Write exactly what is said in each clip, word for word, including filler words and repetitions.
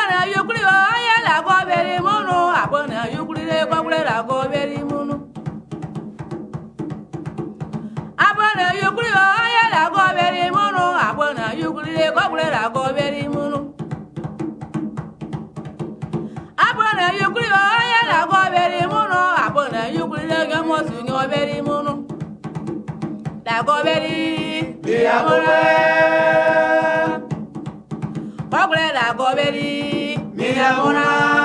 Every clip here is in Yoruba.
Abana yukuri oye la go beri munu. Abana yukuri le kogule la go beri munu. Abana yukuri oye la go beri munu. Abana yukuri le kogule la go beri munu. Abana yukuri oye la go beri munu. Abana yukuri le gamosu nyo beri munu. La go beri diamore. Kogule la go beri diamona.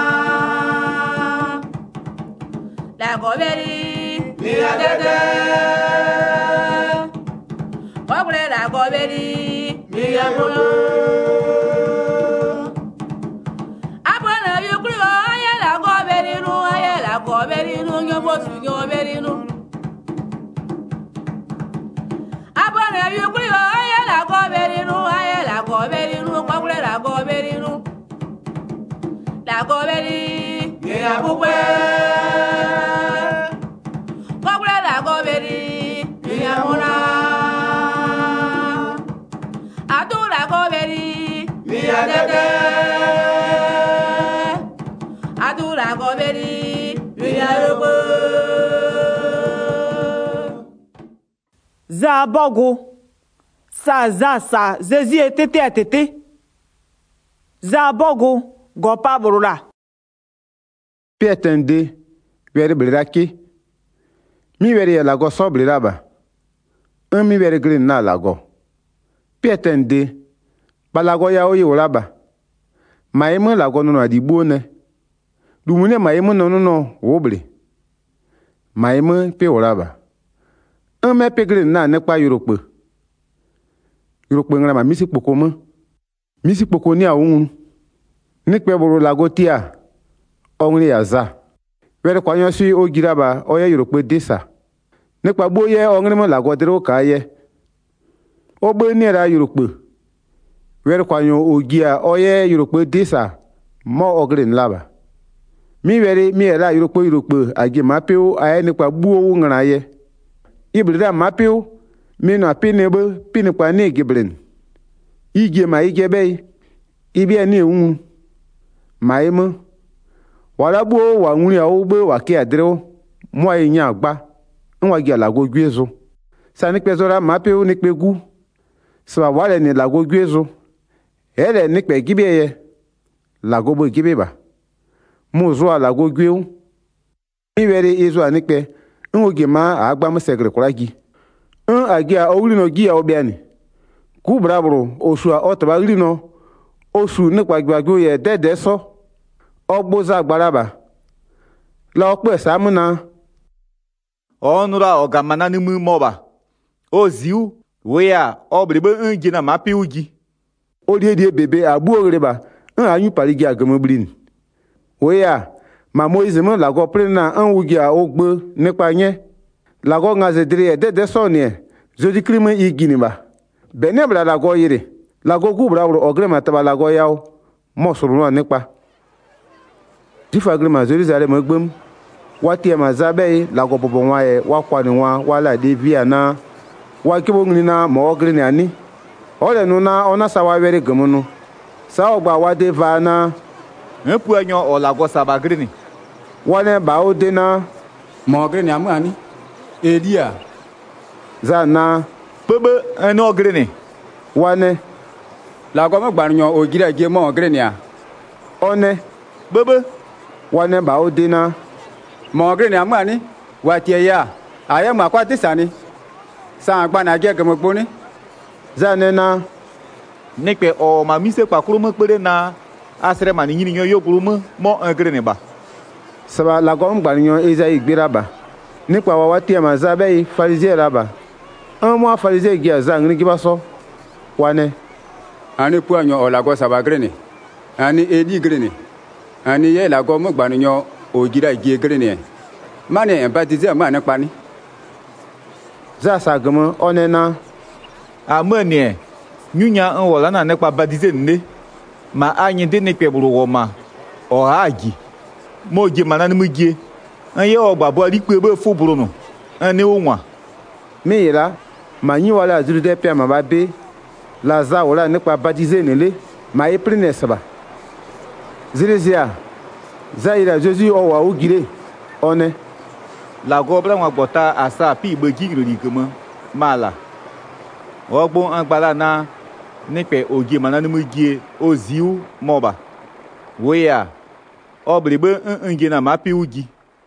La go beri diadede. Kogule la go beri diamona. Abana yukuri oye la go beri nu. Oye la go beri nu. Nyomosu nyo beri nu. Abana yukuri oye la go beri nu. Oye la go beri nu. Kogule la go beri nu. La go beri diabukwe. Kogule la go beri diamona. Atu la go beri diadede. Atu la go beri diabukwe. Za bogo. Sa za sa. Zezi etete atete. Za bogo. Gopa burula. Pietende. Vere briraki. Mi vere lago so briraba. Un mi vere green na lago. Pietende. Balago ya oyi uraba. Maime lago no adibone. Dumune maime no no no wobre. Maime pe uraba. Un me pe green na nekpa Europe. Europe ngara misi pokoma. Misi pokoni a unu. Nikpe buru lago tia. Ongri yaza. Vere kwanyo si o giraba oye Europe desa. Nikpa boye ongri mo lago dero kaye. Obo nera Europe. Vere kwanyo o gia oye Europe desa. Mo ogri nlaba. Mi vere mi era Europe Europe agi mapeo aye nikpa buo ngara ye. Ibrida mapeo mi no apinebe pinikpa ne gibrin. Ige ma ige bei. Ibi ani unu. Maime wala bo wa nwuri a ogbe wa ke adiro mo ayin agba nwa gi alago gwezo sani pezora mape o ni pegu swa wale ni lago gwezo ele ni pe gibe ye lago bo gibe ba mo zo alago gweu mi were ezo ani pe nwoge ma agba mo segre kuragi un agia owuri no gi a obiani ku brabro osu a otaba ri no osu ni pagbagbo ye dede so Ogboza gbaraba. La okpe samuna. Onura ogamana nimu moba. Oziu wea obribe ungi na mapi ugi. Odie bebe abu oreba. Un anyu paligi agamoblin. Wea ma Moise mo lago prena an ugi a ogbe nepa nye. Lago ngazedre de de sonie. Zodi krime igini ba. Benebra lago yire. Lago gubra ogre mataba lago yao. Mo suru nepa. Difagre ma Jerusalem gbem wati ma zabe la go bobo wa e wa kwani wa wala de via na wa kibo ngini na mo ogre ni ani o le nu na ona sawa were gemu sa ogba wa de va na epu anyo o la go sabagre ni wale ba o de na mo ogre ni amu ani Elia za na bebe en ogre ni wane la go mo gbanyo o gira ge mo ogre ni a one bebe wane ba o de na mo ogre ni amu ani wa tie ya aye ma kwa tisani sa agba na ge gemo gboni za ne na nikpe o ma mi se pakuru mo pere na asre ma ni yin yo yokuru mo mo ogre ni ba saba la go ngbanyo eza igbira ba nípa wa wati ma zabe farisee raba an mo farisee gi azan ni gi ba so wane ani pu anyo o la go sabagre ni ani edi gre ni ani ye la go mo gbanyo o gira gi gre ni mane en baptiser ma na pani za sagamo onena amane nyunya an wala na nekpa baptiser nne ma anyi de nekpe buru wo ma o haji mo je manani mu gie an ye o gbabo ri pe be fo buru no ani onwa mira manyi wala azuru de pe ma ba be la za wala nekpa baptiser nele ma e prene saba Zélezia, Zaïra Jésus owa ugire, one. La gobra wa bota asa pi beji ri kema mala. Ogbo angbala na nepe ogie mana ni mugie oziu moba. Wea oblibe nge na mapi ugi.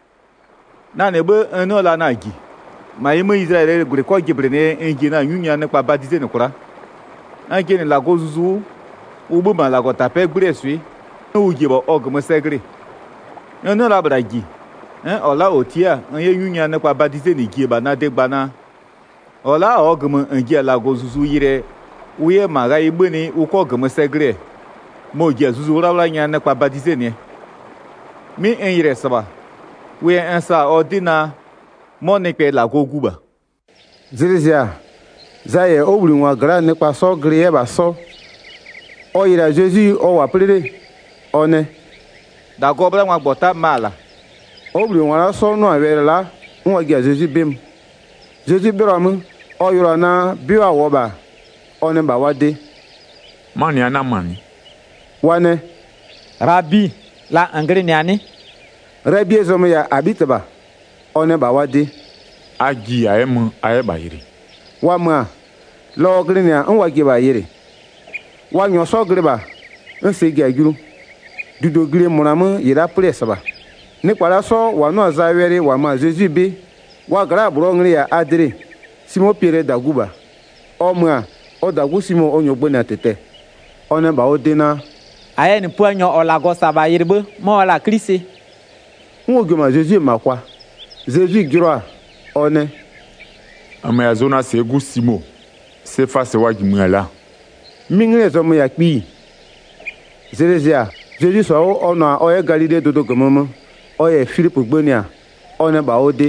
Na nebe eno la na gi. Ma yeme Israel gure ko gibrene nge na nyunya ne kwa badize ne kura. Ange ne la gozuzu ubu ma la gota pe gure sui. Ugi bo ogmo segre. Eno la bragi. Hein ola otia anye nyunya ne kwa badize ne gi ba na de gbana. Ola ogmo nge la gozuzu yire. Uye maga ibeni uko ogmo segre. Mo gi zuzu rawla nya ne kwa badize ne. Mi enyire saba. We ensa ordina monekpe la goguba. Zélezia, Zaye obri nwa gra ne kwa so grie ba so. Oyira Jésus o wa plere. One. Da gobra nwa gbota mala. Obri nwa so no avere la, nwa gi Jésus bim. Jésus biram oyira na biwa woba. One ba wade. Mani ana mani. Wane. Rabbi, la angre nyani. Rabbi ezomo ya abitaba. One ba wade. Agi aemu aye bayiri. Wama. Lo grinia nwa gi ba yire. Wa nyo so griba. Nse gi aguru. Dudo gri munamu yira presa ba. Ni kwara so wa no azawere wa ma Jésus bi. Wa gra bro ngri ya adire. Simo pere daguba. Omwa o dagu simo onyogbo na tete. One ba odena. Aye ni puanyo olago saba yirbe mo la Christ. Nwogema Jésus makwa. Jésus gira one. Ame azona se gu simo. Se fa se waji ala. Mingre zomo ya kpi. Zélezia, Jésus so ona oye Galilée dodo gomomo. Oye Philippe gbonia. One ba ode.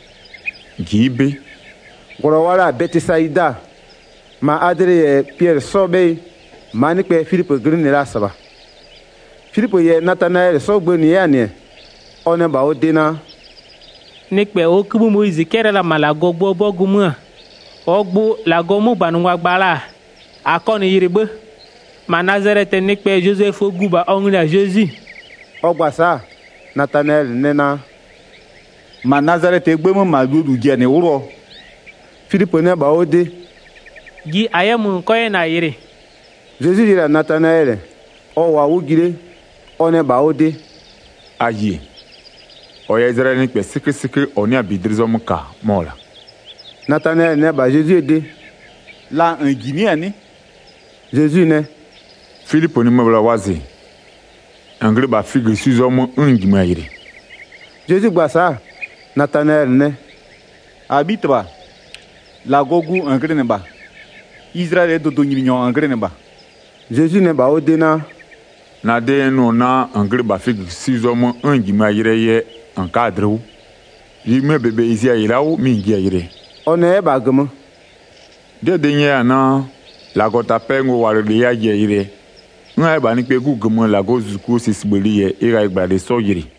Gibe. Goro wala Betisaida. Ma adre Pierre sobe. Manikpe Philippe grine la saba. Philippe ye Nathanael so gboni ya ne. One ba odena. Nekpe o kubu Moïse kere la malago gbo bogumu. Ogbo la gomu banu wa gbala. Akoni yiribe. Ma Nazareth nekpe Joseph oguba ongra Jésus. Ogbasa Nathanael nena. Ma Nazareth egbemu ma dudu je ne wuro. Philippe ne ba ode. Gi ayemu koye na yire. Jésus dira Nathanael. O wa ugire. One ba ode. Ayi. Oya Israel ni pe sikri sikri oni abidrizo muka mola. Nathanael ne ba Jésus ede. La un Guinéen ni. Jésus ne. Philippe ni mabla wazi. Angre ba figri suzo mu ngima yire. Jésus gbasa Nathanael ne. Abitba. La gogu angre ne ba. Israel do do nyinyo angre ne ba. Jésus ne ba odena. Na de no na angre ba figri suzo mu ngima yire ye encadre. Yime bebe izia yirawo mingi yire. One ba gemo. De denye ana la gota pengo wale ya yire. Nga ba ni pe gu gemo la go zuku sisibeli ye ira igba de so yire.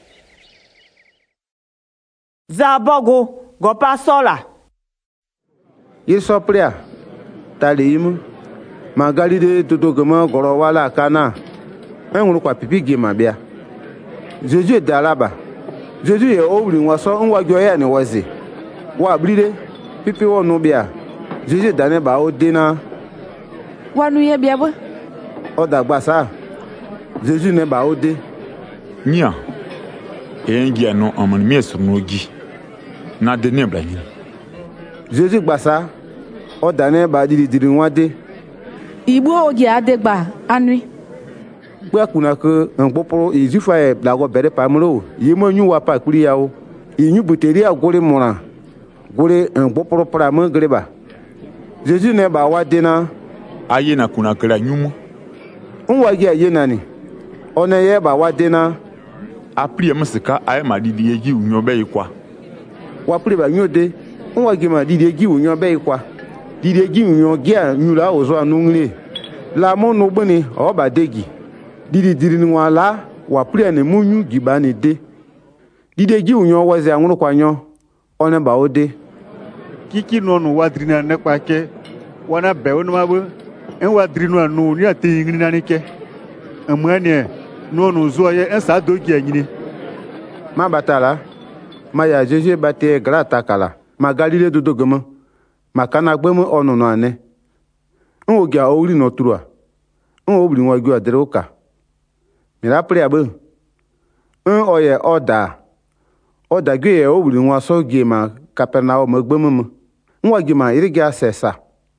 Zabogo, go pa sola. Yir so pria. Talim. Ma Galilée dodo gemo goro wala kana. Enwuru kwa pipi gi ma bia. Jésus de alaba. Jésus ye obri nwa so nwa gyo ya ni wazi. Wa blide pipi wo no bia. Jésus dane ba odena. Wanu ye bia bo. O dagba sa. Jésus ne ba ode. Nya. Engi ano amani mi esumugi. Na de ne bla ni. Jésus gbasa. O dane ba didi didi nwade. Igbo ogi adegba anui. Gbe kuna ke npoporo izufa e blago bere pamro. Yemo nyu wa pa kuri yawo. Inyu buteri agore mona. Gore npoporo para mo greba. Jésus ne ba wadena. Aye na kuna kala nyumu. Nwa gi aye nani. One ye ba wadena. Apri emsika aye madidi eji unyo be ikwa. Wa pri ba nyode. Nwa gi ma didi eji unyo be ikwa. Didi eji unyo gi a nyula ozo anungle. La mo no gbeni o ba degi. Didi diri nwa la wa pri ne munyu giba ne de. Didi eji unyo wazi anwuru kwanyo. One ba ode. Kiki nonu wadrina nekwa ke wana be onu mabu en wadrinu anu ni ate yingni nani ke amane nonu zo ye en sa do gi anyini ma batala ma ya Jésus bate grata kala ma Galilée dodo gama ma kana gbemu onu no ane nwo gi a ori no turua nwo obri nwa gi adere uka mira pri abe un oye oda oda gi e obri nwa so gi ma Capernaum gbemu nwa gi ma iri gi asesa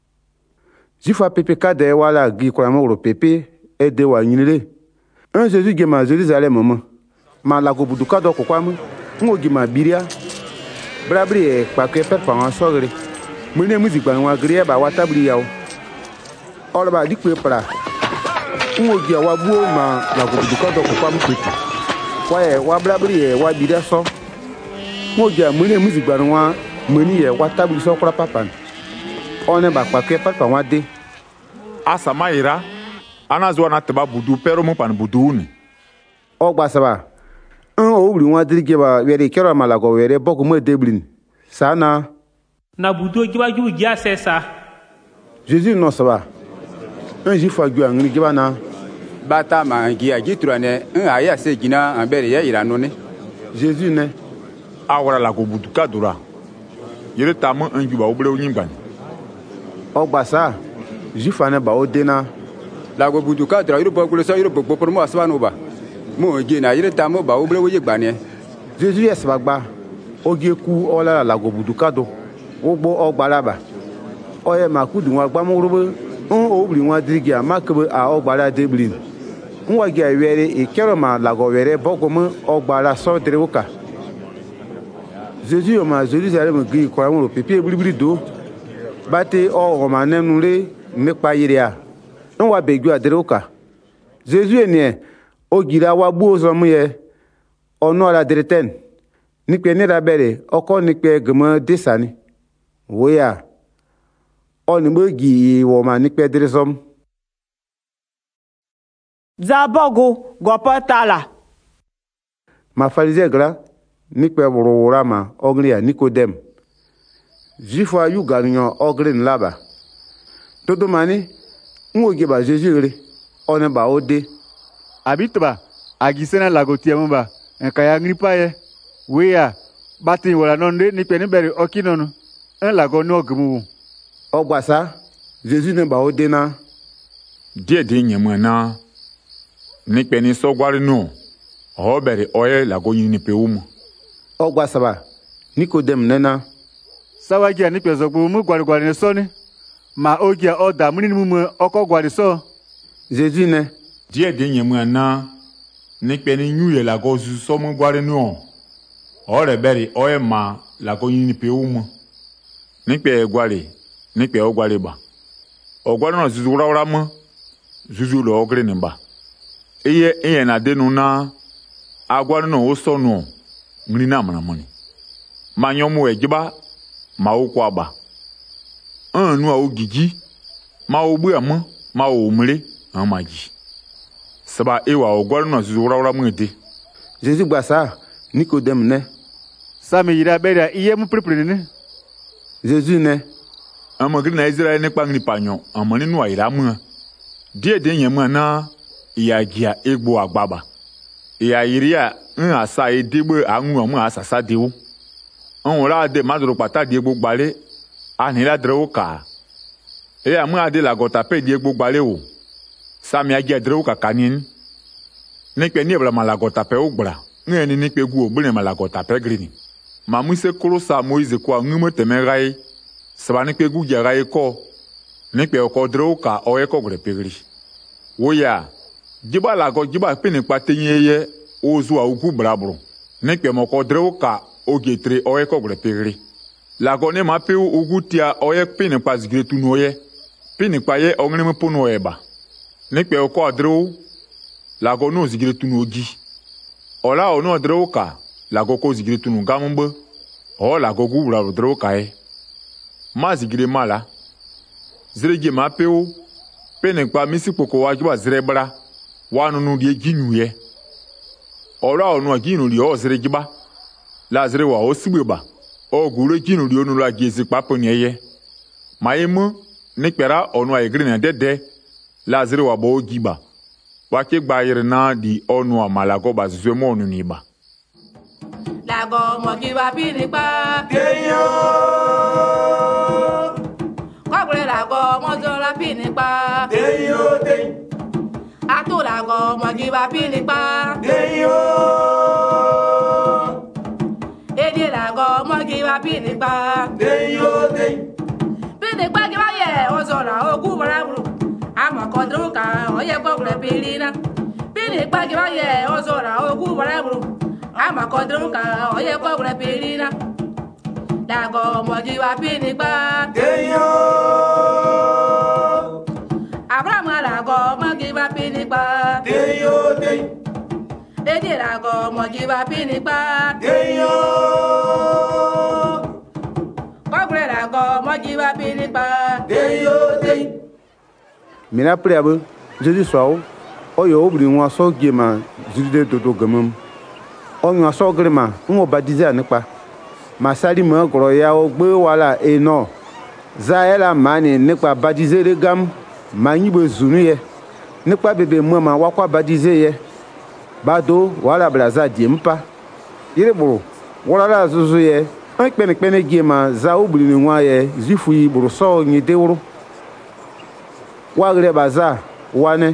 jifa pepe kade wala gi kwa mo ro pepe e de wa nyinile un Jésus gi ma Jérusalem mo ma la go buduka do kwa mu nwo gi ma biria brabri e pa ke per pa wa sogre mune music ba wa gri e ba wa tabri yawo ora ba dikwe pra nwo gi wa buo ma la go buduka do kwa mu peti wa e wa brabri e wa biria so nwo gi mune music ba wa muni e wa tabri so kra papa one ba pa ke per pa wa de asa maira ana zo na teba budu pero mo pan budu ni o gba saba un o wuri nwa dirige ba were kero malago were boku mo deblin sana na budu giba ju gi asesa Jésus no saba un jifa ju angri giba na bata ma gi agi turane un aya se gina ambere ya irano ne Jésus ne awara la go budu kadura yere tamu un juba obre onyimban o gba sa jifa ne ba o dena la go budu kadura yiro bokulo so yiro bokpo por mo asba no ba mo gi na yire tamu ba obre woye gbani Jésus yes bagba oge ku ola la go budu kado ogbo ogbalaba oye makudu nwa gba mo robo un obri nwa dirige amakebe a ogbara deblin nwa gi awere e kero ma la go were bogomo ogbara so derewuka Jésus o ma Jérusalem gi kwa mo pepe blibli do bate o ma nenure mepa yiria nwa begu aderewuka Jésus eni o gira wa bu ozomu ye onu ala dereten nipe ni rabere oko nipe gemo desani woya oni mogi wo ma nipe deresom Zabogo gopotala ma farize gra nipe wurura ma ogri ya Nicodem jifa yu ganyo ogri nlaba todo mani nwoge ba Jésus re one ba ode abitba agisena lagotia mba enka ya ngripa ye weya batin wala nonde ni peni bere okinonu en lago no gmu ogbasa Jésus ne ba ode na die de nyemu na ni peni so gwari no o bere oye la go yin ni pe umu ogbasa ba Nicodem nena sawagia ni pezo gbu mu gwari gwari so ni ma ogia oda mu ni mu oko gwari so Jésus ne die de nyemu na ni peni nyuye la go zu so mu gwari no o re bere oye ma la go yin ni pe umu ni pe gwari ni pe o gwari ba o gwari no zu wura wura mu zuzu lo ogre ni ba iye iye na denu na agwari no o so no ngri na mara moni ma nyomu ejiba ma o kwa ba anu a o gigi ma o bu amu ma o mure an maji saba ewa o gwari no zuzu wura wura mu de Jésus gbasa Nicodem ne sami yira bere iye mu prepare ni Jésus ne amagri na Israel ne pangri panyo amani no ayira mu die de nyemu na ya gia egbo agbaba ya yiria n asa edegbe anu mu asasa dewo on ra de madro pata de egbo gbale ani la drewo ka e amu ade la gota pe de egbo gbale o sami agia drewo ka kanin ne pe ni ebla mala gota pe ogbra ngeni ni pe gu obule mala gota pe grini mamu se koro sa Moise ko ngumo temerai sabani pe gu jara e ko ne pe ko drewo ka o e ko gre pegri woya jiba la go jiba pini pateyeye ozu a ugu brabro ne pe mo ko drewo ka ogetre o e ko gre pegri la go ne ma pe ugu tia o e pini pas gre tunu ye pini pa ye o ngene mo ponu eba ne pe ko drewo la go no zigre tunu ogi ola o no drewo ka la go ko zigre tunu gambo o la go gu brabro drewo ka e ma zigre mala zreje ma pe o pene pa misi poko wa jiba zrebra wa nunu die ginuye ora onu aginu li o zrejiba la zre wa o sigbeba o guro ginu li onu la gezi papo nyeye maimu ni pera onu a igri na dede la zre wa bo giba wake gbayiri na di onu amalago ba zwe mo onu ni ba lago mo ki ba pini pa Deyo. kwagure lago mo zo la pini pa Deyo dey. atu lago mo ki ba pini pa Deyo. edi lago mo ki ba pini pa Deyo dey. pini pa ki ba ye o zo la ogu bara buru ama kodru ka o ye kwagure pilina pini pa ki ba ye o zo la ogu bara buru ama kodru ka o ye kwagure pilina lago mo ki ba pini pa Deyo. Abraham lago mo ki ba pini pa Deyo dey. edi lago mo ki ba pini pa Deyo. kwagure lago mo ki ba pini pa Deyo dey. mina priabe Jésus swao o yo obri nwa so gema zide dodo gamam o nwa so grema nwo badize anipa masali mo gro ya o gbe wala eno zaela mani nipa badize re gam manyibe zunu ye nipa bebe mo ma wakwa badize ye bado wala blaza di mpa yire buru wala zuzu ye an kpene kpene gema za obri nwa ye zifu yi buru so nyi dewuru wagre baza wane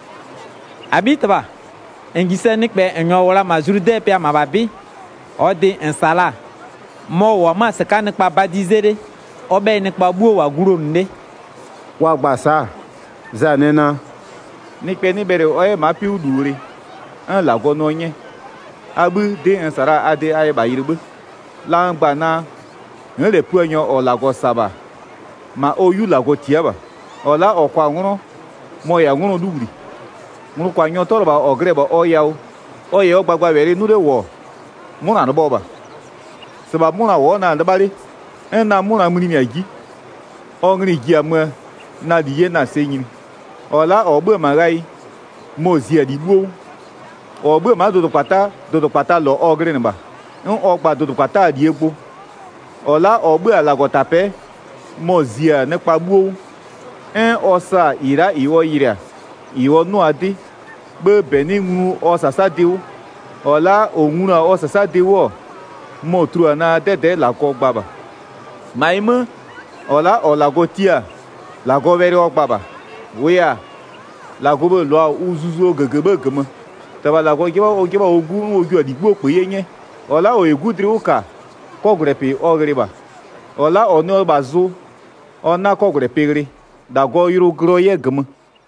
abitaba engise nikpe enyo wala mazuru de pe amababi odi insala mo wa ma saka nikpa badizere obe nikpa buo wa guro nde wa gbasa za nena nikpe ni bere oye ma pi udure an lago no nye abu de ansara ade aye ba yirbe la ngba na nle pu enyo o lago saba ma oyu lago tiaba ola okwa nguro mo ya nguro dugri nguro kwa nyo toro ba ogre ba oyao oye o gbagba were nure wo mo na do ba seba mo na wo na ndabali en na mo na muri mi agi o ngri gi amwe na di ye na senyin ola ogbe magai mo zi adigbo ogbe ma dodo pata dodo pata lo ogre nba n ogba dodo pata di epo ola ogbe alagota pe mo zi a nípa gbo en osa ira iwo ira iwo nu ade gbe beni ngu osasa dewo ola onwura osasa dewo mo tru na dede la ko gbaba maime ola olago tia la go veri ogbaba weya la go be lo uzuzu gegebe geme taba la go giba o giba ogu ogu adigbo pe yenye ola o egudri uka ko grepe ogriba ola ono bazu ona ko grepe gri da go yuru gro ye geme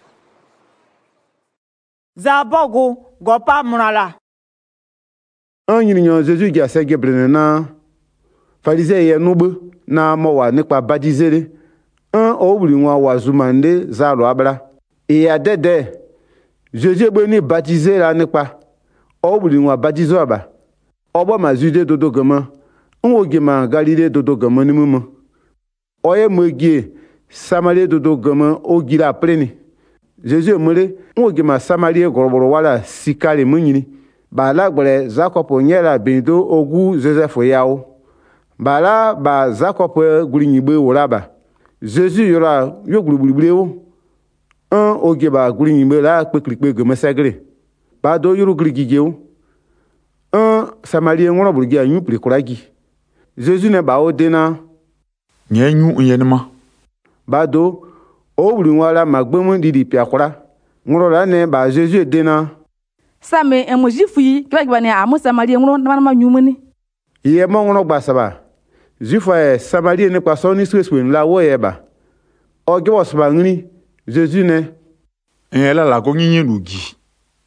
za bogo gopa munala an yin nyo Jésus ga se gebrene na farisee ye nubu na mo wa nípa badizere an o wuri nwa wa zumande za lo abra e adede Jésus gbe ni badizera nípa o wuri nwa badizo aba obo ma zude dodo gama nwo ge ma galile dodo gama ni mumu oye mogie Samarie dodo gama o gira preni Jésus mure nwo ge ma Samarie goroboro wala sikale munyini ba lagbere Jacob nyela bendo ogu Joseph yawo bala ba Jacob gulinyigbe woraba Jésus yora yo gulubuliblewo un oge ba gulinyigbe la peklikpe gemesegre ba do yuru guligigewo un Samarie ngoro bulgi anyu prikuragi Jésus ne ba odena nyenyu yenma ba do o wuli wala magbemu didi piakura ngoro la ne ba Jésus dena same emojifu yi kiba kiba ne amu Samarie ngoro na ma nyumuni ye mo ngoro gbasaba Jufa e Samarie ne kwa so ni sweswe la wo ye ba o ge wo saba ngini Jésus ne en la la go nyin lugi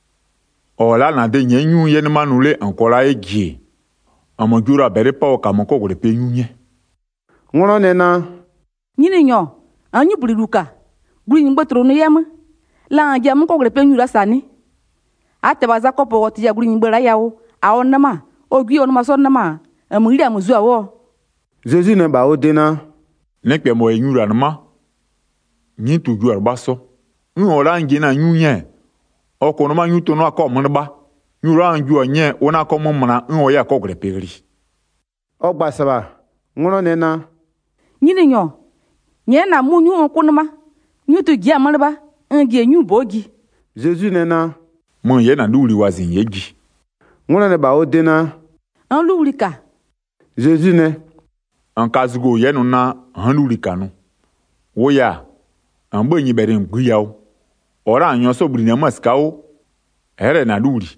ola na de nyenyu yenma nule ankola egi amojura bere pa o kamoko gore pe nyunye ngoro ne na nyini nyo anyu buliruka guri ngbotro no yema la jam ko gore pe nyura sani ate baza ko po ti ya guri ngbera yawo awon ma ogwi on ma so na ma amuri amuzu awo Jésus ne ba odena nekpe mo enyura nma nyi tuju arbaso nwo la ngi na nyunye oko no ma nyuto no akọ mnba nyura anju onye ona akọ mmana nwo ya akọ gore pegri o gbasaba ngoro ne na nyini nyo nye na munyu onkunuma nyutu gi amarba ngi enyu bogi Jésus ne na. Mon ye na luri wa zin yeji. Ngona ne ba o de na. An luri ka. Jésus ne. An kazugo ye no na han luri ka no. Wo ya. An bo nyi bere ngbu yawo. Ora anyo so buri na maska o. Here na luri.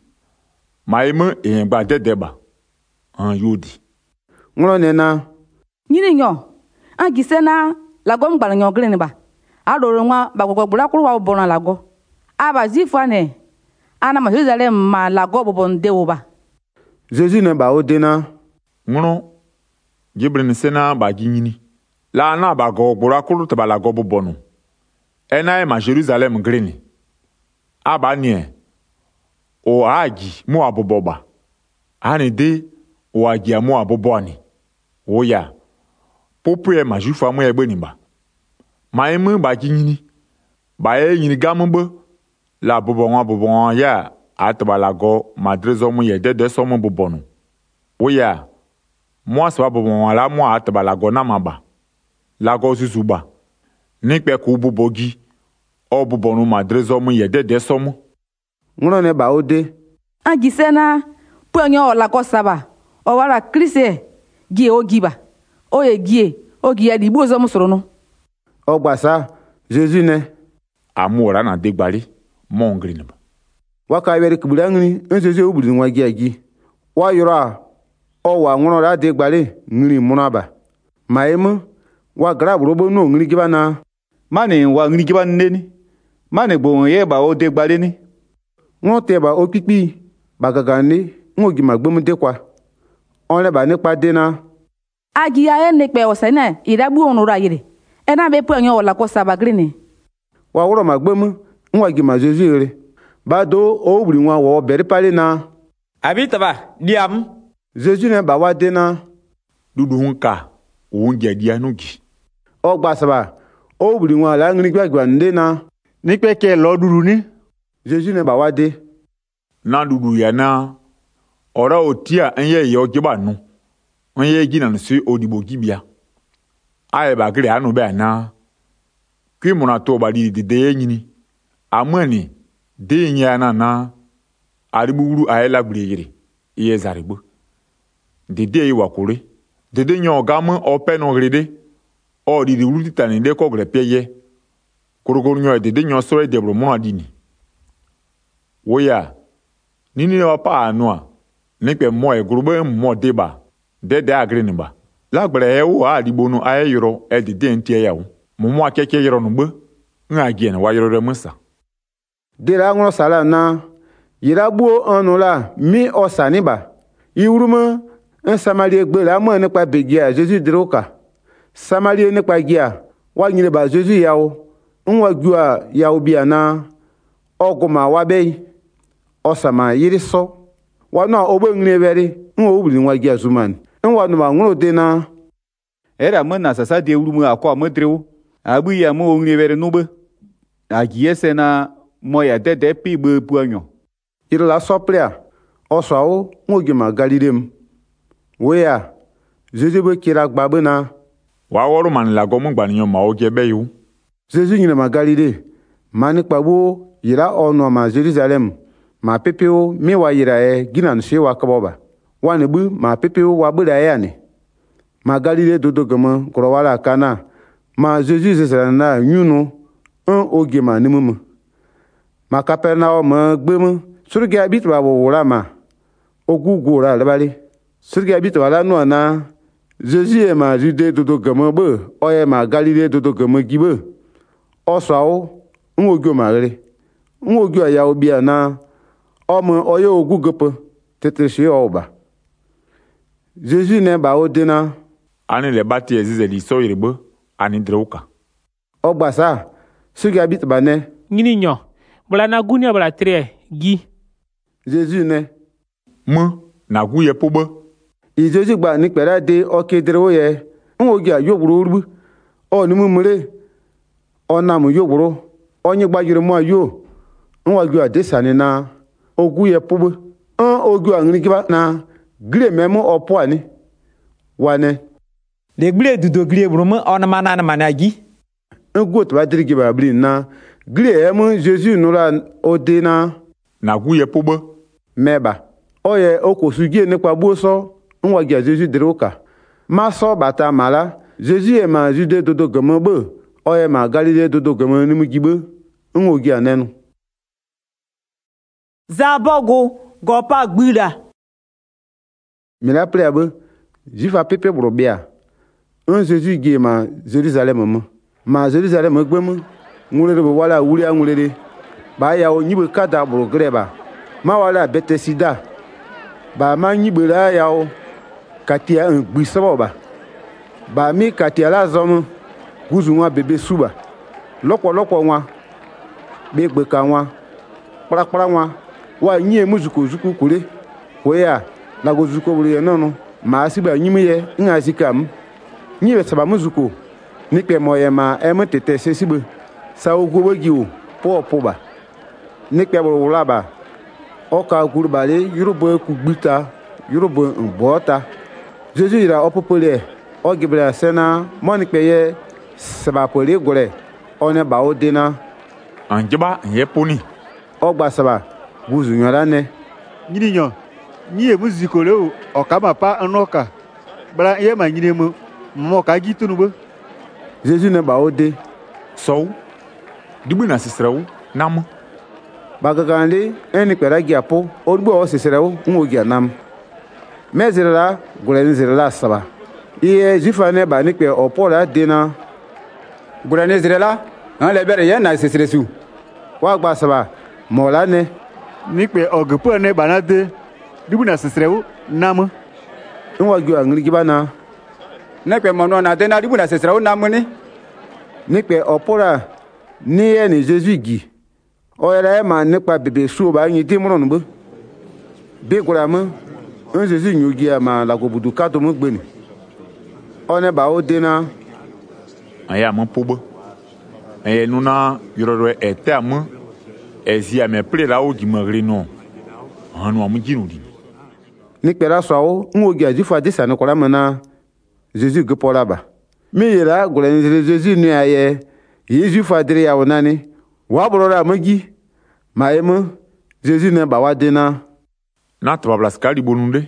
Maime e ngba dedeba. An yodi. Ngona ne na. Nyini nyo. An gise na lago mgbara nyo green ba. Adoro nwa bagwagwa gbura kwuru wa bona lago. Aba zifane. Ana ma Jerusalem ma lago bobo ndewo ba. Jésus ne ba o de na. Ngono. Jibrin sena ba ginyini. La na ba go gbura kwuru te ba lago bobo no. Ena e ma Jerusalem green. Aba nie. O agi mu aboboba. Ani de o agi mu aboboni. O ya. Popu e ma jufa mu egbe ni ba. Ma emu ba ginyini. Ba e nyini gambo la bobon bobon ya atba lago madrezo mu ye dede so mu bobonu. O ya. Mo so bobon la mo atba lago na maba. Lago zuzuba. Nikpe ku bobogi. O bobonu madrezo mu ye dede so mu. Ngona ne ba o de. An gise na ponyo lago saba. O wara Chrise gi o giba. O ye gie o gi ya di bozo mu soro no. O gbasa Jésus ne. Amora na degbali mongri ne ba. Waka were kubulangni en Jésus o buri nwa gi agi. Wa yora o wa ngono ra degbali ngri munaba. Maemu wa grab robo no ngri giba na. Mane wa ngri giba neni. Mane bo ye ba o degbali ni. Ngo te ba o pipi bagagani ngo gi magbum de kwa. On le ba nipa de na. Agi ya en nekpe osene irabu onura yire. Ena be ponyo wala ko sabagrine. Wa woro magbum ngo gi ma Jésus ere. Ba do o buri nwa wo bere pale na. Abitaba diam. Jésus ne ba wa de na. Dudu hunka o nge dia no gi. O gbasaba o buri nwa la ngri gbagba nde na. Nikpe ke lo duru ni. Jésus ne ba wa de. Na dudu ya na. Ora otia enye ye ogiba no. Onye gina nsi odibo gibia. Aye ba gre anu be na. Kwi mona to ba di de nyini. Amani de nya na na. Ariburu ayela gbireyire. Iye zaribu. Dede yi wakore. Dede nya ogamu ope no grede. O di di uru tani de ko gre peye. Korokoro nya dede nya so e debro mo adini. Woya. Nini wa pa anu a. Nikpe mo e gurube mo deba. Dede agri ni ba. Lagbere e wo adibo no aye yoro e dede ntie ya wo. Mumu akeke yoro no gbe. Nga gi na wa yoro re musa. De la ngono sala na. Yira buo anu la mi osani ba. Iwuruma en Samarie gbe la mo nípa begia Jésus droka. Samarie nípa gia wa nyire ba Jésus yawo. Nwa gua yawo bia na. Ogoma wa bei. Osama yiri so. Wa na ogbe ngire bere. Nwa obuli nwa gia zuman. Nwa no ba ngono de na. Era mena sasa de urumu akwa modrewo. Abu ya mo ngire bere nube. Agiese na moya dede pi be puanyo. Ira la soplia. Osao ngogi ma galidem. Wea. Jésus be kira gbabe na. Wa woro man la gomu gbanyo ma oge be yu. Jésus nyina ma galide. Mani kpabo ira ono ma Jerusalem. Ma pepeo mi wa yira e gina nse wa kaboba. Wani bu ma pepeo wa bura e ane. Ma galide dodo gama korowala kana. Ma Jésus zesra na nyuno. Un oge ma nimumu. Ma Capernaum ma gbemu. Surga bit ba wo wora ma. Ogu gora lebali. Surga bit wala no na. Jésus e ma jude dodo gama be. Oye ma galide dodo gama gibe. Osao. Nwogo ma re. Nwogo ya obi na. Omo oye ogu gope. Tete shi oba. Jésus ne ba odena. Ani le bati ezize li so yirebe. Ani dreuka. Ogbasa. Surga bit ba ne. Ngini nyo. Bla na gunya bla tre gi. Jésus ne. Mo na gu ye pobe. I Jésus gba ni pera de okedrewo ye. Nwogo ya yoburu urbu. O ni mumure. O na mu yoburu. Onye gbajuru mo ayo. Nwogo ya desani na ogu ye pobe. An ogu angri kiba na gre memo opo ani. Wane. De gble dudo gble brumu ona mana na managi. Ngot ba dirigi ba bri na Gli emu Jésus nura odena. Na gu ye pobe. Meba. Oye okosugie nekwa buoso. Nwagia Jésus deroka. Ma so bata mala. Jésus e ma jude dodo geme be. Oye ma Galilée dodo geme nimu gibe. Nwogia nenu. Zabogo gopa gbira. Mila pleabe. Jifa pepe brobia. Un Jésus gie ma Jérusalem me. Ma Jérusalem gbeme. Ngulere be wala wuli angulere. Ba ya o nyibe kada bro greba. Ma wala Bethesda. Ba ma nyibe la ya o katia un gbisoba ba. Ba mi katia la zomo guzu nwa bebe suba. Loko loko nwa be gbe ka nwa. Para para nwa wa nyi muzuko zuku kure. Oya la go zuko bure nono. Ma siba nyimi ye nga sikam. Nyi saba muzuko. Ni pe moye ma e mtete sesibe. Sa ogobo giwo po po ba. Ni pe bro wala ba. Oka kurbale yurobo kugbita yurobo mbota. Jésus ira opopole o gibra sena moni peye saba pole gore one ba odena Anjeba ye poni. Ogba saba guzu nyara ne. Nyini nyo. Nyi e muzikole o okama pa anoka. Bra ye ma nyine mu mo ka gitu nube. Jésus ne ba ode. So dibu na sisrewu nam. Bagagande eni kwera giapo odbo o sisrewu nwogia nam. Mezira guleni zirela saba. Iye jifane ba ni pe opola dena. Guleni zirela an le bere ye na sisresu. Wa gba saba mola ne. Ni pe ogepo ne banade. Dibu na sisrewu nam. Nwa gyo angri gibana. Ne pe mono na dena dibu na sisrewu nam ni. Ni pe opola ni ye ni Jésus gi. Oyera ma nípa bebe su ba yin dimro nbe. Be gura mo un Jésus nyugi ama la go budu ka to mo gbe ni. One ba o dena. Aya mo pobe. Aya nuna yororo ete am. Ezi ame ple la o di magri no. Anu amu jinu di. Ni pera so o nwogi ajifa disa ni kola mana Jésus ge pola ba. Mi yera gura ni Jésus ni aye. Yesu fadiri ya wonani. Wa brora magi. Ma emu Jésus ne ba wa dena. Na trabla skali bonunde.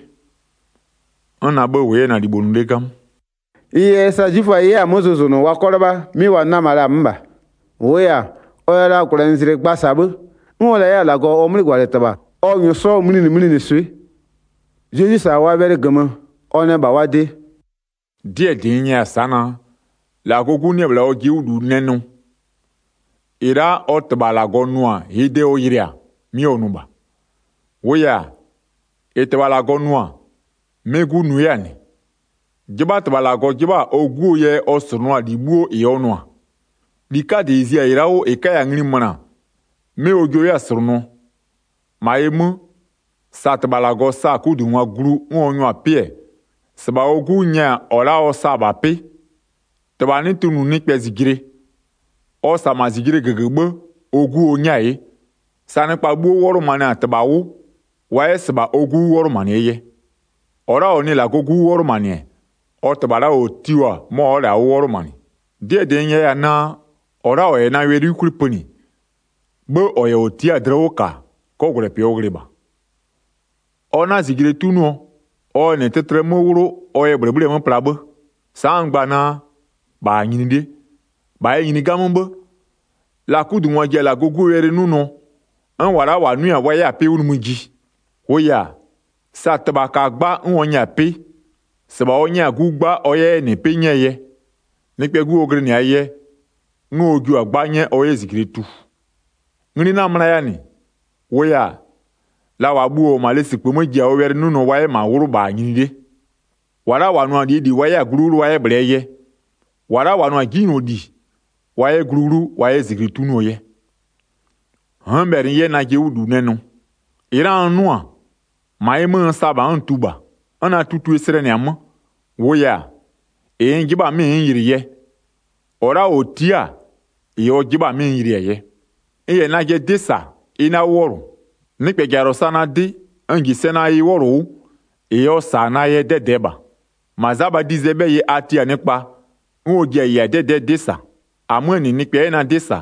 Ona be we na di bonunde kam. Iye sa jifa ye amozozo no wa koroba mi wa na mara mba. Oya oyara kula nzire gbasabu. Nwola ya lago omri gwale taba. O nyo so muni ni muni ni sui. Jésus sa wa bere gama. One ba wa de. Die dinya sana. La gogu ne bla o giudu nenu. Ira otba la gonua hide o iria mi onuba. Oya etba la gonua megu nuyani. Jiba tba la go jiba ogu ye osnua dibuo e onua. Dika de izia ira o ekaya ngri mana. Me ojo ya srunu. Maemu sa tba la go sa kudu nwa gru onyu apie. Seba ogu nya ora o sa ba pe. Tba ni tunu ni pezigire. O sa mazigire gegebe ogu onyae sane pa gbo woro mane atabawo wa esba ogu woro mane ye ora oni la gogu woro mane o tabara o tiwa mo ora woro mane de de nye ya na ora o na weri kuriponi bo o ye o tia droka ko gure pe ogreba ona zigire tunu o ne tetre mo woro o ye brebure mo plabo sangba na ba nyinde ba yini gambo la kudu mwaje la gogo were nuno an wara wa nu ya wa ya pe unu muji oya sa tabaka gba nwonya pe seba onya gugba oye ne pe nyeye ni pe gu ogre ni aye nu oju agbanye oye zikiritu ngini na mra ya ni oya la wa bu o malesi pe moji o were nuno wa ma wuru ba nyinde wara wa nu adi di wa ya gururu wa ye breye wara wa nu agino di waye gruru waye zikritu no ye hamberin ye na jewudu nenu ira anua mai mun saba antuba ana tutu esere ne am woya e ngiba me yiri ye ora otia e ogiba me yiri ye e na je desa ina woro ni pe garo sana di angi sena yi woro e o sana ye dedeba mazaba dizebe ye atia nipa nwoje ye dede desa amweni ni pe na desa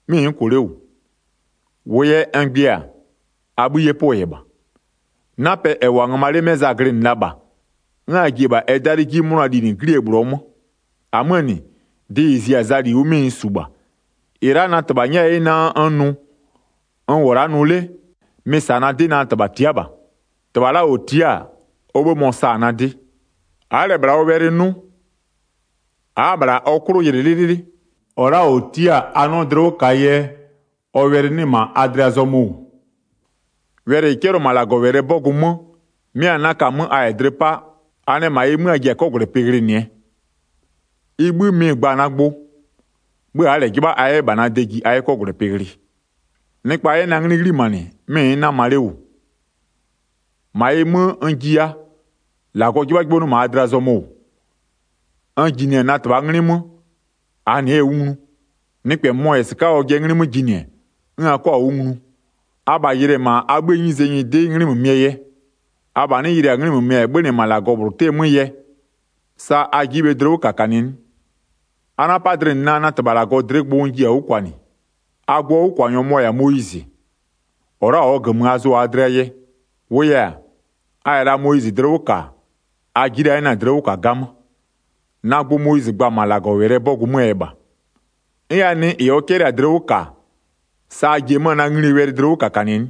mi nkoleu woye angbia abuye poyeba nape ewa ngamale meza green laba nga giba edari gi muna di ni grie bromo amani de izi azari umi suba irana tabanya ina anu an wora nule mesana de na tabatiaba tabala otia obo monsana de ale bra obere nu abra okuru yelelili ora otia anodro kaye overe ni ma adriazomu vere kero malago vere bogumo mi anaka mu aedrepa ane ma imu agia kogre pegri nie igbu mi gbanagbo gbe ale giba aye banadegi aye kogre pegri nípa aye na ngri mani mi na malewu ma imu angia la ko giba gbonu ma adriazomu anginie na tba ngri mu ani ewunu nípa mo esika oge ngri mu ginie nga ko owunu aba yire ma agbe yin zenyi de ngri mu mieye aba ni yire ngri mu mie egbe ni malago brute mu ye sa agibe dro kakanin ana padre na na tabalago dregbo nji ukwani agbo ukwanyo moya Moizi ora ogemu azu adreye woya ayara Moizi droka agira na droka gam na gbo Moizi gba malago were bogu mu eba iya ni iokere droka sa gema na ngri were droka kanin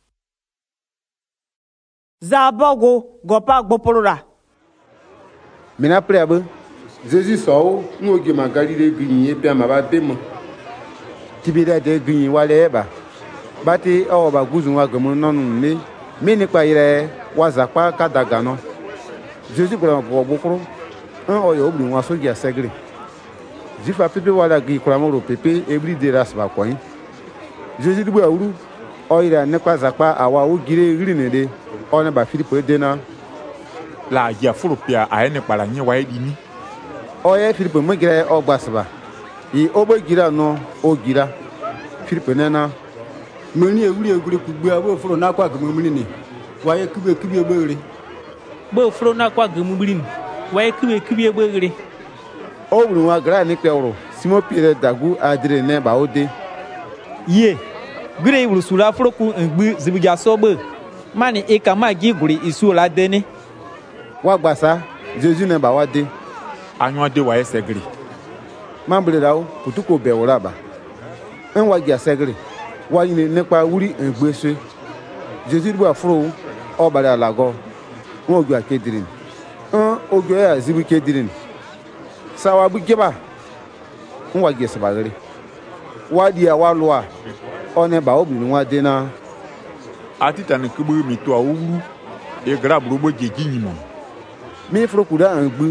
Zabogo gopa gbopolora. Mina preabe Jésus so ngoge magalile grinye pe amaba demo tibida de grinye wale eba bati o ba guzun wa gemu nonu ne mini pa ire wazapa kadagano Jésus gro gbokoro an oyo obri wa soja segre jifa pepe wala gi kramoro pepe ebri de ras ba koyin Jésus dubu awuru oira ne kwa zakpa awa ogire grine de ona ba Philippe dena la ya furupia ayene kpara nye wa edini oye Philippe megire ogbasba i obo gira no ogira Philippe nena meni ewuri eguri kugbe abo furo na kwa gumumuni ni waye kube kube begere bo furo na kwa gumubiri waye kube kube begere obru wa gra ni pewro Simon Pierre dagu adre ne ba ode ye gure ibru sura furo ku ngbu zibuja sobe mani ikama gi guri isu la deni wa gbasa Jésus ne ba wade anyo de wa esegri mambele dawo putuko be woraba en wa gi asegri wa yin nípa wuri engbeso Jésus bu afro o bare alago won ogu akedirin an ogu ya zibu kedirin sawa bu geba en wa gi sabagri wa dia wa loa one ba obìnrin wa de na atita ne kubu mi to awuru e gra brubo jeji nyimo mi fro kuda angbu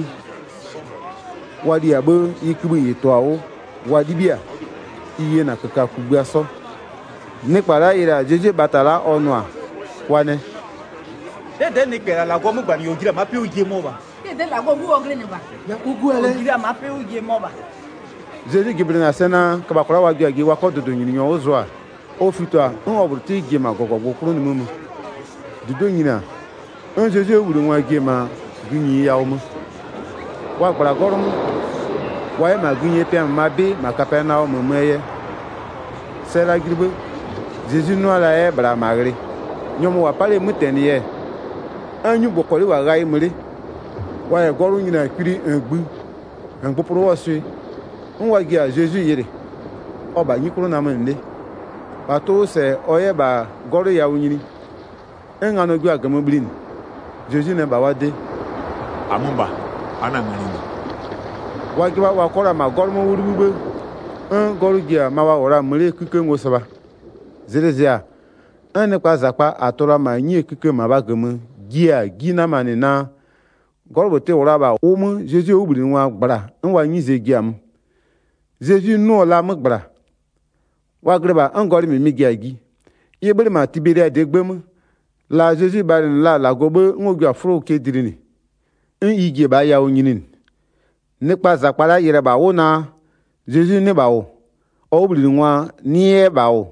wadi abo ikubu yeto awo wadi bia iye na kaka kubu aso nípa ira jeje batala onwa wane dede ni pera la gomu gba ni ogira ma pe oje mo ba dede la go bu ogre ni ba ya ugu ele Ogira ma pe uje mo ba. jeje gibrina sena kabakora wagi agi wakododo nyinyo ozo a o fitwa n oburti gema gogogbo kuru ni mumu dudo nyina n jeje wuru nwa gema gunyi ya omu wa gbara gorum wa ma gunyi pe ma be ma kapẹ na o mumu eye sera girbe jeje no ala e bra magre nyomo wa pale muteni ye anyu bokori wa gai mure wa e goru nyina kiri engbu engbu pro wosu nwa gi a jeje yere oba nyikuru na mende bato se oye ba goru ya unyini engano gwa gamoblin Jésus ne ba wade amumba ana ngani wa giba wa kora ma gormo wurubube en goru gia ma wa ora mure kuke ngosaba zelezia en ne kwa zakpa atora ma nyi kuke ma ba gamu gia gina mane na gorbo te ora ba umu Jésus obiri nwa gbara nwa nyi ze giam Jésus no la mu gbara wa greba en gori mi mi gia gi yebere ma tiberia de gbemu la Jésus barin la la gobe ngogu afro ke dirini en ige ba ya onyinin nípa zakpara yere ba wo na Jésus ne ba wo obiri nwa ni e ba wo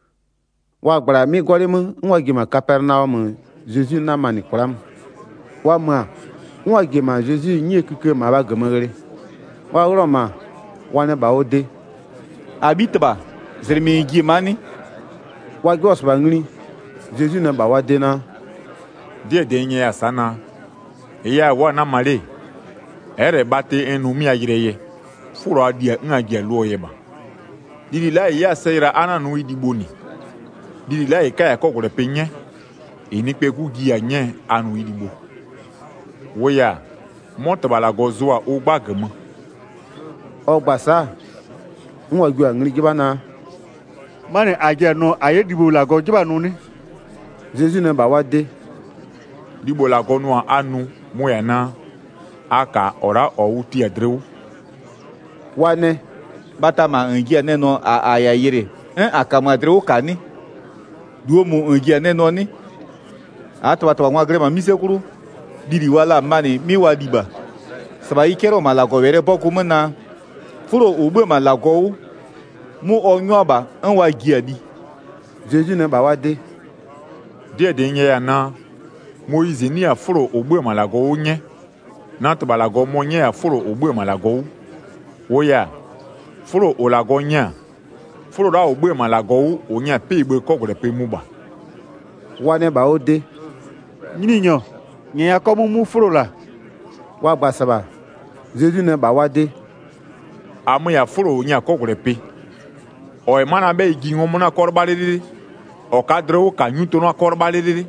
wa gbara mi gori mu nwa gi ma Capernaum Jésus na mani kram wa ma nwa gi ma Jésus nyi ekike ma ba gamere wa roma wa ne ba ode abitba zirimi gi mani wa gos ba ngri Jésus ne ba wa de na die de nye asana ya wa na mare ere bate enu mi ayireye furo adia nga gia lo yeba dili la ya seira ana no idiboni dili la e kaya kokore penye ini pe ku gia nye anu idibo woya moto bala gozoa o gbagamo o gbasa nwa gwa ngri giba na mane aje no aye dibo la go giba no ni Jésus ne ba wa de dibo la go no anu moya na aka ora o uti adrewu wane bata ma ngia neno a aya yire en akamadrewu kani duo mu ngia neno ni atwa twa ngwa grema misekuru diri wala mani miwa diba saba ikero malago were boku mena furo ogbe malago mu onyoba enwa giadi Jésus ne ba wa de de de nye ya na Moïse ni afuro ogbe malago nye na to balago mo nye afuro ogbe malago woya furo olago nya furo da ogbe malago onya pe igbe kokore pe muba wane ba o de nyini nyo nye ya ko mu furo la wa gbasa ba Jésus ne ba wa de amu ya furo onya kokore pe o e mana be igi ngomo na korba lele o kadro ka nyuto na korba lele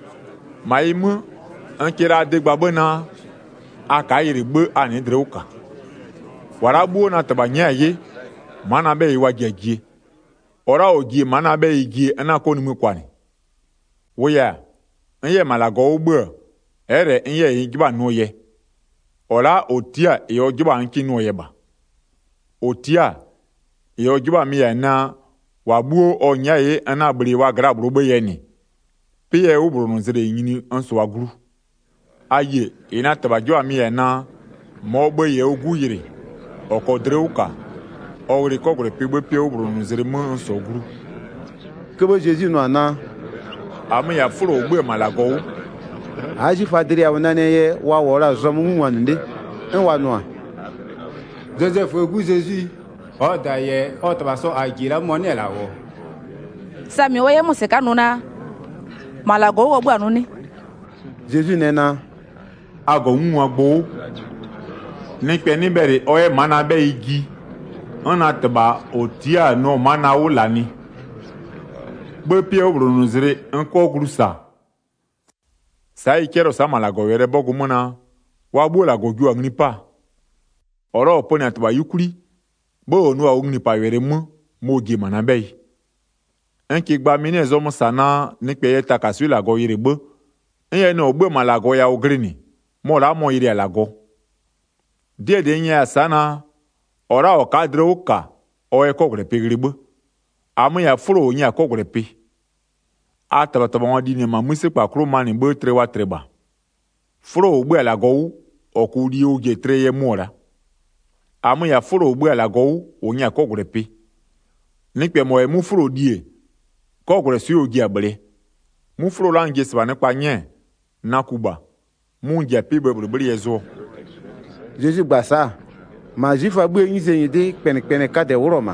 maimu ankira de gbagbe na aka yiri gbe ani dreuka warabu na tabanya ye mana be iwa giagie ora ogie mana be igie na ko ni mu kwani woya nye malago ogbe ere nye yigiba no ye ora otia e ogiba nki no ye ba otia e ogiba mi ya na wabuo onya ye na bri wa gra bro be ye ni piye ubro no zire yini anso waguru aye ina tabajo ami ya na mo gbe ye ogu yire okodreuka ori kokore pigbe pie ubro no zire mo anso guru kebo Jésus no ana ami ya furo ogbe malago aji fadiri awona ne ye wa wora zomu nwande enwa no Joseph ogu Jésus o da ye o tabaso agira mo ne lawo Sami woye museka nuna malago wo gba nuni Jésus ne na ago nwa gbo ni pe ni bere oye mana be igi ona teba otia no mana wulani gbe pie obro nuzire nko grusa sai kero sa malago were bogu mona wa gbo la goju agnipa oro oponi atba yukuri bo onu a ognipa were mu mogi mana be enki gba mi ne zo musana ni pe yeta kasu la go yire gbo enye no gbe malago ya ogrini mo la mo yire alago die de nya sana ora o kadre uka o e kokre pegribu amu ya furo nya kokre pe ataba taba wadi ne ma musi pa kro mani bo tre wa treba furo ogbe alago o ku di o je tre ye mora amu ya furo ogbe alago o nya kokre pe ni pe mo e mu furo die kokre si o gi abere mu furo lange sba ne pa nye nakuba mu nja pe be bere ezo Jésus gbasa ma jifa gbe yin se yin de penipeni ka de wuroma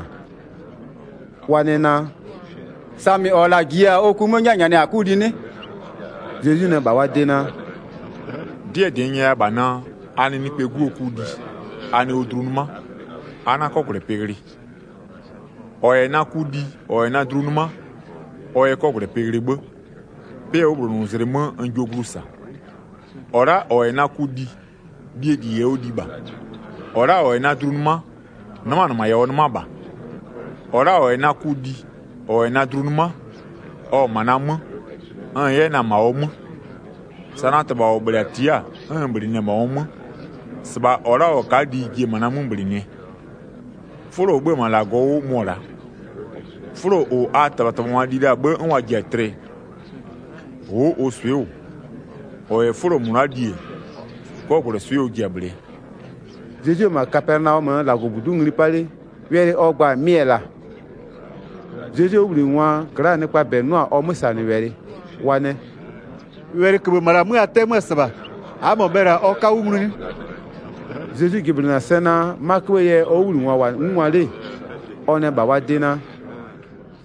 wane na Sami ola gia okumo nyanya ne akudi ni Jésus ne ba wa de na die de nya ba na ani ni pegu okudi ani odrunuma ana kokre pegri oye na kudi oye na drunuma oye kokre pegri bo pe obro no zere mo anjogrusa ora oye na kudi die die odiba ora oye na drunuma na ma na ma yo na ba ora oye na kudi oye na drunuma o manamu an ye na ma omu sanata ba oblatia an bri ne ma omu sba ora o ka di gi manamu bri ne furo gbe malago mora furo o ataba to wa di da gbe nwa jetre o o suyo o e furo munadie ko ko suyo giable Jésus ma Capernaum la go budu ngri pale were ogba miela Jésus obri nwa kra ne pa benua o musa ni were wane were ke mara mu atema saba amo bera o ka umru Jésus gibrina sena makwe ye o wuri nwa wa nwa le one ba wa dena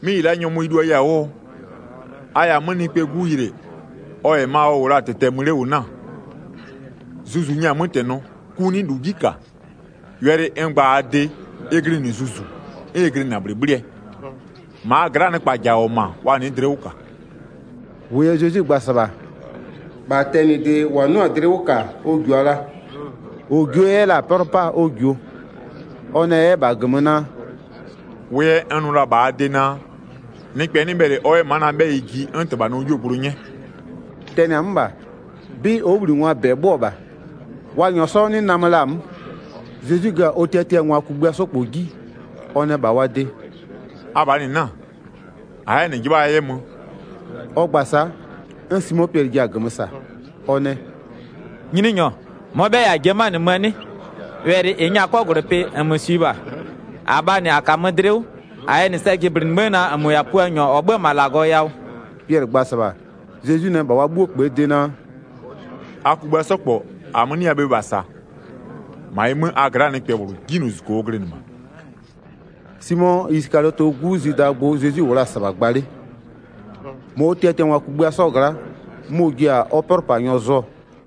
mi la nyomu ido ya o aya mani pe guire o e ma o ra tete mure una zuzu nya muteno kuni dujika yere engba ade egri ni zuzu egri na brebre ma grana pa ja o ma wa ni dreuka wo ye Jésus gbasaba ba teni de wa no dreuka ogiola ogio e la porpa ogio ona e ba gmana we anura ba ade na ni pe ni bere o e mana be igi ntba no yoburu nye teni amba bi oburu nwa be boba wa nyoso ni namalam Jésus ga otete nwa kugbe sopogi ona ba wade abani na aye ni jiba ye mu ogbasa nsimo pergi agamasa one nyini nyo mo be ya gema ni mani weri enya ko grope amusiba abani akamdrew aye ni sagi brin mena amu ya pu nyo ogbe malago yaw Pierre gbasaba Jésus ne ba wa bu pe de na akugba sopo amuni abe basa maimu agra ni pebulu ginus ko grenma Simon Iscariote guzi dagbo Jésus wala saba gbale mo tete wa kugbe sogra mo gia opor panyozo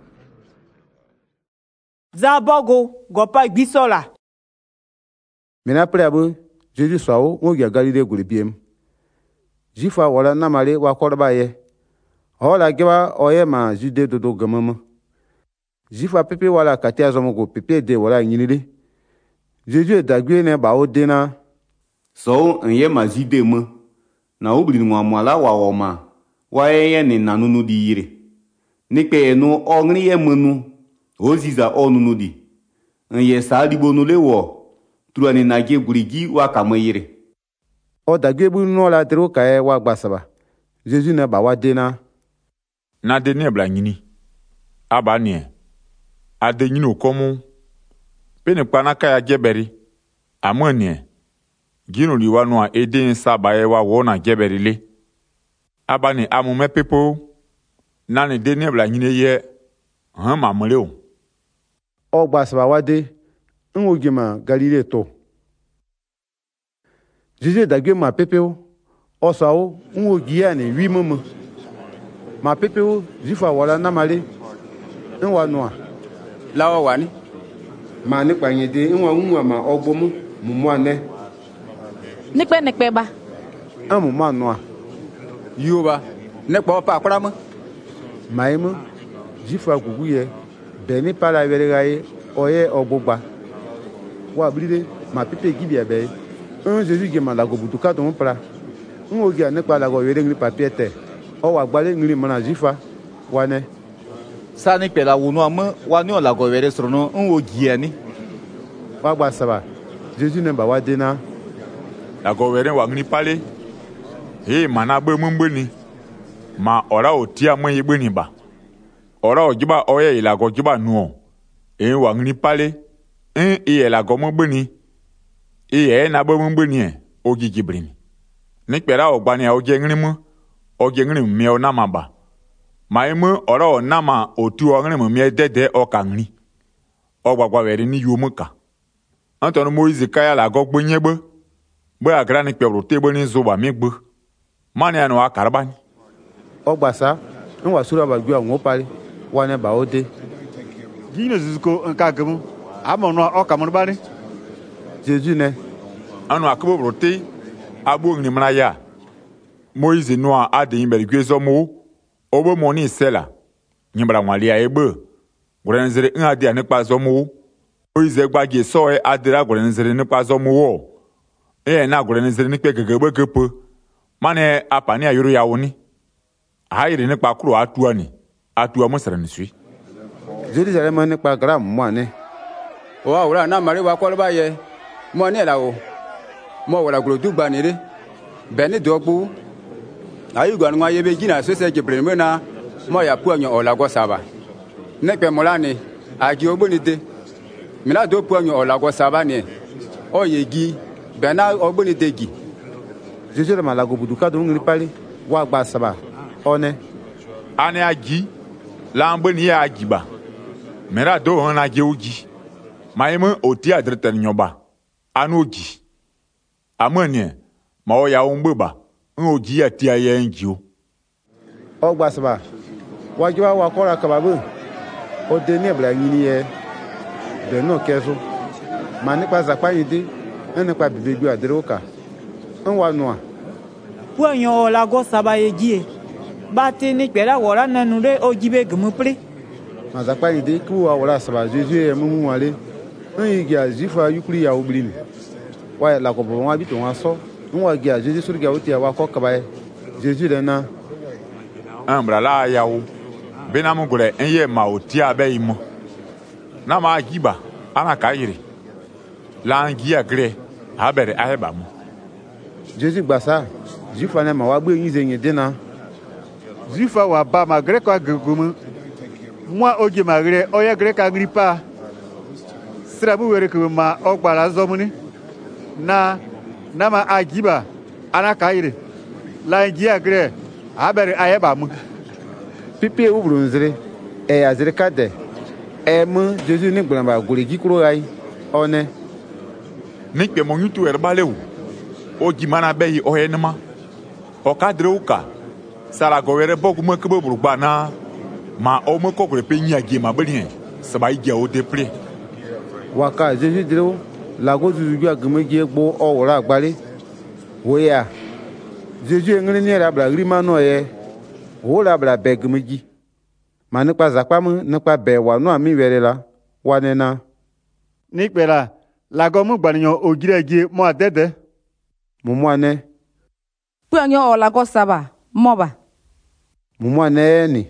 Zabogo gopa gbisola. Mena preabo Jésus sawo mo gia Galilée gulibiem Jifa wala namale wa korba ye hola geba oye ma Jude dodo gamama Jifa pepe wala katia zomogo pepe de wala nyinile Jésus dagbe ne ba odena so enye ma Jude mo na obiri nwa mwala wa woma wa ye ni nanunu di yire nikpe enu ongri ye munu oziza onunu di enye sa digbo nu lewo truani na ge gurigi wa kamoyire o dagbe bu no la dro kae wa gbasaba Jésus ne ba wa dena na de ne bla nyini abanie ade nyini okomu pene kpanaka ya geberi amanie gino liwa no a ede sabaye wa wona geberile abani amume pepo nani de ne bla nyine ye han mamleo o gbasaba wade nwogema Galilée to Jésus dagbe ma pepeo o sawo nwogia ni wi momo ma pepeo Jifa wala namale nwa noa lawa wani ma ni panyede nwa nwa ma ogbomu mumu ane Nikpe nikpe ba. amu ma noa yuba ne po pa krama maimu Jifa guguye beni pala weregaye oye ogbogba wa blide ma pepe gibia be un Jésus ge ma la gobutuka to mpra nwo ge ne pa la go were ngri papier te o wa gbale ngri mana Jifa wane sani pela wonu am wani ola go were srono nwo giani wa gba saba Jésus ne ba wa dena la go were wa ngni pale he mana be mumbeni ma ora otia mo yebeni ba ora ojiba oye ila go jiba nu e wa ngni pale en e la go mo beni e e na be mumbeni e ogigi brini nikpera ogbani a oje ngri mu oje ngri mi o na maba maimu ora o nama otu o ngri mu mi dede o kangri ogbagba were ni yomuka antonu Moise kaya la go gbonyegbe gbe agra ni pebro tebe ni zoba megbe mani anu akarabani o gbasa nwa sura ba gbe awon pare wane ba ode Gino zuko nka gamu amono o kamon bari Jésus ne anu akabo brote agbo ngri mra ya Moise no ade yimbere gwezo mo obo moni sela nyimbra nwali ya egbe gurenzere ngade anipa zo mo Moise gbage so e adira gurenzere nipa zo mo wo e na gurenzere nipe gegebe gepo mane apani ayoro ya woni ayire nipa kuro atuani atua mo sere nisui Jérusalem ne pa gram mo ane o awura na mari wa ko ba ye mo ni la o mo wala gro dugba ni re beni dogbu ayu ganu wa ye be jina so se jebreme na mo ya pu anyo olago saba ne pe molani agi ogbonide mina do pu anyo olago saba ni o yegi bena ogbonide gi Jésus ma la gobuduka do ngri pale wa gba saba one ane agi lambo ni ya agiba mera do hon agi ogi maimu oti adreten nyoba anu ogi amane ma o ya ongbeba o ji atia ye njio o gba saba wa ji wa wa kora kababu o de ni ebra yin ye de no keso ma nípa zapa yin de nípa bibegu adroka nwa no a puanyo la go saba ye ji ba ti ni pera wora nanu re o jibe gumu pri ma zapa yin de ku wa wora saba jesu e mu wale nyi gi azifa yukuri ya obrini wa la ko bo wa bi to wa so nwa gi a jesu suru gi oti wa ko kaba jesu de na ambra la yawo bena mu gure enye ma oti abe imo na ma giba ana kayire la ngi agre habere aheba mu jesu gbasa zifa na ma wa gbe yin ze yin de na zifa wa ba ma gre ko agugumu mwa oge ma gre oya gre ka gripa sirabu were ko ma ogbara zomuni na na ma agiba ana kayire la ngi agre habere aheba mu pipi uburu nzire e azire kade e mu jesu ni gbara gure gikuro ai one ni pe mo yutu er balewu o ji mana be yi o enema o kadre uka sara go were bogu mo kebo burugba na ma o mo kokore pe nya gi ma beli saba ige o de pre waka jesu diro lago zuzu agme gi egbo o wora agbare woya jesu engre ni era bra rima no ye wora bra begme gi ma nípa zakpamu nípa be wa no ami were la wanena ni pera lago mu gbaniyan ogirege mo adede mumu ane puanyo o lago saba moba mumu ane ni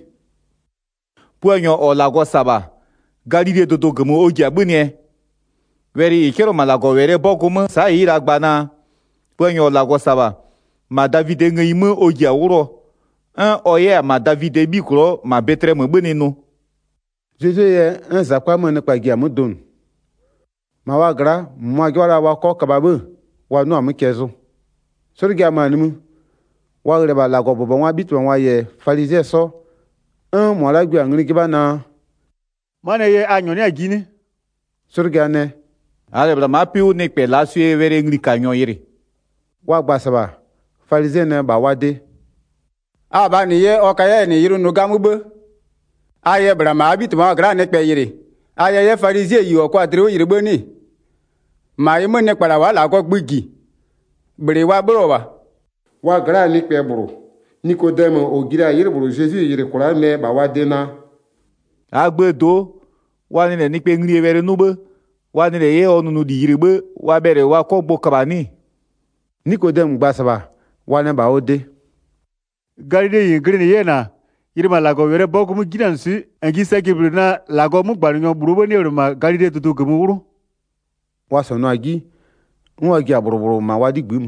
puanyo o lago saba galide dodo gemu ogi agbenie veri ikero malago were bogumu sa ira gbana puanyo o lago saba ma davide ngeimu ogi awuro an oye ma davide bikro ma betre mo gbeninu jesu ye en zakpamu nípa gi amudun ma wa gra ma gwara wa ko kababu wa no amkezo sorgi amanimu wa re ba lago bobo wa bitu wa ye farisee so en mo la gbe angri giba na mane ye anyo ni agini sorgi ane ale bra ma piu ni pe la sue were ngri kanyo yire wa gba saba farisee ne ba wade aba ni ye o kaye ni yiru no gamugbe aye bra ma bitu wa gra ne pe yire aye ye farisee yi o kwa dre yire gbe ni ma ye mo ne para wa la ko gbigi bere wa bro wa wa gra ni pe buru Nikodemo ogira yire buru Jesu yire kura ne ba wa dena agbedo wa ni ni pe ngri were nube wa ni ye onunu di yire gbe wa bere wa ko gbo kabani Nikodemo gbasaba wa ne ba ode galide yin gre ni ye na yire ma lago were bogu mu gidansi engi sege na lago mu gbaniyan burubo ni ma galide tutu gemu wuru wa sono agi nwa gi aburuburu ma wa digbim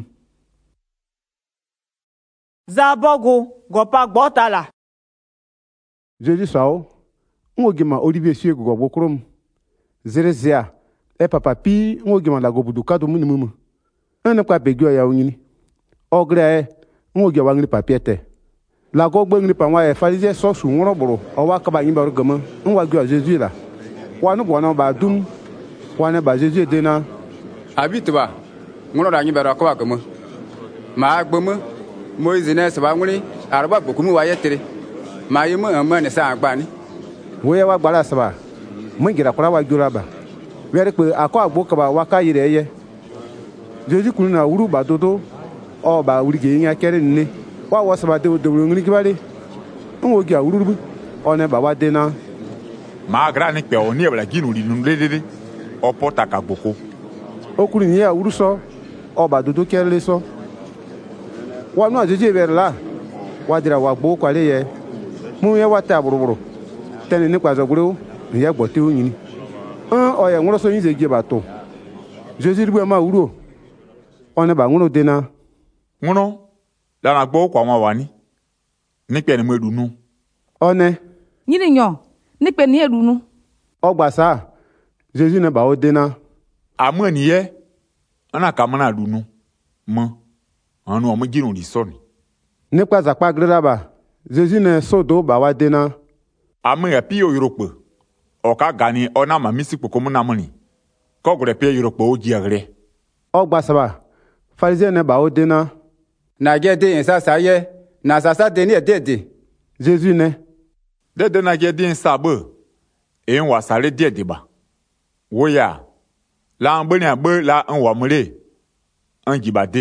Zabogo gopa gbotala jeju sawo nwo gi ma olivier sie gugo bokrum zerezia e papa pi nwo gi ma la gobudu kadu mu ni mumu ene kwa begio ya onyini ogre e nwo gi wa ngri papiete la go gbe ngri pa wa e farisee so su nworo buru o wa ka ba yin ba rugama nwa gi o jeju la wa no bo na ba dum wa ne ba jeju de na abitwa ngono da nyi bero ko agamo ma agbomo moize ne saba nguri arba bokumu wa yetere ma yimu amma ne sa agbani we wa gbara saba mun gira kura wa jura ba were pe akọ agbo ka ba wa ka yire ye jeju kunu na wuru ba dodo o ba wuri ge yin akere nne wa wo saba de de nguri kibare nwo gi awuru o ne ba wa de na ma gra ni pe oni ebra ginu ri nu dedede o pota ka gboko okuru ni ya wuru so o ba dodo kere so wa no jeje ber la wa dira wa gbo kwale ye mu ye wa ta buruburu teni ni kwazo guru ni ye gbote oyin an o ye nworo so yin ze je ba to jeje ri ma wuro one ba nworo de na nworo la na gbo kwa wa wani ni pe ni mo edunu one nyiri nyo ni pe ni edunu o gba sa jeje ne ba o de na amu ni ye ana ka mana dunu mo anu omo ginu di soni nípa zakpa grelaba jesu ne sodo ba wa dena amu ya pi Europe o ka gani ona ma misi pokomu na mani ko gure pi Europe o ji agre o gba saba farisee ne ba o dena na ge de sa sa ye na sa sa de ni de de Jésus ne dede na ge din sa be en wa sare de de ba wo ya la an be ni abe la an wa mure an ji ba de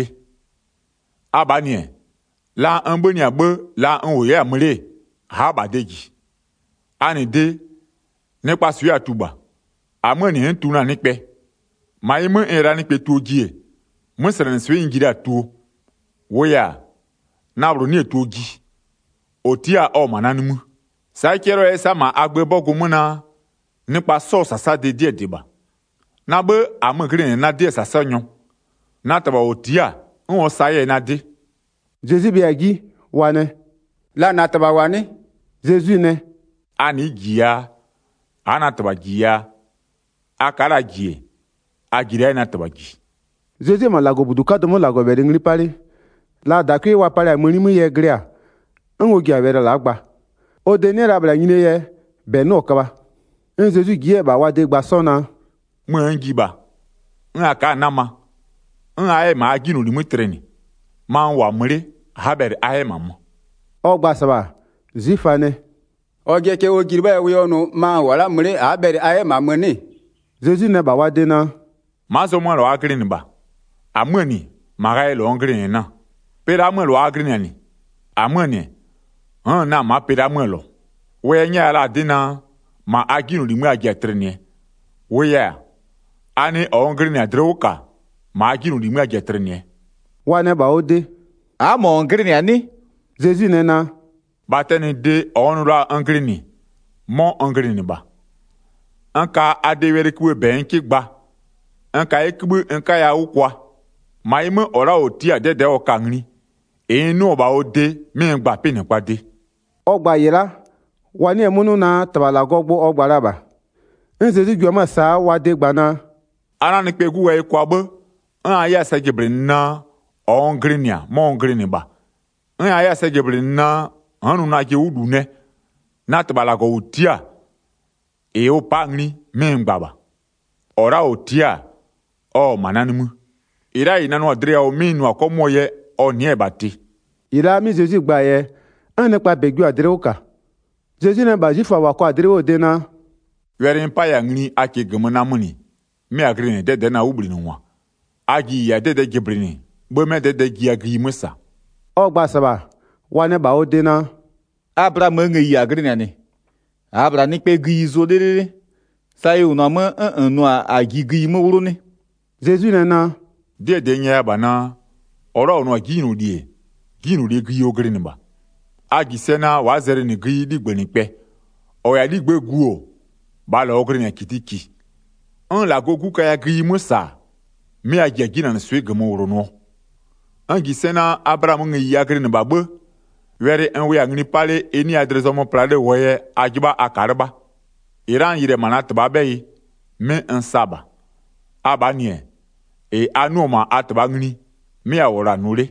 aba ni la an be ni abe la an wo ya mure ha ba de ji ani de nípa suya atuba amwe ni ntu na nikpe mai mu era nikpe tu ogie mu sere nsuye ngira tu wo ya na bro ni etu ogi otia o mananu sa kero esa ma agbe bogu mu na nípa so sasa de die diba na be amagre na de sasa nyon na taba otia nwo saye na de Jésus bi agi wane la na taba wane Jésus ne ani gia ana taba gia akara gie agira na taba gi Jésus ma lago buduka do mo lago be ngri pare la da kwe wa pare mo ni mu ye gria ngo gi avera la gba o de ni ra bla nyine ye be no kaba en Jésus gie ba wa de gba sona mo ngi ba nga ka nama nga e ma gi no ni mu treni ma wa mure haber aye mamo o gba saba zifane oge ke o girba we onu ma wala mure a bere aye ma mani Jésus ne ba wa de na ma so mo ro agri ni ba amani ma ga lo ngri na pera mo lo agri ni amani han na ma pera mo lo we nya la de na ma aginu ni mu aja treni we ya ani o ngri ni adroka ma aginu ni mu aja treni wa ne ba o de a mo ngri ni ani Jésus ne na batani de onura angrini mon angrini ba anka adewere kuwe benki gba anka ekbu anka ya ukwa maime ora oti adede o kangri enu ba ode mi gba pini pade ogba yira wani emunu na tabala gogbo ogbaraba nzezi juama sa wade gbana ana ni pe guwe kwa bo an ya sa jibril na ongrinia mon angrini ba an ya sa jibril na hanu na je udu ne na tabala go utia e o pangni mengbaba ora otia o mananimu ira ina no adria o minu akomoye o ni ebati ira mi Jésus gba ye an ne pa begu adre oka Jésus ne ba jifa wa ko adre o de na werin pa ya ngni ake gumuna muni mi agri ne dede na ubli nwa agi ya dede gibrini bo me dede gi agi musa o gba saba wa ne ba o de na abra manga yi agri ni abra ni pe gi zo de sai una ma an no agi gi mo wuro ni Jésus ne na de de nya ba na oro no agi no die gi no de gi ogri ni ba agi sena wa zere ni gi di gbeni pe o ya di gbe gu o ba lo ogri ni kitiki an la gogu ka ya gi musa mi agi agi na so ege mo wuro no agi sena abra mo ngi agri ni ba bo were en we agni pale eni adreso mo plade woye ajiba akarba iran yire manat babe me en saba abanie e anoma atba ngni me awora nure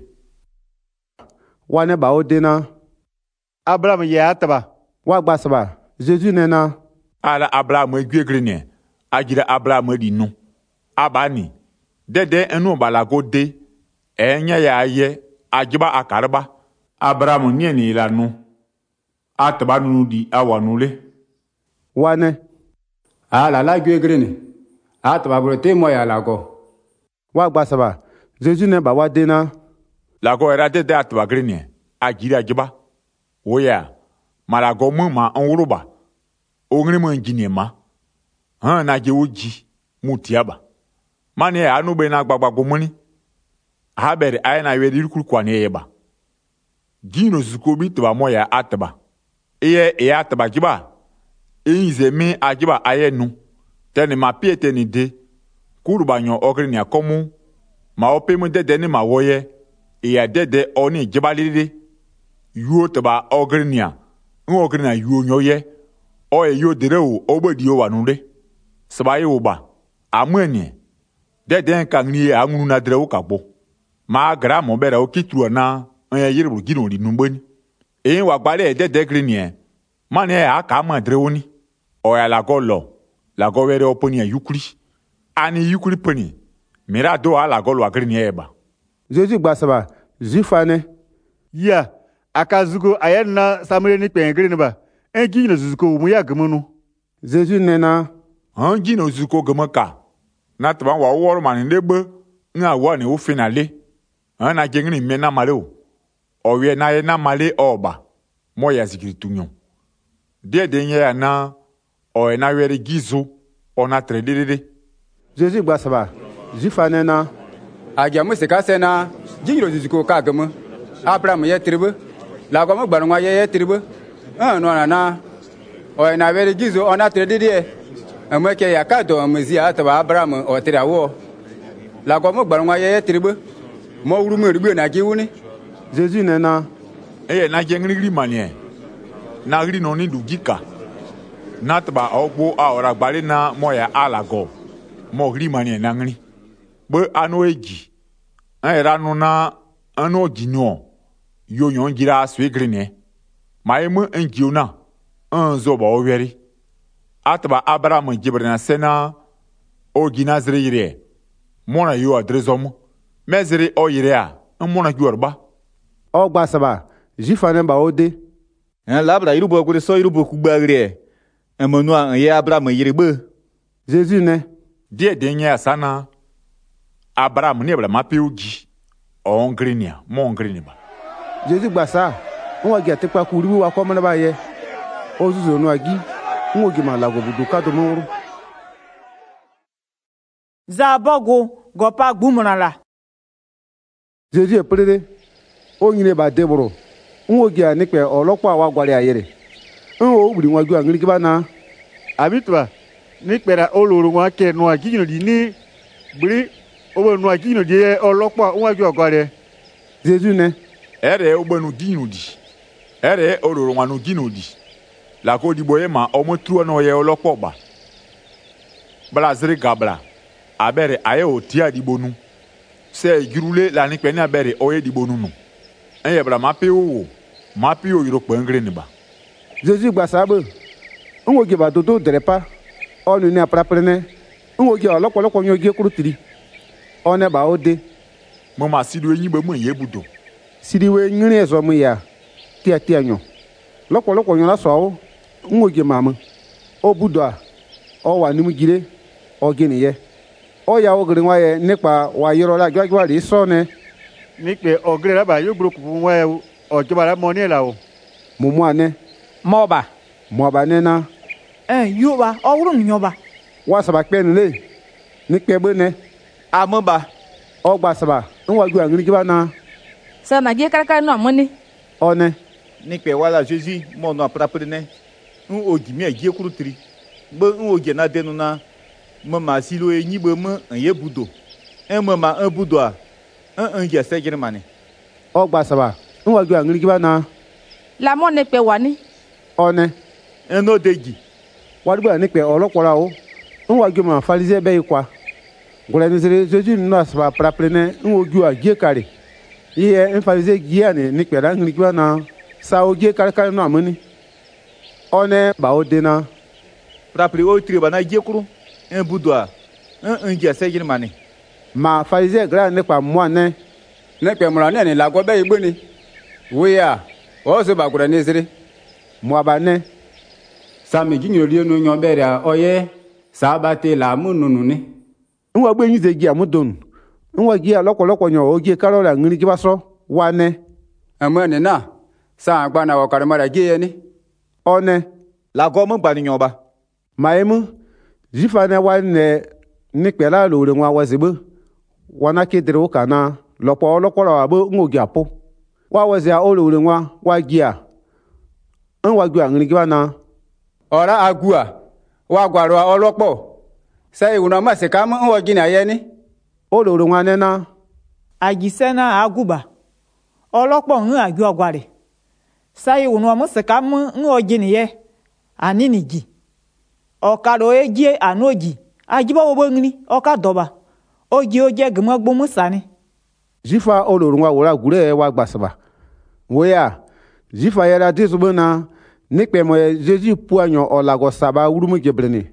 wane ba odena Abraham ye ataba wa gba saba Jésus ne na ala Abraham egwegre ne ajira Abraham di nu abani dede enu balago de enya ya ye ajiba akarba Abraham nye ni ilanu atba nu di awanule wane ala la gwegre ne atba brote mo ya lago wa gba saba Jésus ne ba wa dena lago era dede atba grene ajira ajiba woya malago mu ma onwuruba ongri mo njine ma ha na je oji mutiaba mane anu be na gbagbago muni ha bere ai na we dirikuru kwa ne yeba gino zukobi tba moya atba eye e atba jiba einze mi ajiba ayenu teni ma piete ni de kurubanyo ogri ni akomu ma opemu dede ni ma woye e dede oni jibalide yuo tba ogri ni a ogri na yuo nyoye o e yo dere o obodi o wanure sabaye oba amweni dede kan ni angunu na dere o kagbo ma gra mo bere o kitru na onye yiribu gino ri numbeni e wa gbare dede gri ni e mane aka ma dere oni o ya lago lo lago were oponi yukuri ani yukuri poni mira do ala go lo agri ni eba Jésus gba saba Zifane. Ya, akazuko ayana samre ni pengre ne ba. Engi no zuko mu ya gmunu. Jésus nena. Angi no zuko gmaka. Na taba wa wor man ndebe. Nga wa ni wo finale. Ana jengni mena maleo. Owe na ye na male oba. Moya zikiritunyo. Die denye ya na o na were gizo ona tredede. Jésus gbasaba. Zifane na. Agia muse ka sena jingiro zuko ka gmu. Abraham ye tribe. La ko mo gbarun ye ye tribe. Ah no na na. O na were gizo ona tredede. Amake ya ka do amzi ataba Abraham o tirawo. La ko mo gbarun ye ye tribe. Mo wuru mo ribe na giwuni. Jésus nena. Eye na jengri manie. Na ri no ni dugika. Natba ogbo ahora gbale na moya alago. Mo ri manie na ngri. Be anu eji. An era no na anu ginyo. Yo yon gira swegri ne. Ma emu engiona. An zoba oweri. Atba Abraham jibrina sena o ginazre yire. Mona yo adrezomu. Mezre o yire a. Mona yorba. O gbasaba. Jifane ba ode. En labra irubo gure so irubo kugbagre. En monua en ye Abraham yirebe. Jésus ne. Die denye asana. Abraham ne bla mapeugi. O ngrinia, mo ngrinia. Jésus gbasa. Nwa gi atekpa ku ribu wa ko mona ba ye. O zuzo no agi. Nwo gi ma lago budu ka do mo. Za bogo gopa gbumrala. Jésus eprede. O nyine ba deboro. Nwo gi anikpe olopo wa gware ayere. Nwo obiri nwa gi angri kiba na. Abitwa ni pera oloro wa ke no agino di ni bri obo no agino di olopo nwa gi ogore. Jésus ne. Ere ogbenu ginu di. Ere ororo nwa no ginu di. La ko di boye ma omo tru no ye olopo ba. Bla zri gabla. Abere aye oti adibonu. Se girule la ni pe ni abere oye dibonu no. Enye bla mape o. Mape o yiro pengre ni ba. Jésus gbasa be. Nwo gi ba dodo drepa. Onu ni apraprene. Nwo gi olopolopo nyo gi krutiri. One ba ode. Mo ma sidu enyi be mo ye budo. Sidiwe nyiri ezo mu ya. Tia tia nyo. Lopolopo nyo la so. Nwo gi mamu. O budo a. O wa nimu gire. O gini ye. O ya ogre nwa ye nipa wa yiro la gwa gwa ri so ne. Nikpe ogre la ba yo broku nwa o jobara mo ni la o. Mumu ane. Moba. Moba nena. Eh yoba owru nyoba. Wa saba pe nle. Nikpe be ne. Amoba. O gba saba. Nwa gwa ngri kiba na. Sa ma je karaka no amoni. One. Nikpe wala Jésus mo no aprapene. Un ogimi agie krutri. Be un ogena denu na mo ma silo enyi be mo ye budo. En mo ma un budo a. Un un je segire mane. O gba saba. Nwa gwa ngri kiba na. La mo ne pe wani. One. En odeji. Wadugba nikpe olopora o. Nwa gwa ma falize be ikwa. Gole ni sere Jésus no asaba praplene nwo gwa gie kare. Iye enfalize gie ani nikpe da ngri kiba na. Sa o gie kare kare no amoni. One ba ode na. Praple o tri bana giekuru. En budo a. Un un je segire mane. Ma falize gra nikpa mo ne. Nekpe mura ne ni la go be igbo ni. We ya. O so ba gura ni sire. Mo abane. Sami jingiro ri no nyo bere a oye sabate la mununu ni. Nwa gbe yin ze gi amudon. Nwa gi alopolopo nyo o gi karola ngri kiba so wa ne. Amane na. Sa agba na wakare mara gi ye ni. One. La go mo gbani nyoba. Maemu. Jifane wa ne nikpe la lo re nwa wazebe. Wana kedere o kana lopo oloporo wa bo ngogi apo. Wa waze a olo re nwa wa gi a. Nwa gi ngri kiba na. Ora agua. Wa gwaro olopo. Sai una mase kama nwo gi na ye ni. Olo re nwa ne na. Agisena aguba. Olopo nhu agi ogware. Sai unu mo se kam nhu gini ye. Anini gi. Okaro eji anoji. Ajiba wo ngini oka doba. Oji oje gmagbo musani. Jifa olo re nwa wora gure wa gbasaba. Wo ya. Jifa yara dizubo na. Nikpe mo Jésus pu anyo olago saba urumu gebrene.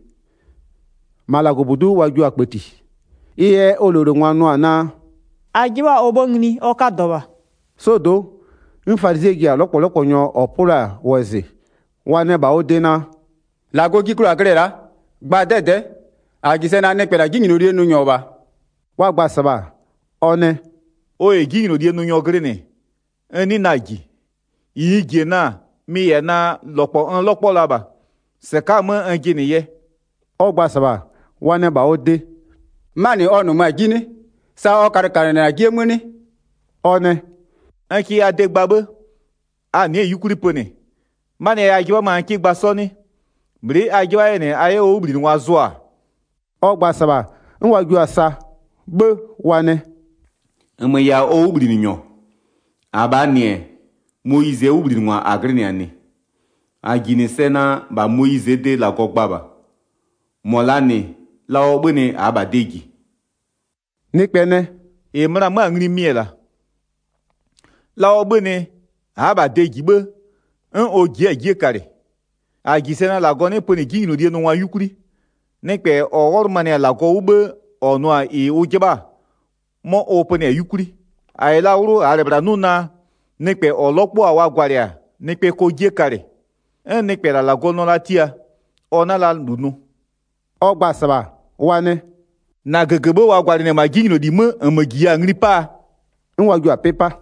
Malago budu waju akpeti. Iye oloro nwa no ana. Ajiba obongni oka doba. sodo un farisé gi alopolopo nyo opula weze wane ba odena la go gi kura grera gba dede agise na ne pera gi nori enu nyo ba wa gba saba one o e gi nori enu nyo grene eni na gi yi gi na mi ye na lopo an lopo laba se ka mo an gi ni ye o gba saba wane ba ode mani onu ma gini sa o kare kare na gi mu ni one anki adegbabe ani eyukuri pone mani agiwa ma anki gbasoni bri agiwa ene aye obri nwa zoa o gba saba nwa ju asa gbe wane emu ya obri nyo abanie Moïse obri nwa agrini ani agini sena ba Moïse de la gogbaba molani la ogbene abadegi nikpene e mra ma ngri miela la ogbene abadegi be un ogie agie kare agisena la gone pone gi no die no wa yukuri nekpe owor mane la go ube onu a e ojeba mo opone yukuri ai la uru arebra nuna nekpe olopo awa gwaria nekpe ko gie kare en nekpe la go no la tia ona la lunu o gba saba wane na gegebo wa gwari ne magi no di mo amagi ya ngripa nwa ju apepa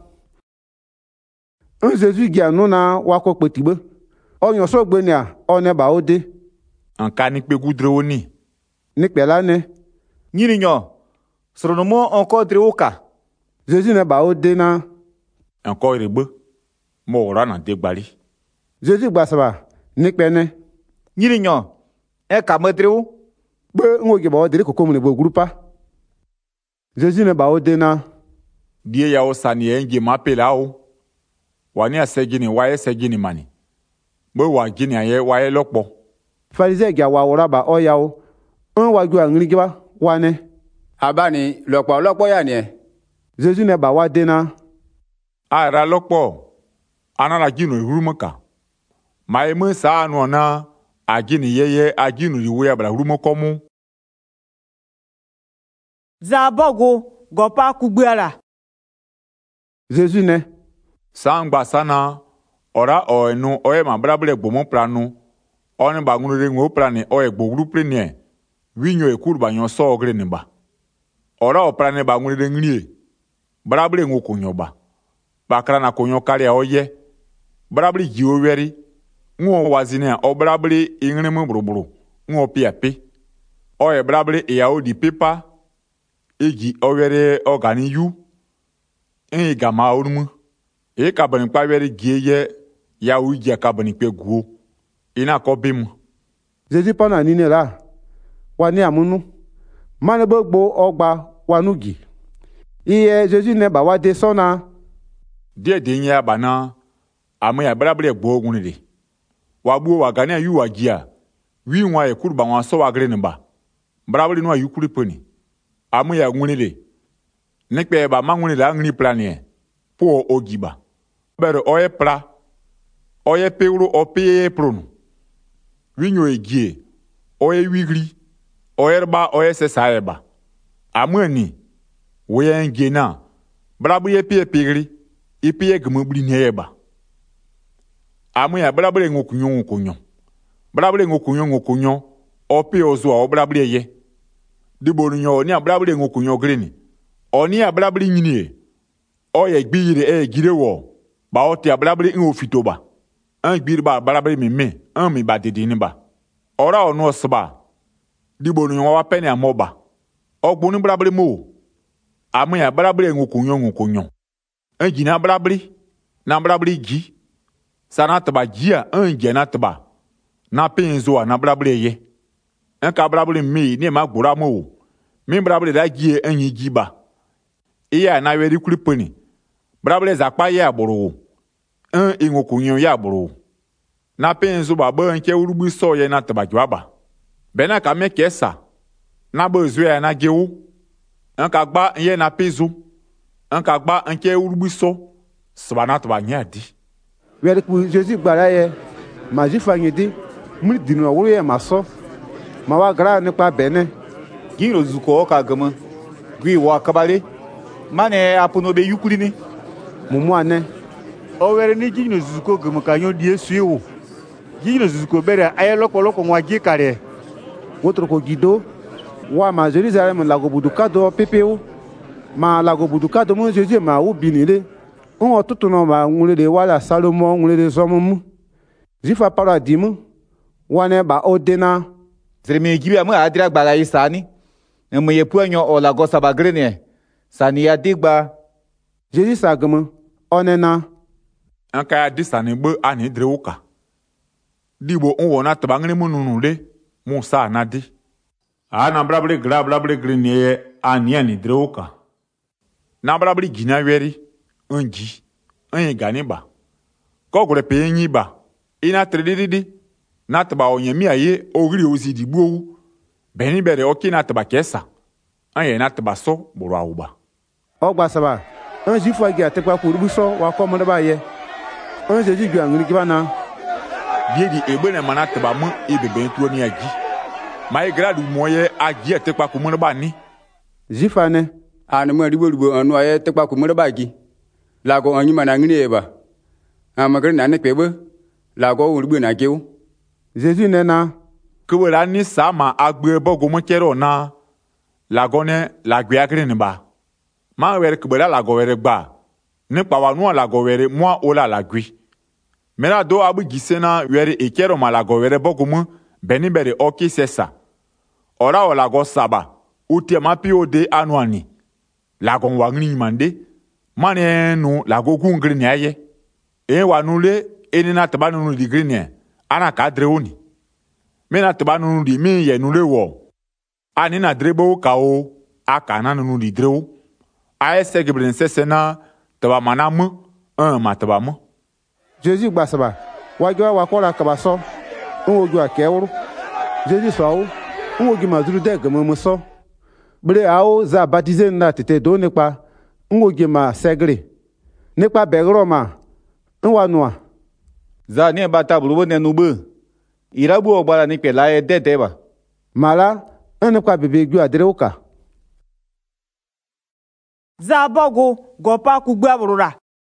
un Jésus gi anu na wa ko petibe onyo so gbe ni a one ba ode anka ni pe gudre oni ni pe la ne nyiri nyo soro mo onko dre oka Jésus ne ba ode na anko irebe mo ora na de gbari Jésus gba saba ni pe ne nyiri nyo e ka mo dre o gbe nwoge ba ode ko ko mu ne bo grupa Jésus ne ba ode na die ya o sani engi mapela o wani asegini waye segini mani bo wa gini aye waye lopo farisee gi awa wora ba oya o un wa ju angri giba wane abani lopo lopo ya ni Jésus ne ba wa dena ara lopo anana gino rumoka mai mu sa anu na agini yeye aginu riwe abra rumokomu Zabogo gopa kugbeara Jésus ne sangba sana ora o enu oye ma brable gbomo pranu oni ba ngure ngo prani oye gbogru prenie winyo e kurba nyo so ogre ni ba ora o prani ba ngure ngrie brable ngo kunyoba bakra na kunyo kare oye brable ji oweri ngo wazine o brable ingre mu buruburu ngo piapi oye brable e yawo di pepa egi owere ogani yu en gama orumu e ka bani pa were gieye ya uji ka bani pe guo ina ko bim Jésus pana ni ne la wa ni amunu mane gbogbo ogba wanugi iye Jésus ne ba wa de sona die de nya bana amu ya brable gbo ogun de wa gbo wa gani yu wa gia wi nwa e kurba nwa so wa gre ne ba brable no ayukuri poni amu ya ngunile nekpe ba manguni la ngni planie po ogiba bere oye pra oye peuro opeye pronu winyo egie oye wigri oye ba oye sesaeba amani we ngena brabu ye pie pigri ipie gmubli nieba amu ya brabu ngokunyo ngokunyo brabu ngokunyo ngokunyo ope ozo o brabu ye dibonu nyo ni brabu ngokunyo greni oni abrabli nyini oye gbire e gire wo ba oti abrabli in ofitoba an gbire ba abrabli mi me an mi ba dede ni ba ora onu osba dibonu nyo wa peni amoba ogbonu abrabli mo amu abrabli ngokunyo ngokunyo an gina abrabli na abrabli gi sanat ba gia an gena tba na penzo na abrabli ye an ka abrabli mi ni ma gbura mo mi abrabli da gi an yi gi ba iya na weri kuliponi brable zakpa ya gburu en ingokunyo ya gburu na penzo baba nke urugbu so ye na tabajwaba bena ka me kesa na bozu ya na gewu en ka gba ye na pezu en ka gba nke urugbu so sbana tabanya di weri ku Jésus gbara ye ma jifanye di mu dinu wuru ye maso ma wa gra nípa bene giro zuko ka gama gwi wa kabale mane apuno be yukuri ni mumu ane o were ni ji no zuzuko gum ka nyo die suiwo ji no zuzuko bere aye loko loko nwa ji kare wotro ko gido wa ma Jerusalem la go buduka do pepeu ma la go buduka do mo Jeje ma wo binire on otutu no ma nwure de wala Salomo nwure de somumu zifa paradimu wane ba odena zreme gibi amu adira gbara isani emu ye puanyo o la go sabagrene sani ya digba Jeje sagama onena anka ya disani gbe ani drewuka dibo onwo na tabangre mununu le musa na di ana brable gra brable grene ani ani drewuka na brable gina weri onji onye ganiba kogure pe nyi ba ina tredidi na taba onyemi aye ogiri ozi digbo beni bere oki na taba kesa anye na taba so buru awuba ogbasaba onji fo agi atekwa kurubu so wa ko mo ba ye onje ji gwa ngiri gibana biedi egbe na mana taba mu ebebe ntuo ni agi mai gradu moye agi atekwa ku mo ba ni jifane anu mo ribo ribo anu aye tekwa ku mo ba gi lago onyi mana ngiri eba amagre na ne pebe lago urugbe na kiu Jésus nena kubera ni sama agbe bogo mo kero na lago ne lagbe agre ni ba ma were kubera lago were gba ni pa wa nu lago were mo ola lagwi mera do abu gisena were ekero ma lago were bogo mo beni bere oki sesa ora o lago saba uti ma piode anuani lago wangni mande mane nu lago gungri ni aye e wa nu le eni na taba nu di green e ana ka dreoni me na taba nu di mi ye nu le wo ani na drebo ka o aka na nu di drewo aye se gebren sese na taba manamu un ma taba mu Jésus gbasaba wa jo wa ko la ka ba so un oju akewuru Jésus so o un oju mazuru de gamo mo so bre awo za baptiser na tete do nípa un oju ma segre nípa begro ma nwa nwa za ni ba tabulu ne nubu irabu ogbara ni pe la e dede ba mala ene kwa bebe gbu adreuka za bogo gopa ku gbaburura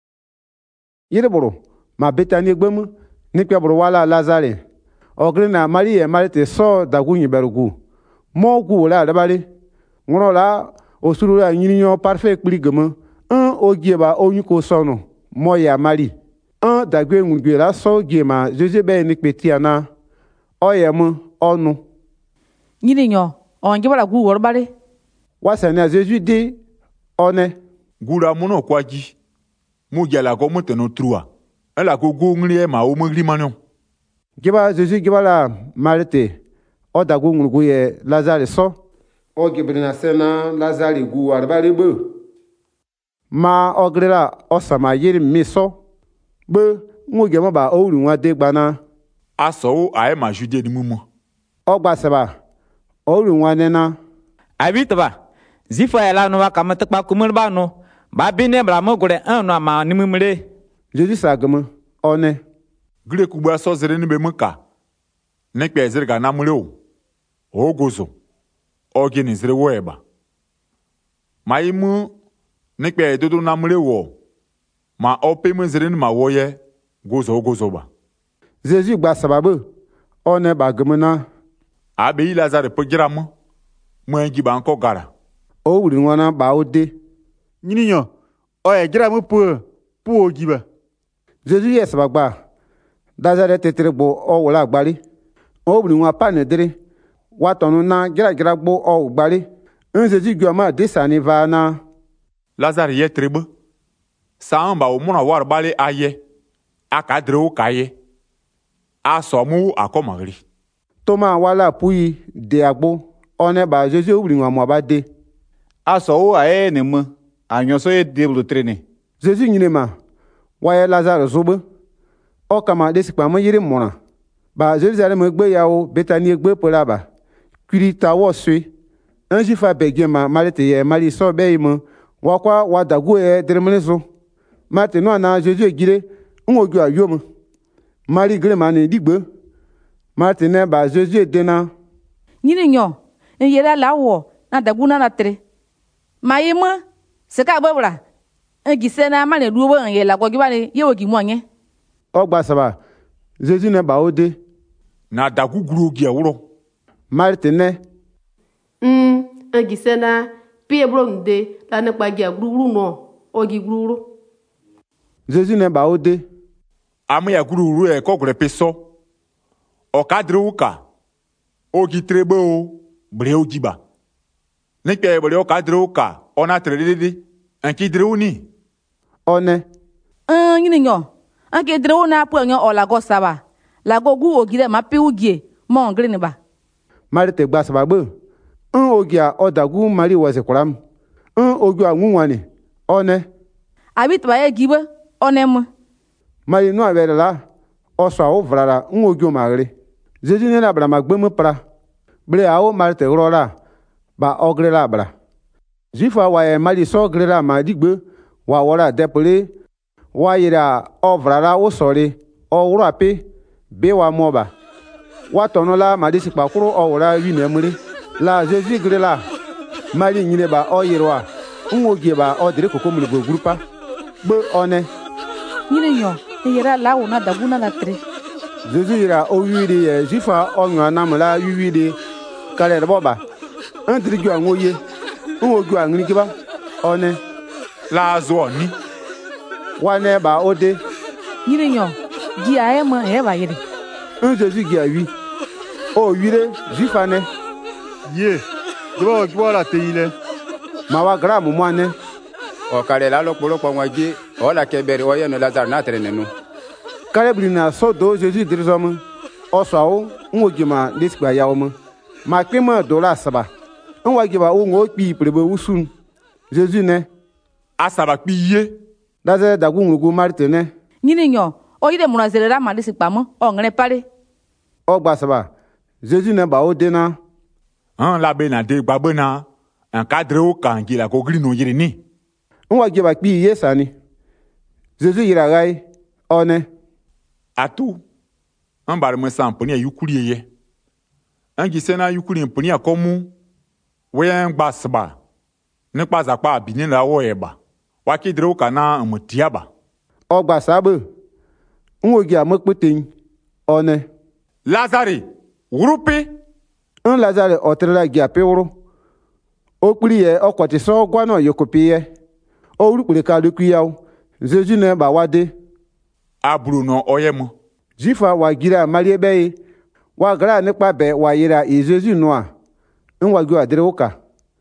yire buru ma betani gbemu ni pe buru wala lazare ogre na marie marite so dagunyi berugu mo gu la dabale ngoro la osuru la nyinyo parfait kpligemu un ogieba onyu ko sono mo ya mari un dagwe ngugwe la so gema Jésus be ni petiana oyemu onu nyirinyo onje bala gu worbale wasana Jésus di one gura muno kwaji mu jala ko muteno trua ala ko gu ngri ma o mugri manyo geba Jésus geba la marite o dagu ngugwe ye Lazare so o gibrina sena Lazare gu warbale be ma ogrela osama yiri miso be ngoge mo ba oru nwa de gbana aso aye ma jude ni mumu ogba seba oru nwa nena abitaba zifa ela no wakamata pa kumur ba no ba bine bra mo gore an no ma ni mumre Jésus sagama one gre kubwa so zere ni be muka ne pe zere ga na mure o ogozo oge ni zere wo eba maimu ne pe dodo na mure wo ma ope mu zere ni ma wo ye gozo gozo ba Jésus gba sababu one ba gmana abe yi Lazare pogira mo mo enji ba nko gara o wuri nwana ba ode nyinyo o e gira mu pu pu ogiba Jésus yes bagba Lazare tetere gbo o wala agbari o wuri nwa pa ne dere wa tonu na gira gira gbo o gbari un Jésus gwa ma desani va na Lazare ye trebe samba o mona war bale aye aka drewo kaye asomu akomagri toma wala puyi de agbo one ba Jésus wuri nwa mo ba de aso o aye ne mu anyo so e deblu trene Jésus nyinema waye Lazare zobe o kama desikpa mo yiri mona ba Jérusalem gbe yawo Betani gbe pola ba kuri tawo sui anji fa begema malite ye mali so be imo wakwa wadagu e dermelezo mate no na Jésus gire nwoju ayom mari gre mani digbe mate ne ba Jésus dena nyirinyo yera lawo na daguna na tre mayema seka babra ngisena mane duwo nge la gogi bani yewo gi monye ogba saba Jésus ne ba ode na daguguru gi awro Marthe ne mm ngisena pie bro nde la ne pa gi aguru no ogi guru Jésus ne ba ode amu ya guru e ko gre peso o kadre uka ogi trebe o bre ogiba ne pe bre o kadre uka ona trede anki dre uni one eh nyini nyo anke dre una pu nyo o la go saba la go gu ogire ma pe ugie mo ngre ni ba Marthe gba saba gbe un ogia odagu mari wase kuram un ogu anwuwani one abit ba e gibe onem mari no avere la oso awo vrara un ogu magre Jésus ne la bra magbe mu pra bre awo Marthe rora ba ogre la bra Jifa wa e mari so gre la ma digbe wa wora depole wa yira ovrara wo sore o wura pe be wa moba wa tono la ma disi pa kuro o wora wi ne muri la Jésus gre la mari nyine ba o yirwa nwogie ba o dire koko mu go grupa be one nyine nyo yira la wona daguna la tre Jésus yira o wiri e Jifa o nwa na mala wiwide kale boba un dirigio anwoye nwogu angri kiba one la zo ni wane ba ode nyine nyo gi aye mo e ba yire un Jésus gi awi o wire Jifa ne ye do gbo la te ile ma wa gra mu mane o kale la lo polo kwa nwaje o la kebere o ye no Lazare na tere nenu kale brina so do Jésus dirizomu o so awo nwogi ma diskwa yawo ma pe mo do la saba nwogi ba o ngo pi prebe usun Jésus ne asaba pi ye daze dagu ngugu Marthe ne nyine nyo o yide munazere ra ma disi pamo o ngre pare o gba saba Jésus ne ba o de na an la be na de gbagbe na an kadre o kan gi la ko gri no yire ni nwogi ba pi ye sani Jésus yira gai one atu an bar mo san poni ayukuri ye an gi sena ayukuri poni akomu wen gba saba ne pa za pa bi ni la wo eba wa ki dre o kana mo tiaba o gba sabe nwogi amokpetin one Lazare wurupe un Lazare otrela gi apewro o kpiri ye okoti so gwa no yokopi ye o urukpire ka leku yawo Jésus ne ba wade aburu no oyemo Jifa wa gira marie be wa gra nipa be wa yira e Jésus no a nwa gi adire uka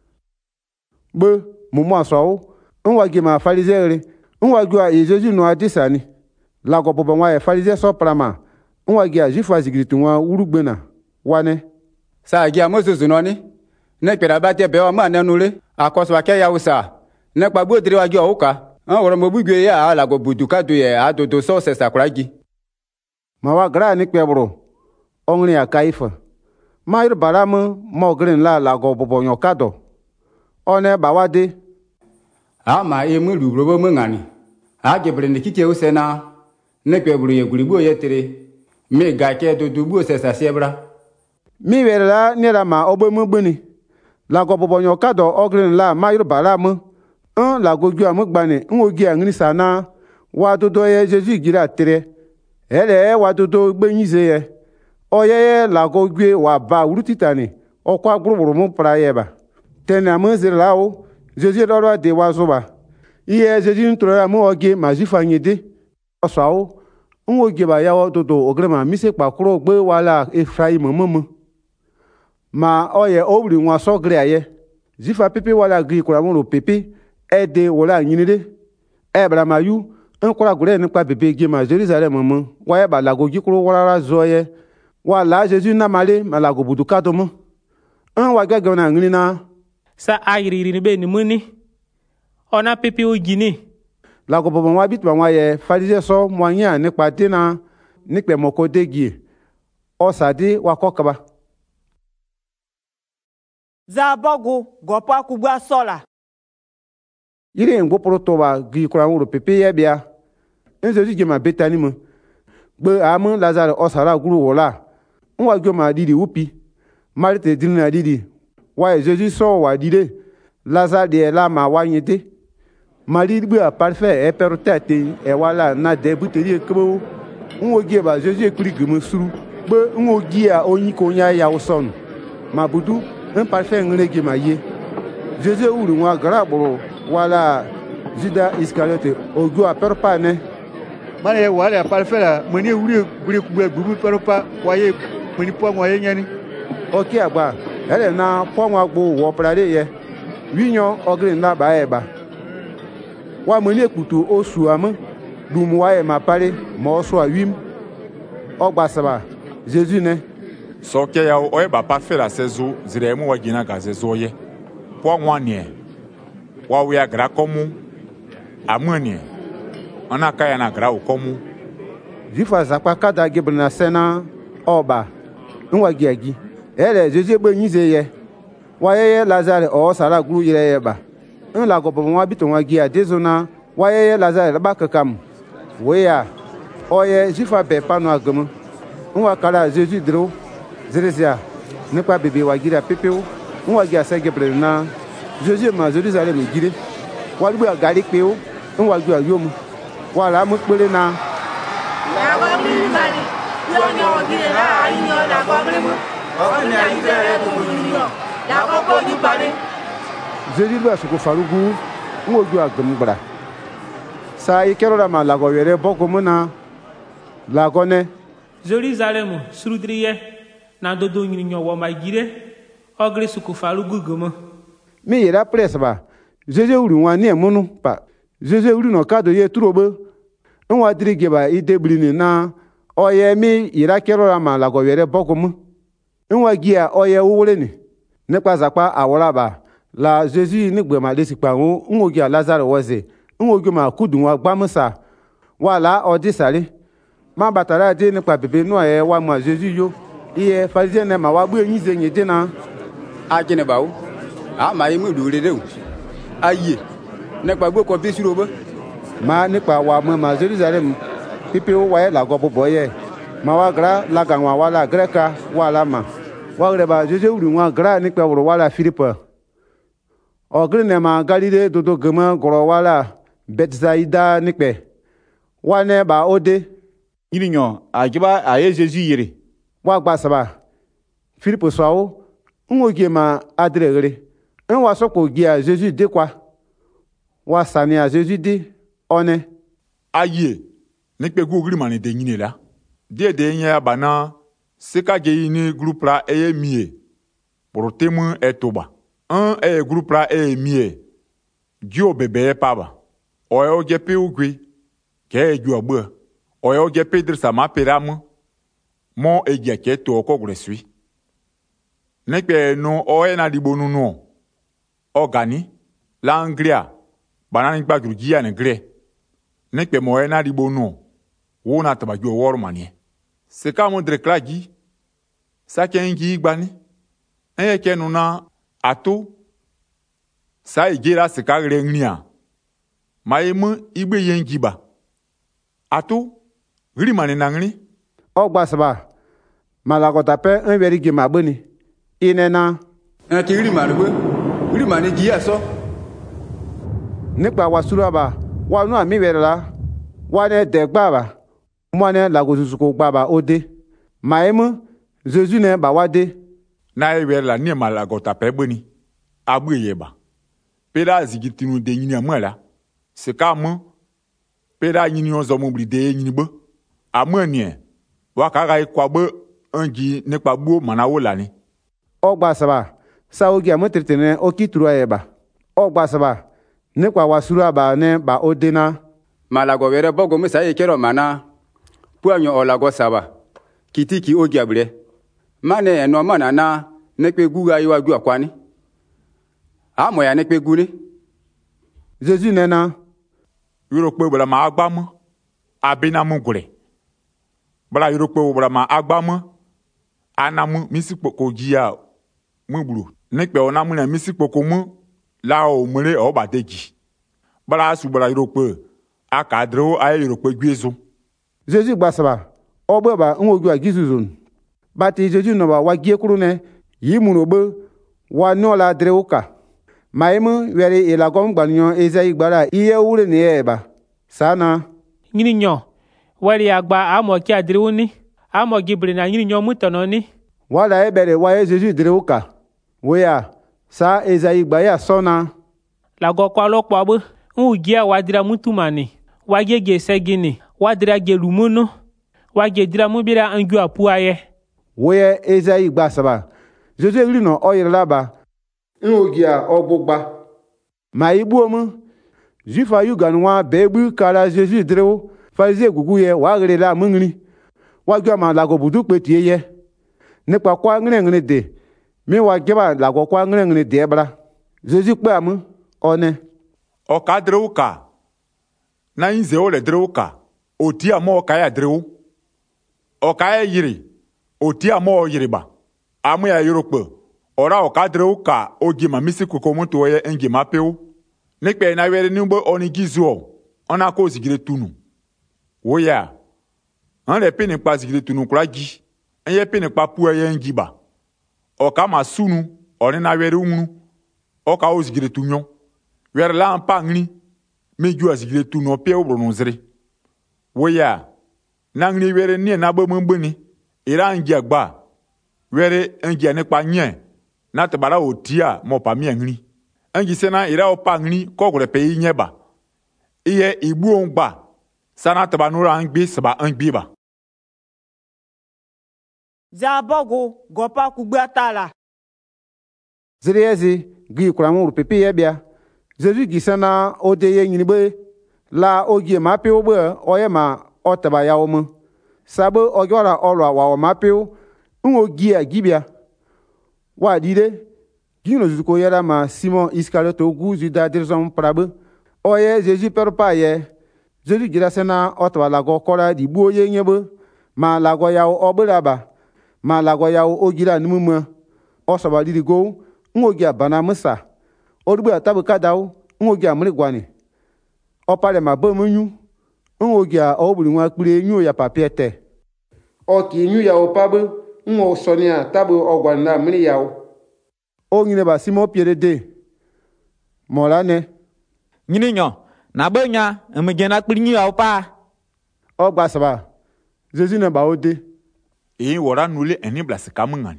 be mumu aso nwa gi ma farisere nwa gi e Jésus no adisani la go bobo wa e farisere so prama nwa gi a Jifa zigiritu nwa urugbena wane sa gi amosusu no ni ne pera ba te be o ma nanu le akoso ake ya usa ne pa bodire wa gi o uka an woro mo bugwe ya ala go buduka do ye adodo so se sakura gi ma wa gra ni pebro onri akaifa ma ir baram mo grin la la go bobo nyokado one ba wade ama e mu lubro mo ngani a gebre ne kike usena ne pebro ye guribo ye tere me ga ke do dubu se sa sebra mi wera ni ra ma ogbe mo gbeni la go bobo nyokado ogrin la ma ir baram un la goju amugbani nwogi angri sana wa dodo ye Jésus gira tere ele wa dodo gbenyize ye oye la goju wa ba urutitani okwa gburugburu mu pra ye ba tena muzir lawo Jésus doro de wa zoba iye Jésus ntura mu oge ma Jifa nyede osawo nwogi ba ya dodo ogrema mise pakuro gbe wala Efraim mumu ma oye obri nwa so gre aye Jifa pepe wala gri kura mu ro pepe ede wala nyinide Abraham ayu nkura gure nipa bebe gima Jerusalem mo wa ya balago gikuru warara zoye wa la Jésus na male malago buduka do mo an wa gaga na ngrina sa ayiri ni be ni muni ona pepe o gini lago bobo wa bitwa wa ye farise so moanya nipa dina nipe moko degi o sade wa kokaba za bogu gopa kugba sola yiri ngoporo to ba gi kura wuro pepe ye bia enzo ji ma betani mo gbe amu Lazare osara guru wola nwa gyo ma didi upi Marthe dinna didi wa Jésus so wa dide Lazare de la ma wa nyete Marie be a parfait e perotete e wala na de buteri kebo nwogi ba Jésus ekuri gumsuru be nwogi a onyi ko nya ya uson mabudu un parfait ngregi maye Jésus uru nwa garaboro wala Judas Iscariote ogu a perpa ne mana ye wale a parfait la meni uri buri kubwe gubu perpa waye meni po waye nyani oki agba ele na po nwa gbo wo prade ye winyo ogre na ba eba wa meni ekutu osu am dum waye ma pare mo so awim ogba saba Jésus ne so ke ya o e ba parfait la sezo zire mu wa gina ga sezo ye po nwa ne wa we agra komu amani ona kaya na gra komu jifa zakwa kada gibna sena oba nwa giagi ele Jésus gbe nyize ye wa ye Lazare o sara guru yire ye ba nla go bo nwa biton wa gi adezona wa ye Lazare ba kakam we ya oye jifa be panu agum nwa kala Jésus dro zerezia ne pa bebe wa gira pepeo nwa gi asa gebre na Jésus ma Jérusalem gire wa gbe agari peo nwa gi ayom wa la mu pele na ya go mi mari yo ni o gire la ari ni o la go gre mu o ni ai zere ko ni yo ya go ko ni pare Jésus ba su ko farugu nwa gi agum gbara sa ikero la ma la go yere boko muna la gone Jerusalem surudriye na dodo nyini nyo wo magire ogre suku farugu gomo mi yera presba Jésus uru nwa ni emunu pa Jésus uru no kado ye turobe nwa dirige ba ideblini na oye mi yera kero la ma la go yere boko mu nwa gia oye uwure ni nepa zakpa awora ba la Jésus ni gbe ma desipa won nwogi Lazarus woze nwogi ma kudu nwa gbamusa wala odisare ma batara de nípa bebe nu e wa ma Jésus yo iye Pharisien ne ma wa gbe yin ze yin de na ajine bawo a ma yi mu du rede o aye nípa gbe ko bi suro bo ma nípa wa mo ma Jerusalem pipe o wa e la go bobo ye ma wa gra la ga wa wala greka wala ma wa re ba Jésus uru wa gra nípa woro wala Philippe ogre ne ma Galilée dodo gema goro wala Bethsaida nípa wa ne ba ode Irinyo ajiba aye Jésus yire wa gba saba Philippe so nwogi ma adregere nwa soko gi a Jésus de kwa wa sani a Jésus de one aye nikpe gugri mani de nyine la de de nya bana seka ge ni groupe la e mie pour temu etoba un e groupe la e mie gio bebe paba oyo ge pe ugwi ke ju agbo oyo ge Pedro sama peramu mo egia ke to ko gresui nekpe no oye na dibonu no ogani langria banani gba grugia ne gre nekpe mo oye na dibonu wo na tabaju wor manie se ka mo dre klagi sa kengi gbani eye ke no na ato sa ejera se ka gre ngria maimu igbe yengi ba ato gri mani nangri ogba saba malagota pe un veri gi maboni inena en ti gri mani bo gri mani ji aso nípa wasura ba wa nu ami verla wa ne de gba ba mo ne lago susuko gba ba ode maimu Jésus ne ba wade na e verla ni malagota pe boni abu yeba pera zigitinu de nyini amala se ka mo pera nyini ozo mo bri de nyini bo amanie wakara ikwabe anji nípa gbo manawo lani ogba saba saogi amotretene okitru ayeba ogba saba nípa wasura ba ne ba odena malago were bogo musa ye kero mana puanyo olago saba kitiki ogi abre mane eno mana na nekpe guga yiwa gu akwani amo ya nekpe guni Jésus nena Europe bla ma agbamu abina mugure bla Europe bla ma agbamu anamu misikpoko jia mubulu nekpe onamu na misikpoko mu la o mure o badeji bla su bla Europe akadro ay Europe gwezo Jésus gbasaba ogbe ba nwogu agizuzun bati Jésus no ba wagie kuru ne yimuno be wa no la dreuka Maimu were ilagom gbanyo Ezai gbara iye wure ni eba. Sana. Nyini nyo. Wari agba amo ki adriwuni. Amo gibri na nyini nyo mutononi. Wala ebere wa Jesu driwuka. Weya sa Ezai gbaya sona. Lago kwa lokpo abu. Ugia wadira mutumani. Wage ge segini. Wadira ge lumuno. Wage dira mubira angu apuaye. Weye Ezai gba saba. Jesu rino oyirlaba. Ugia ogbugba. Ma ibu omu. Jufa yugan wa bebu kala Jesu driwu. Farize gugu ye wa gere la mungri. Wa gwa ma lago budu petie ye. Nekpa kwa ngre ngre de. Mi wa geba lago kwa ngre ngre de bra. Jesu pe amu one. O ka driwu ka. Na inze o le driwu ka. O ti amo o ka ya driwu. O ka ya yiri. O ti amo o yiri ba. Amu ya yorokpe. Ora o ka driwu ka o gi ma misi kuko muntu ye engi ma peu. Nekpe na were ni mbo oni gizuo. Ona ko zigire tunu. Woya. An le pe ne pa zigire tunu kura gi. En ye pe ne pa pu ye engi ba. O ka ma sunu. Oni na were unu. O ka o zigire tunyo. Were la ampa ngni. Me ju a zigire tunu pe o bronzre. Woya. Na ngni were ni na bo mbo ni. Ira ngi agba. Were engi ne pa nye. Na te bara o tia mo pa mi ngni. Engi sena ira o pa ngni ko gre pe nye ba. Iye ibu ongba. Sana te ba nura angbi se ba angbi ba. Zabogo gopa kugbatala. Ziriezi gi kuramu pepe ye bia. Jesu gi sana ode ye nyinibe. La ogie ma pe obe oye ma otaba ya omu. Sabo ogora olwa wa ma pe o. Ungo gia gibia. Wa dide. Gino zuko yara ma Simon Iscariote ogu juda dirson prabe. Oye Jesu perpa ye. Jesu gira sena otwa lago kora di buo ye nyebe. Ma lago ya obelaba. Ma lago ya ogira numuma. Osaba didi go. Ngogia bana musa. Orugbe atabu kadao. Ngogia mrigwani. Opale ma bomunyu. Ngogia obuli nwa kpire nyu ya papiete. Oki nyu ya opabe. Ngo sonia tabu ogwana mri yao. O nyine ba Simon Pierre de. Molane. Nyini nyo. Na benya. Emegena kpiri nyu ya opa. O gbasaba. Jesu ne ba ode. E wora nule eni blase kamungani.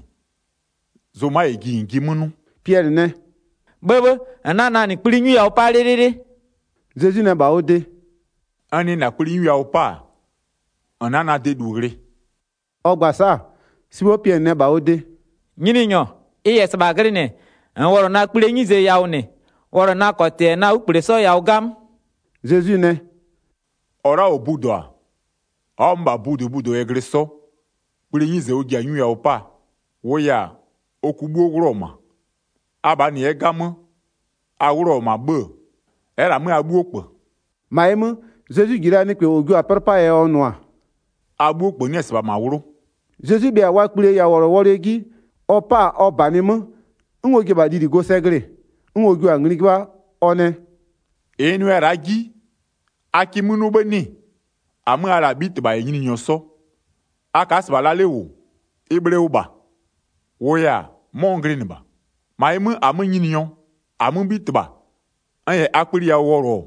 Zoma egi ingi munu. Pierre ne. Bebe. Ena na ni kpiri nyu ya opa rere. Jesu ne ba ode. Ani na kpiri nyu ya opa. Ena na de dure. O gbasa. Simon Pierre ne ba ode. Nyini nyo. Iye sabagri ne. Woro na kpiri nyu ze yawo ne. Woro na kote na ukpire so yawo gam. Jesu ne. Ora obudo a. Amba budu budo egre so. Kpiri nyu ze ogia nyu ya opa. Woya. Okugbo oguroma. Aba ni egam. Aguroma be. Era mu agbu okpo. Maimu. Jesu gira ni pe ogu aperpa ye onwa. Agbu okpo ni esba mawuru. Jesu bia wa kpire ya woro woro egi. Opa oba ni mu. Ngogi ba didi go segre. Ngogi angrigiba one. Enu era gi. Aki munu beni. Amu ara bit ba yini nyoso. Aka asba lale wo. Ibre uba. Woya mongri ni ba. Maimu amu yini nyon. Amu bit ba. Anye akpiri ya woro.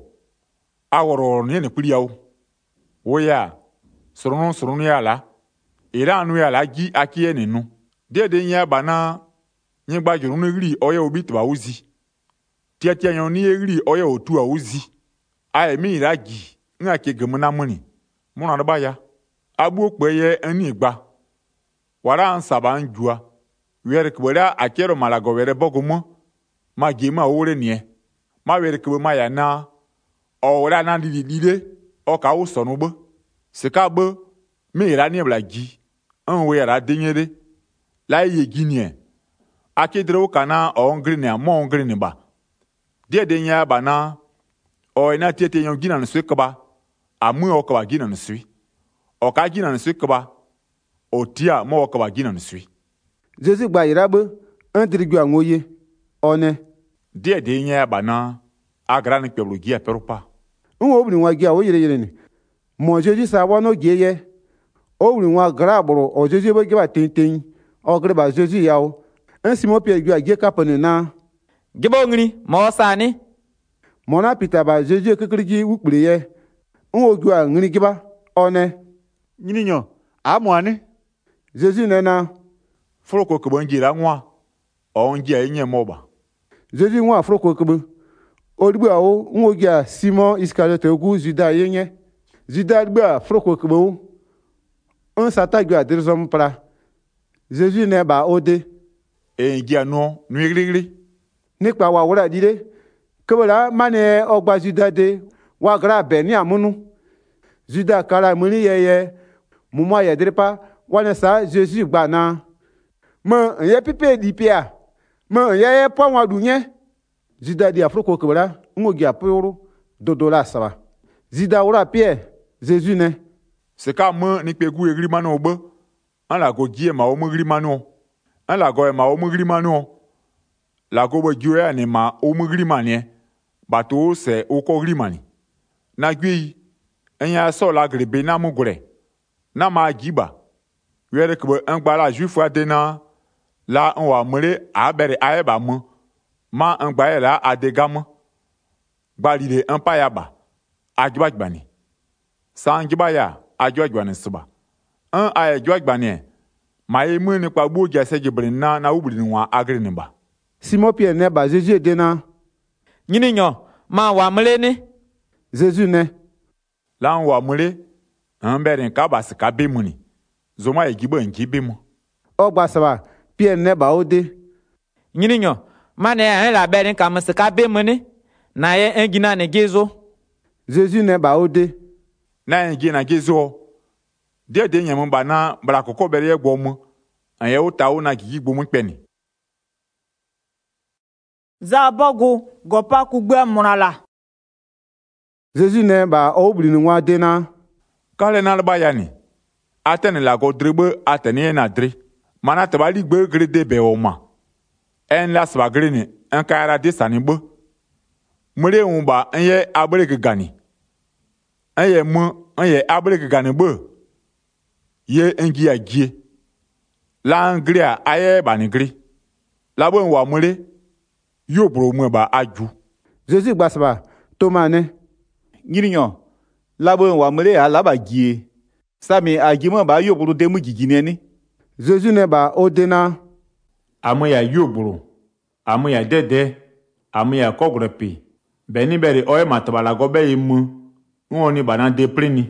Aworo ni ne kpiri ya wo. Woya soronu soronu ya la. Ira anu ya la gi aki ye nenu. Dede nya bana nyegba juru ngri oye obit ba uzi. Tia tia nyon ni ngri oye otu a uzi. Aye mi ira gi. Nga ke gemuna muni. Muna ba ya. Abu okpe ye eni gba. Wara ansaba njua. Were kwera akero malago were bogumo. Ma gima ore nie. Ma were kwe ma ya na. O wara na didi dide. O ka usonu be. Seka be. Mi ira ni bla gi. An we ra denyere. La ye ginie. Akedre ukana o ngri ne mo ngri ne ba. Die denya ba na. O ina tiete yon gina nsu kaba. Amu o kaba gina nsu. O ka gina nsu kaba. O tia mo o kaba gina nsu. Jesu gba irabe. Andrigu angoye. One. Die denya ba na. Agra ni peblo gia perupa. Unwo obri nwa gia o yere yere ni. Mo Jesu sa wa no gieye. Obri nwa grabro o Jesu be giba ten ten. O greba Jesu yawo. Un Simon Pierre gu a gie kapene na. gibo ngri mo sani mona pita ba Jésus kekrigi wukpere ye nwogu a ngri giba one nyini nyo amwani Jésus nena Froko ke bonjira nwa. O nji enye moba. Jésus nwa froko kebe. Odigbo awo nwogi a Simon Iscariote ogu Juda yenye. Juda digbo a froko kebe o. Un satagwa dirzom pra. Jésus ne ba ode. E nji anu nwigligli. Nikpa wa wora dide. Kebela mane ogba Juda de wa gra beni amunu. Juda kala muni yeye. Mumwa ye dripa wane sa Jésus gba na. Me ye pipe di pia. Me ye ye po wa dunye. Zida di afroko kebra ngogi aporo dodola saba. Zida ora pie Jésus ne. Se ka me ni pe gu egri manu obo. An la go gie ma o mugri manu. An la go e ma o mugri manu. La go bo jue ani ma o mugri manie. Bato se o ko gri mani. Na gwi enya so la grebe na mugre. Na ma giba. Were kebe an gbala juif wa dena la an wa mure a bere a eba mo ma an gba la a de gam gbali de an pa ya ba a giba gbani san giba ya a jo gbani suba an a e jo gbani ma e mu ni pa gbo je se gibrin na na ubri ni wa agri ni ba Simon Pierre ne ba Jésus dena nyini nyo ma wa mure ni Jésus ne la an wa mure an bere ka ba se ka be mu ni zoma e giba ngi be mu ogba saba Pierre ne ba ode. Nyini nyo, mane an la berin ka musika be muni, na ye engina ne gezo. Jésus ne ba ode. Na engina gezo. De de nyem ba na bra kokko bere ye gwomu. An ye uta una gigi gbomu peni. Za bogu gopa kugbe munala. Jésus ne ba obri ni wa dena. Kale na ba yani. Atene la go drebe atene na dre. Mana tabali gbe grede be oma. En la sba grene en kara de sanimbo. Mure umba enye abreke gani. Enye mu enye abreke gani bo. Ye engi agie. La angria aye banigri. La bo wa mure. Yo bro mu ba aju. Jésus gbasba Thomas ne. Ngirinyo. La bo wa mure ala ba gie. Sami agimo ba yo bro de mu gigine ni. Jésus ne ba odena. Amu ya yoburu, amu ya dede, amu ya kogrepi. Beni beri oye matabala gobe imu, ngoni bana de plini.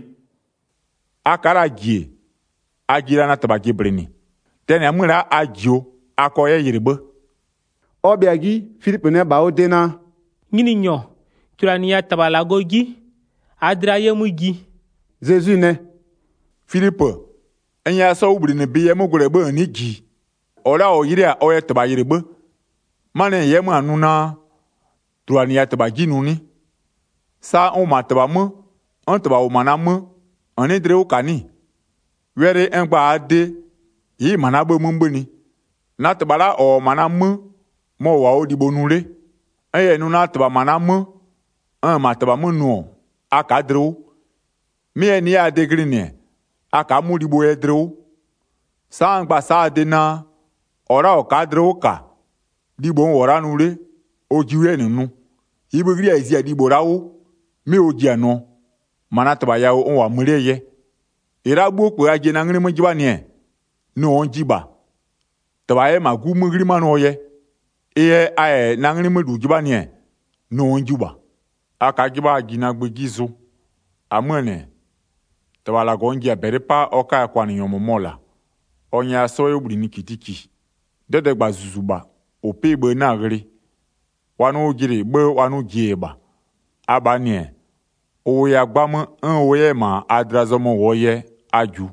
Akara gie, agira na tabagi plini. Tene amura agio, akoye yiribe. Obiagi, Philippe ne ba odena. Ngini nyo, turani ya tabala gogi, adra ye mugi. Jésus ne. Philippe. Enya so ubri ne biye mo gurebe ni gi. Ora o yire a oye taba yirebe. Mane ye mu anuna. Tuani ya taba gi nuni. Sa on ma taba mu. On taba o mana mu. On edre o kani. Were engba ade. Yi mana be mu mbeni. Na taba la o mana mu. Mo wa o dibo nule. Eye nuna taba mana mu. Un ma taba mu nu. Aka dro. Mi eni ya degri ne. Aka muri bo edro sa ngba sa de na ora o ka dro ka di bo ora nure o jiwe ninu ibegri ezi adi bo rawo me o ji ano mana taba ya o wa mure ye ira gbo pe aje na ngri mo jiba ne no on jiba taba ye magu mugri manu ye e ae na ngri mo du jiba ne no on juba aka jiba gina gbe gizo amane Tawala gongi ya berepa oka ya kwani yomomola. Onya soye ubri ni kitiki. Dede gba zuzuba. Ope be na gri. Wanu giri be wanu gieba. Aba nye. Oya gbama en oye ma adrazomo woye aju.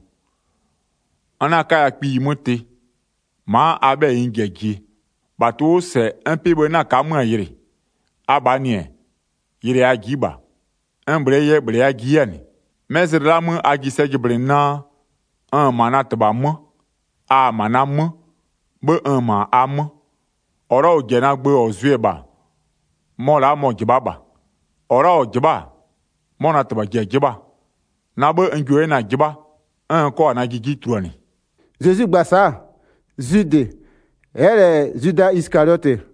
Anaka ya kpi imote. Ma abe inge gie. Bato se en pebe na kamwa yiri. Aba nye. Yiri agiba. En breye breye agiani. Mes ramu agise gibre na un mana teba mu a mana mu be un ma am ora o gena gbe ozueba mo la mo gibaba ora o giba mo na teba giba na be njoe na giba un ko na gigi truani Jésus gbasa Jude ere Judas Iscariote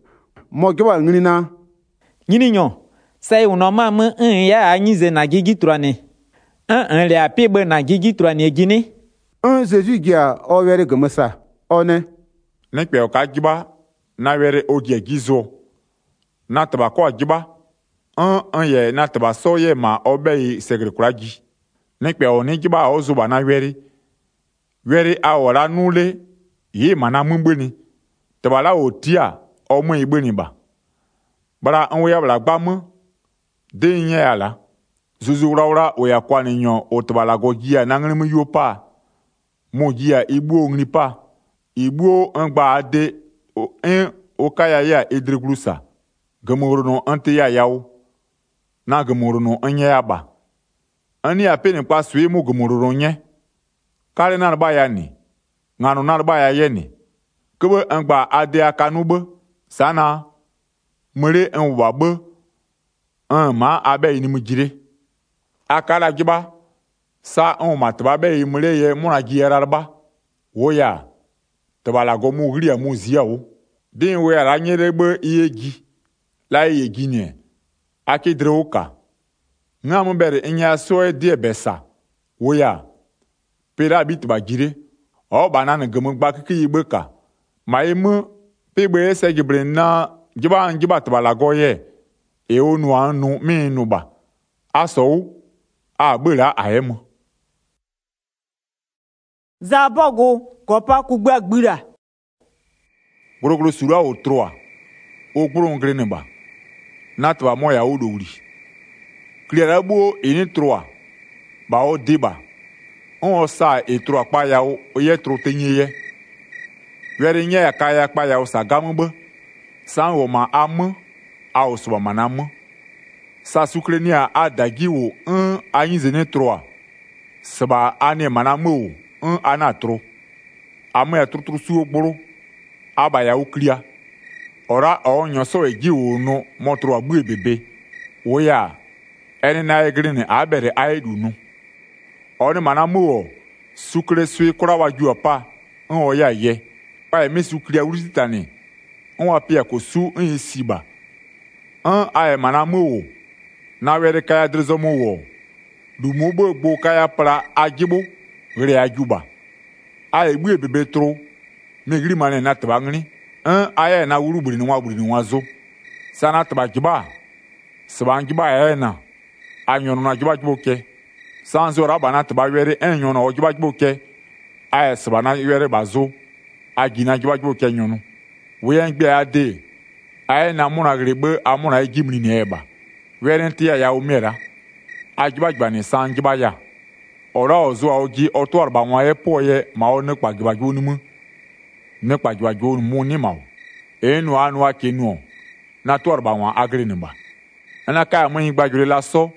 mo ge wa ngri na nyini nyo sai uno ma mu en ya anyi ze na gigi trane en en le api be na gigi trane gini un Jésus gia o were gemasa one ne pe o ka giba na were o gi gizo na taba ko giba un un ye na taba so ye ma obey segre kuraji ne pe o ni giba o zuba na were were a ora nule yi mana mugbeni taba la o tia o mu igbeni ba bara an we ya bla gbamu de yin ala zuzu rawra o ya kwa ni nyo o taba la go gia na ngri mu yopa mo gia igbo ngri pa igbo ngba ade o en o kaya ya edreglusa gamoro no ante ya yawo na gamoro no anya ya ba ani apeni kwa sue mu gamoro no nye kare na ba ya ni nganu na ba ya ye ni kebe ngba ade aka nu be sana mere enwa be an ma abe ni mu jire akala giba sa on matba be mere ye muna giera ba woya tebala go mu hiri mu zia wo din we ara nyere gbe iye gi la iye gi ne akidre uka ngam bere enya so e die besa woya pera bit ba gire o banana gem gba kiki igbe ka ma imu pegbe ese gibre na giba ngiba tebala go ye e onu anu mi nu ba aso a gbera ayemo Zabogo kopa kugba gbira. Gbogbo sura o troa. O gboro ngre ne ba. Na twa moya o dowri. Kliara bo ini troa. Ba o deba. On sa e troa pa ya o ye tro tenye ye. Were nya ya kaya pa ya o sa gambe. San wo ma am a o so ma nam. Sa sukrenia a dagi wo un anyi zene troa. Seba ane manamu un anatro. Ame ya trutru su ogboro. Aba ya uklia. Ora o nyoso eji wo no motro agbu ebebe. Oya. Eni na egri ni abere aidu nu. Oni manamu o sukre sui kura waju apa. Un oya ye. Pa emi suklia urisitani. Un apia ko su un siba. Un ae manamu o. Na were kaya drezomo wo. Lumogbo gbo kaya pra ajibo re ajuba a egbu ebebe tro megri mane na tabangni an aya na wuru buri nwa buri nwa zo sana tabajiba sabangiba ya na anyono na jiba jiboke sanzo raba na tabawere enyono ojiba jiboke aya sabana yere bazo agina jiba jiboke nyono we ngbe ade aya na muna grebe amuna ejimni ne eba were ntia ya umera ajiba jiba ni sangiba ya ora ozo oji oto arba won e po ye ma o ne pagibaju ni mu ne pagibaju ni mu ni ma o enu anu akenu na to arba won agri ni ba ana ka mo yin gbajure la so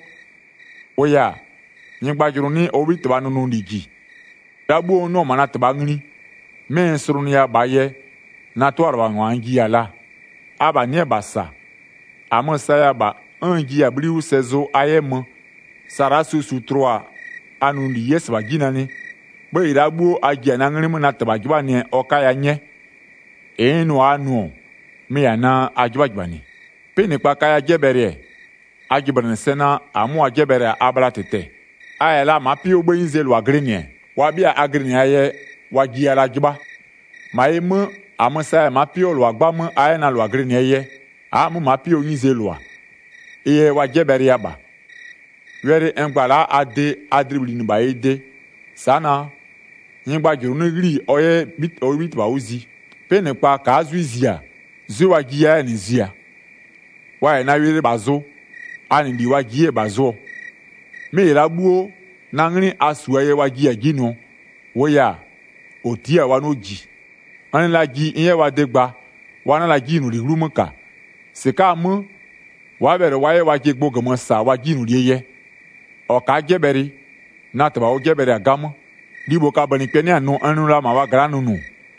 oya yin gbajuru ni obi tba nunu ligi dagbo no ma na tba ngri me suru ni ya ba ye na to arba won angi ala aba ni e basa amo sa ya ba angi ya bli u sezo ayemo sarasu su trois anu ndi yes ba ginani be iragbo agia na ngrimu na tabajiba ni okaya nye enu anu me ya na ajibajiba ni pe ni pa kaya jebere ajibane sena amu ajebere abala tete ayela ma pi ogbe inzelu agrenie wa bia agrenie aye wa gia la jiba ma emu amusa ma pi olu agbamu aye na lu agrenie ye amu ma pi o inzelu iye wa jebere yaba were engbala ade adribli ni baide sana nyingba juru ni ri oye bit o bit ba ozi pe ne pa ka azu izia zuwa giya ni zia wa na were bazo ani di wa giye bazo me rabuo na ngri asuye wa giya gino woya otia wa no ji ani la gi iye wa degba wa na la gi nu ri rumuka se ka mu wa bere wa ye wa je gbogo mo sa wa gi nu ri ye ọka jeberi na taba o jeberi agamo libo ka bani peni anu anu la ma wa granu nu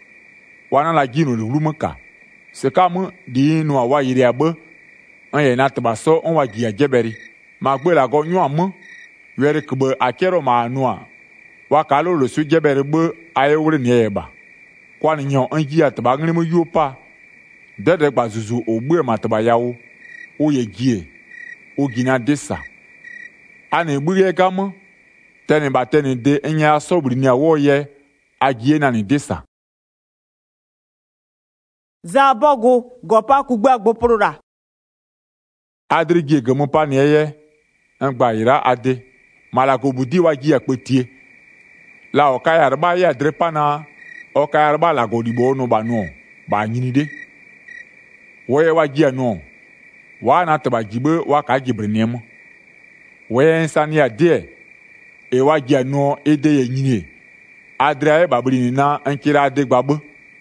wana la ginu lumaka se kamu di nu awa yiri abo anye na taba so on wa gia jeberi ma gbe la go nyu amu were kbe akero ma anu a wa ka lo lo su jeberi bo aye wure ni eba kwani nyo anji ataba ngri mu yopa dede gba zuzu ogbe mataba yawo o ye gie o gina desa ana egbuye gamo teni ba teni de enya asobri ni awo ye agie na ni desa za bogo gopa kugba gboporora adrigi gemo pa ni eye ngba ira ade malako budi wa gi apetie la okaya rba ya drepa na okaya rba la godibo no ba no ba nyini de woye wa gi no wa na taba gibe wa ka gibre nem woye nsani ade e wa gi no ede ye nyini adra e babri ni na nkira ade gbagbo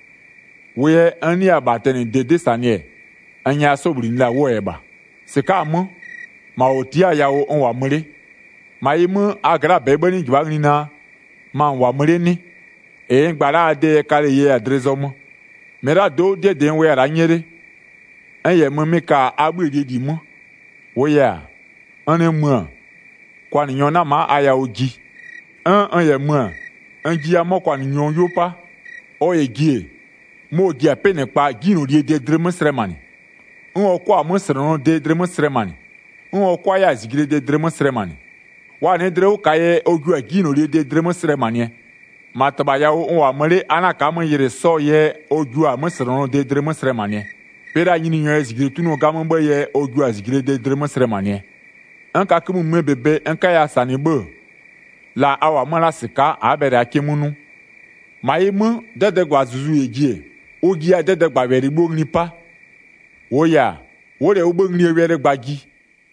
woye ani abatene de de sanie anya sobri ni la woye ba sika mo ma otia yawo onwa mure ma yimu agra bebe ni gba ni na ma wa mure ni e ngbara ade kale ye adrezomo mera do de de we ara nyere eye mo mi ka agbede di mo wo ya ane mo kwa ni yona ma aya oji an an ye mo an ji amo kwa ni yon yopa o ye gie mo di apene pa ginu de de dremo sremani un kwa mo sreno de dremo sremani un kwa ya zigire de dremo sremani wa ne dre ukaye ogu agino le de dremo sremani mataba ya un wa mare ana ka mo yire so ye ogu a mo sreno de dremo sremani pera nyini nyo zigire tunu ga mo ye ogu a zigire de dremo sremani an ka kumu me bebe an ka ya sanibo la awa mala sika abere akemunu mayimu dede gwa zuzu egie ogi a dede gba weri gbo nipa woya wore ogbo nri ewere gbagi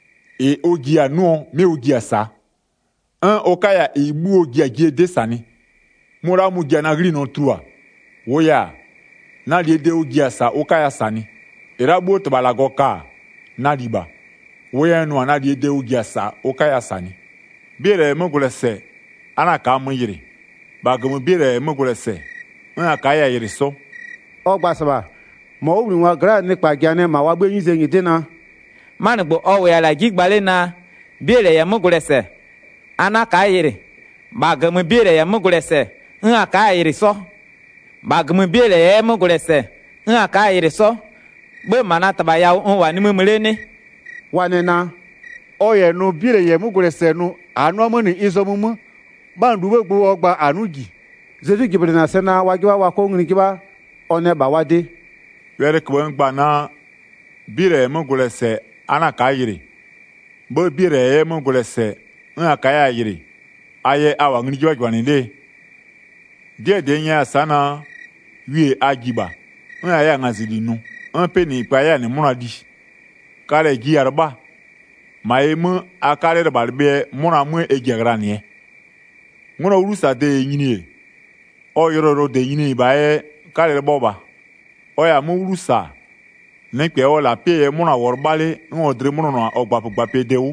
e ogi anu me ogi asa an okaya igbu ogi agie desani mura mu gana gri no trua woya na de de ogi asa okaya sani eragbo to balago ka na diba woya nu na de de ogi asa okaya sani bere mogolese ana ka mu yire bagamu bere mogolese ana ka ya yire so ogbasaba mo obri nwa gra nípa giane ma wa gbe yin ze yin dina manigbo owe ala gigbale na bere ya mugurese ana ka yire bagamu bere ya mugurese nha ka yire so bagamu bere ya mugurese nha ka yire so gbe mana taba ya nwa ni mumure ni wanena oye no bire ye mugurese no anu amu ni izomumu bandu gbogbo ogba anugi zedu gibre na sena wagiwa wa ko ngini giba one ba wade were kwen gba na bire mugulese ana ka yiri bo bire mugulese na ka ya yiri aye awa ngini jiwa gwani de de de nya sana wi agiba na ya ngazidi nu an pe ni pa ya ni munadi kare gi arba maimu akare de balbe muna mu egegra ni ngona urusa de nyini o yororo de nyini ba e kare boba oya mu urusa nekpe o la pe muna worbale ngo dre muna no ogbapu gbape dewu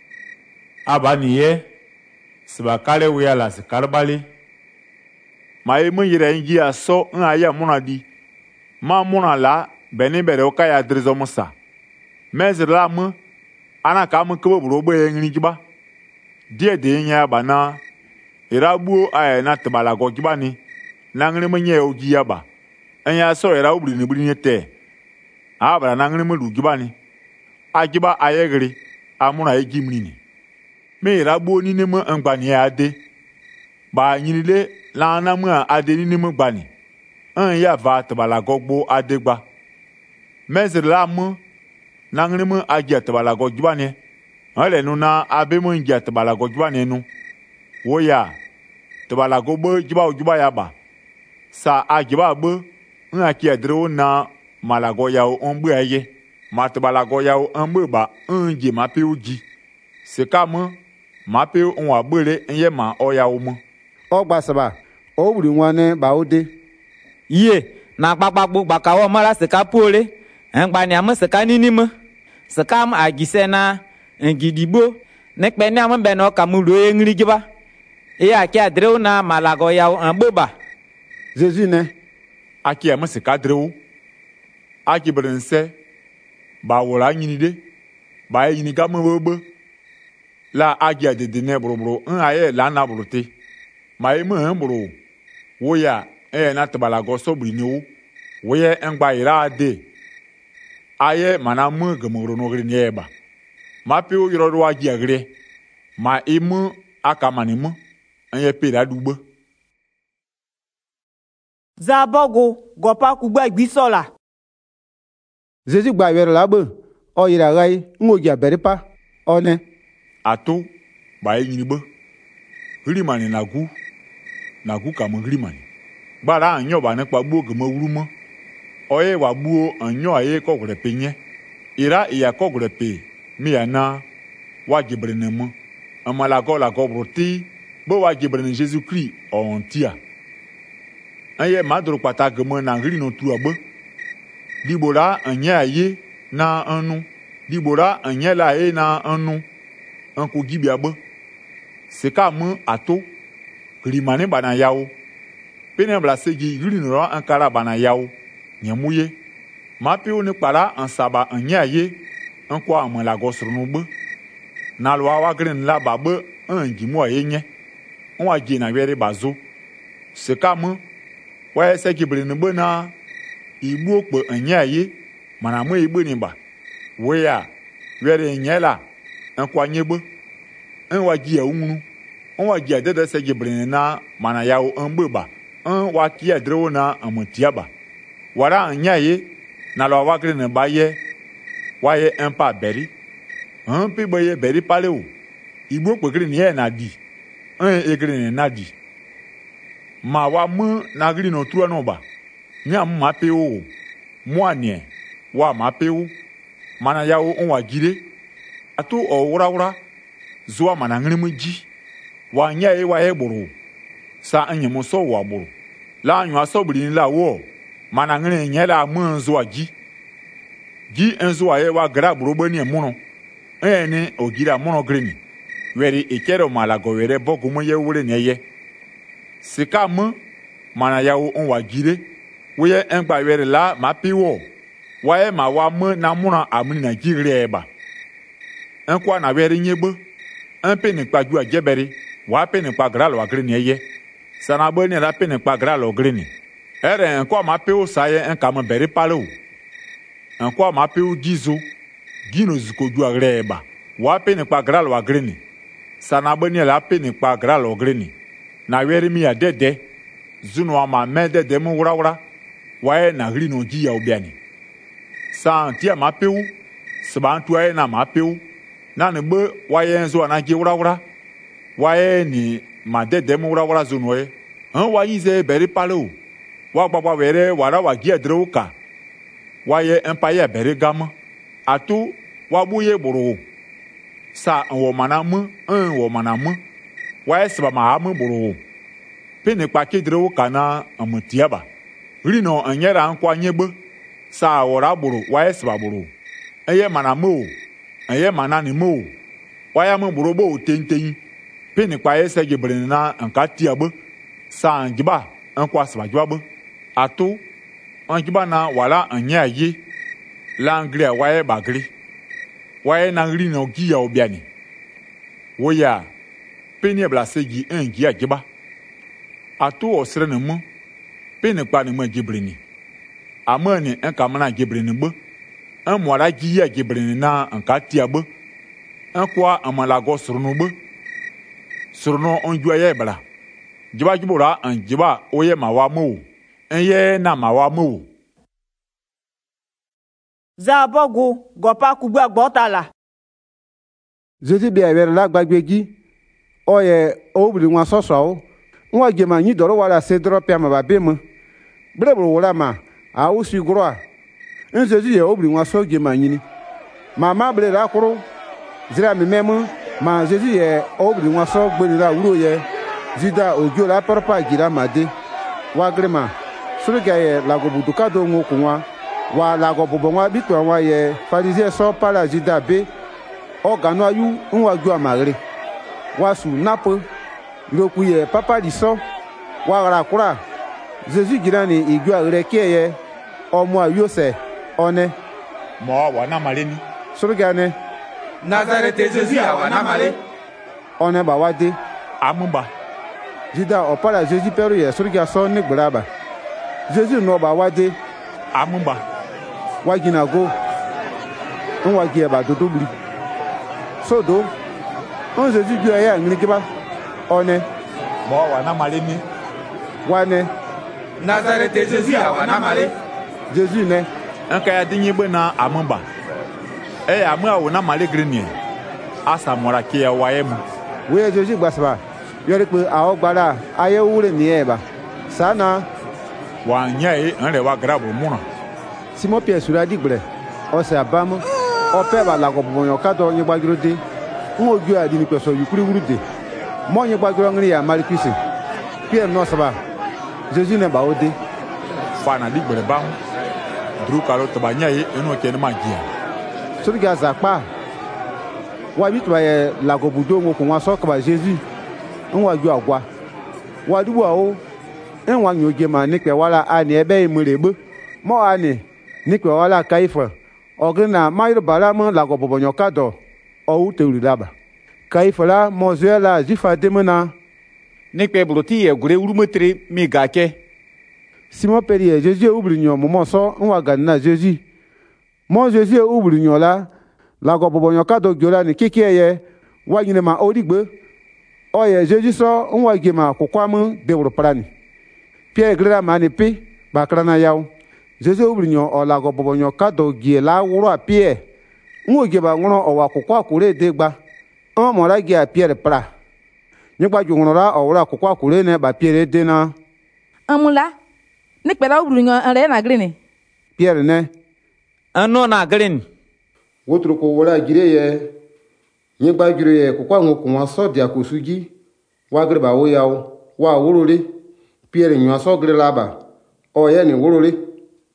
abaniye sibakale wi ala sikarbali maimu yire ngi aso nga ya muna di ma muna la beni bere o kaya drezo musa mezra mu ana ka mu kebo bro gbe ngini giba die de nya bana iragbu aye na tbala go giba ni na ngini menye ogi yaba anya so era obri ni bri ni te abra na ngini mu giba ni agiba ayegri amuna egi mni ni me iragbu ni ni mu ngba ni ade ba nyinile la na mu ade ni ni mu gba ni an ya va tbala go gbo ade gba mezra mu na ngini mu agi tbala go giba ni ale nu na abe mu ngi tbala go giba ni nu woya tbala go gbo giba o giba ya ba sa agiba gbo nha ki adro na malago ya o ngbe aye ma tbala go ya o ngbe ba ngi ma pe oji se ka mu ma pe onwa gbere nye ma o ya o mu ogbasaba obri nwa ne ba ode ye na gbagbo gbakawo mara se ka pole engba ni am se ka nini mu se ka am agise na ngidigbo nekpe ni am be no ka mu ro engri giba e aki adro na malago ya o ngbe ba Jésus ne aki am se ka drewu aki brense ba wora nyini de ba yini ga mu bobo la agi adede ne brobro n aye la na brote mai mu han bro wo ya e na tbala go so bri ni wo wo ye engba ira de aye mana mu gemoro no gri nieba ma pe o yoro wa gi agre ma imu akamani mu anye pe da dugbo Zabogo gopa kugba gbisola. Jésus gba were la be o yira gai ngogi aberipa one ato ba yinibo rimani nagu nagu ka mo rimani bara anyo ba ne pa gbo gmo wurumo oye wa gbo anyo aye ko gre penye ira iya ko gre pe mi ana wa gibre ne mo amala ko la ko broti bo wa gibre ne Jésus Christ on tia aye madro pata gmo na ri no tu agbo dibora anya aye na anu dibora anya la aye na anu anko gibia bo seka mu ato rimane bana yawo pene blasegi rinoro ankara bana yawo nyamuye mapiu ne para ansaba anya aye anko amala gosrunu bo na lwa wa grin la babe angimu aye nye onwa gi na were bazo seka mu wa seki brin bo na igbo okpo anya aye mana mu igbo ni ba we ya were nyela anko anyebo enwa gi ya unu onwa gi adede se gibrin na mana ya onbe ba en wa ki adrewo na amutia ba wara anya ye na lo wa grin ba ye wa ye empa beri en pe bo ye beri pale o igbo okpo grin ye na di en e grin na di ma wa mu na grin no tru no ba ni am ma pe o mo anie wa ma pe o mana ya o onwa gire atu o wura wura zuwa mana ngrimu ji wa nya e wa e gburu sa anyemu so wa gburu la anyu asobri la wo mana ngri nya la mu zuwa ji ji enzuwa e wa gra gburu bani emuno eni ogira muno grimi weri ikero malago were bogumu ye wure ne ye sika mu mana ya wo onwa gire we engba were la ma piwo wa e ma wa mu na muno amni na gire eba enkwa na were nyebo un pe ne pa ju ajebere wa pe ne pa gralo agreni eye sana bo ne la pe ne pa gralo agreni ere enko ma pe o saye en ka mo bere palo enko ma pe o gizo gino zuko ju agreba wa pe ne pa gralo agreni sana bo ne la pe ne pa gralo agreni na were mi adede zunu ama me dede mu wura wura wa e na ri no ji ya obiani sa tia ma pe o sba ntu e na ma pe o na ne be wa ye nzo na gi wura wura wa ye ni ma de de mu wura wura zo no e han wa yin ze beri palo wa gbagba were wara wa gi edro ka wa ye empire beri gam atu wa bu ye gburu sa wo mana mu en wo mana mu wa ye sba ma mu gburu pe ne pa kedro ka na amutiaba ri no anyera ankwa nyegbe sa wora gburu wa ye sba gburu eye mana mu eye mana ni mo waya mo burobo tenten peni kwa ese gibrin na anka tiabe sa angiba ankwa sbajwabe atu angiba na wala anya yi langre waye bagri waye na ngri no giya obiani woya peni blasegi angi agiba atu osre ne mo peni kwa ne mo gibrini amani anka mana gibrini bo un mwara gi ya gibrin na anka tiabe akwa amalago surunu be surunu onjua ye bla jiba jibura anjiba oye mawa mo enye na mawa mo Zabogo gopa kugba gbotala. Jésus bi were la gbagbegi oye obri nwa soso o nwa gema nyi doro wala se doro pia ma ba bemu brebro wala ma a usi groa un Jésus ye obri nwa so gema nyini mama ble la kuru zira mi memu ma Jésus ye obri nwa so gbeni la wuro ye zida ojo la parpa gira made wa grema suruga ye la go buduka do ngoku nwa wa la go bobo nwa bitwa nwa ye farisien so pala zida be ogano ayu nwa ju amagre wa su napo roku ye papa di so wa ra kura Jésus gira ni igwa re ke ye omo ayose one mo wa na maleni suruga ne Nazareth Jésus awa na male one ba wade amumba jida opala Jésus peru ye suruga so ni gbraba Jésus no ba wade amumba wagina go ń wá gé ẹ̀bà dodo bli sódò ń Jésus ju ẹ̀yà ńlẹ́gẹ́bá ọ̀nẹ́. mọ́ wà náà malé ní. wà ní. Nazareth Jésus àwa náà malé. Jésus ní. ń ka ya dín yín gbé na àmúba ẹ̀ àmú àwọn náà malé gírí nìyẹn àsàmúra kí ẹ wáyé mu. wíyẹ Jésus gbàsàbà yọrí pé àwọn gbàdá ayé wúrẹ̀ ní ẹ̀ bá sànà. wà á nyẹ́ ẹ̀ ń rẹ̀ wá gíràbù múnà. Simon Pierre sura digbere ọsẹ abamu ọpẹ bá làgọ bọbọyàn kátó nyẹgbàdúró dé ń ojú àdínní pẹsọ yukuri wúru dé mọ nyẹgbàdúró ńlẹ yà mari kristi Pierre nọ sọba Jésus nẹ bá ó dé. fana digbere bá dúró kàló tọba nyẹ́ ẹ̀ ẹnu kẹ́ ẹ̀ ní ma jìyà. sórí azakpa wà bí tọba yẹ làgọ bùdó ń kó wọn sọ kaba Jésus ń wà ju àgwa wà dúbò àwọ ń wà nyọ jẹ mà nípẹ wàrà àní ẹbẹ yìí mèrè gbé mọ àní nípẹ wàrà káyífẹ ọ̀gẹ́nà máyìrì bàrà mọ́ làgọ̀ bọ̀bọ̀nyọ̀ kádọ̀ ọ̀hún tẹ̀wùrì dàbà káyífẹ la mọ̀ọ́sẹ̀ la zifa dẹ́mẹ́nà. nípẹ bùrọ̀tì yẹ gùrẹ́ wúrúmẹ́tẹ̀rẹ̀ mi gàkẹ́. Simon Pierre yẹ Jésus ubiri nyọ mọ̀mọ́ sọ ń wà gàdínà Jésus mọ́ Jésus ubiri nyọ la làgọ̀ bọ̀bọ̀nyọ̀ kádọ̀ gbọ́dọ̀ ní kíkẹ́ yẹ wà nyina ma orígbé ọ̀yẹ Jésus sọ ń wà gèmà kókó amú dẹ̀wùrù parani Pierre gírẹ́rà má ní pé bàkàrà náà yàwó Jésus ubiri nyɔ ɔlagɔ bɔbɔnyɔ kadɔ gie la wuro apiɛ ŋo geba ŋlɔ ɔwɔ akoko akure de gba ɔmɔ mɔ la gie apiɛ de pra nyegba dzo ŋlɔ la ɔwuro akoko akure ne ba piɛ de de na. amula ne kpɛla ubiri nyɔ ɛrɛ na grini. Pierre ne. ɛnɔ na grini. wotoro ko wolo agire yɛ nyegba dzro yɛ koko aŋɔ kɔn asɔ di akosu dzi wa gre ba wo yawo wa wuro le Pierre nyɔ asɔ gre la ba ɔyɛ ni wuro le.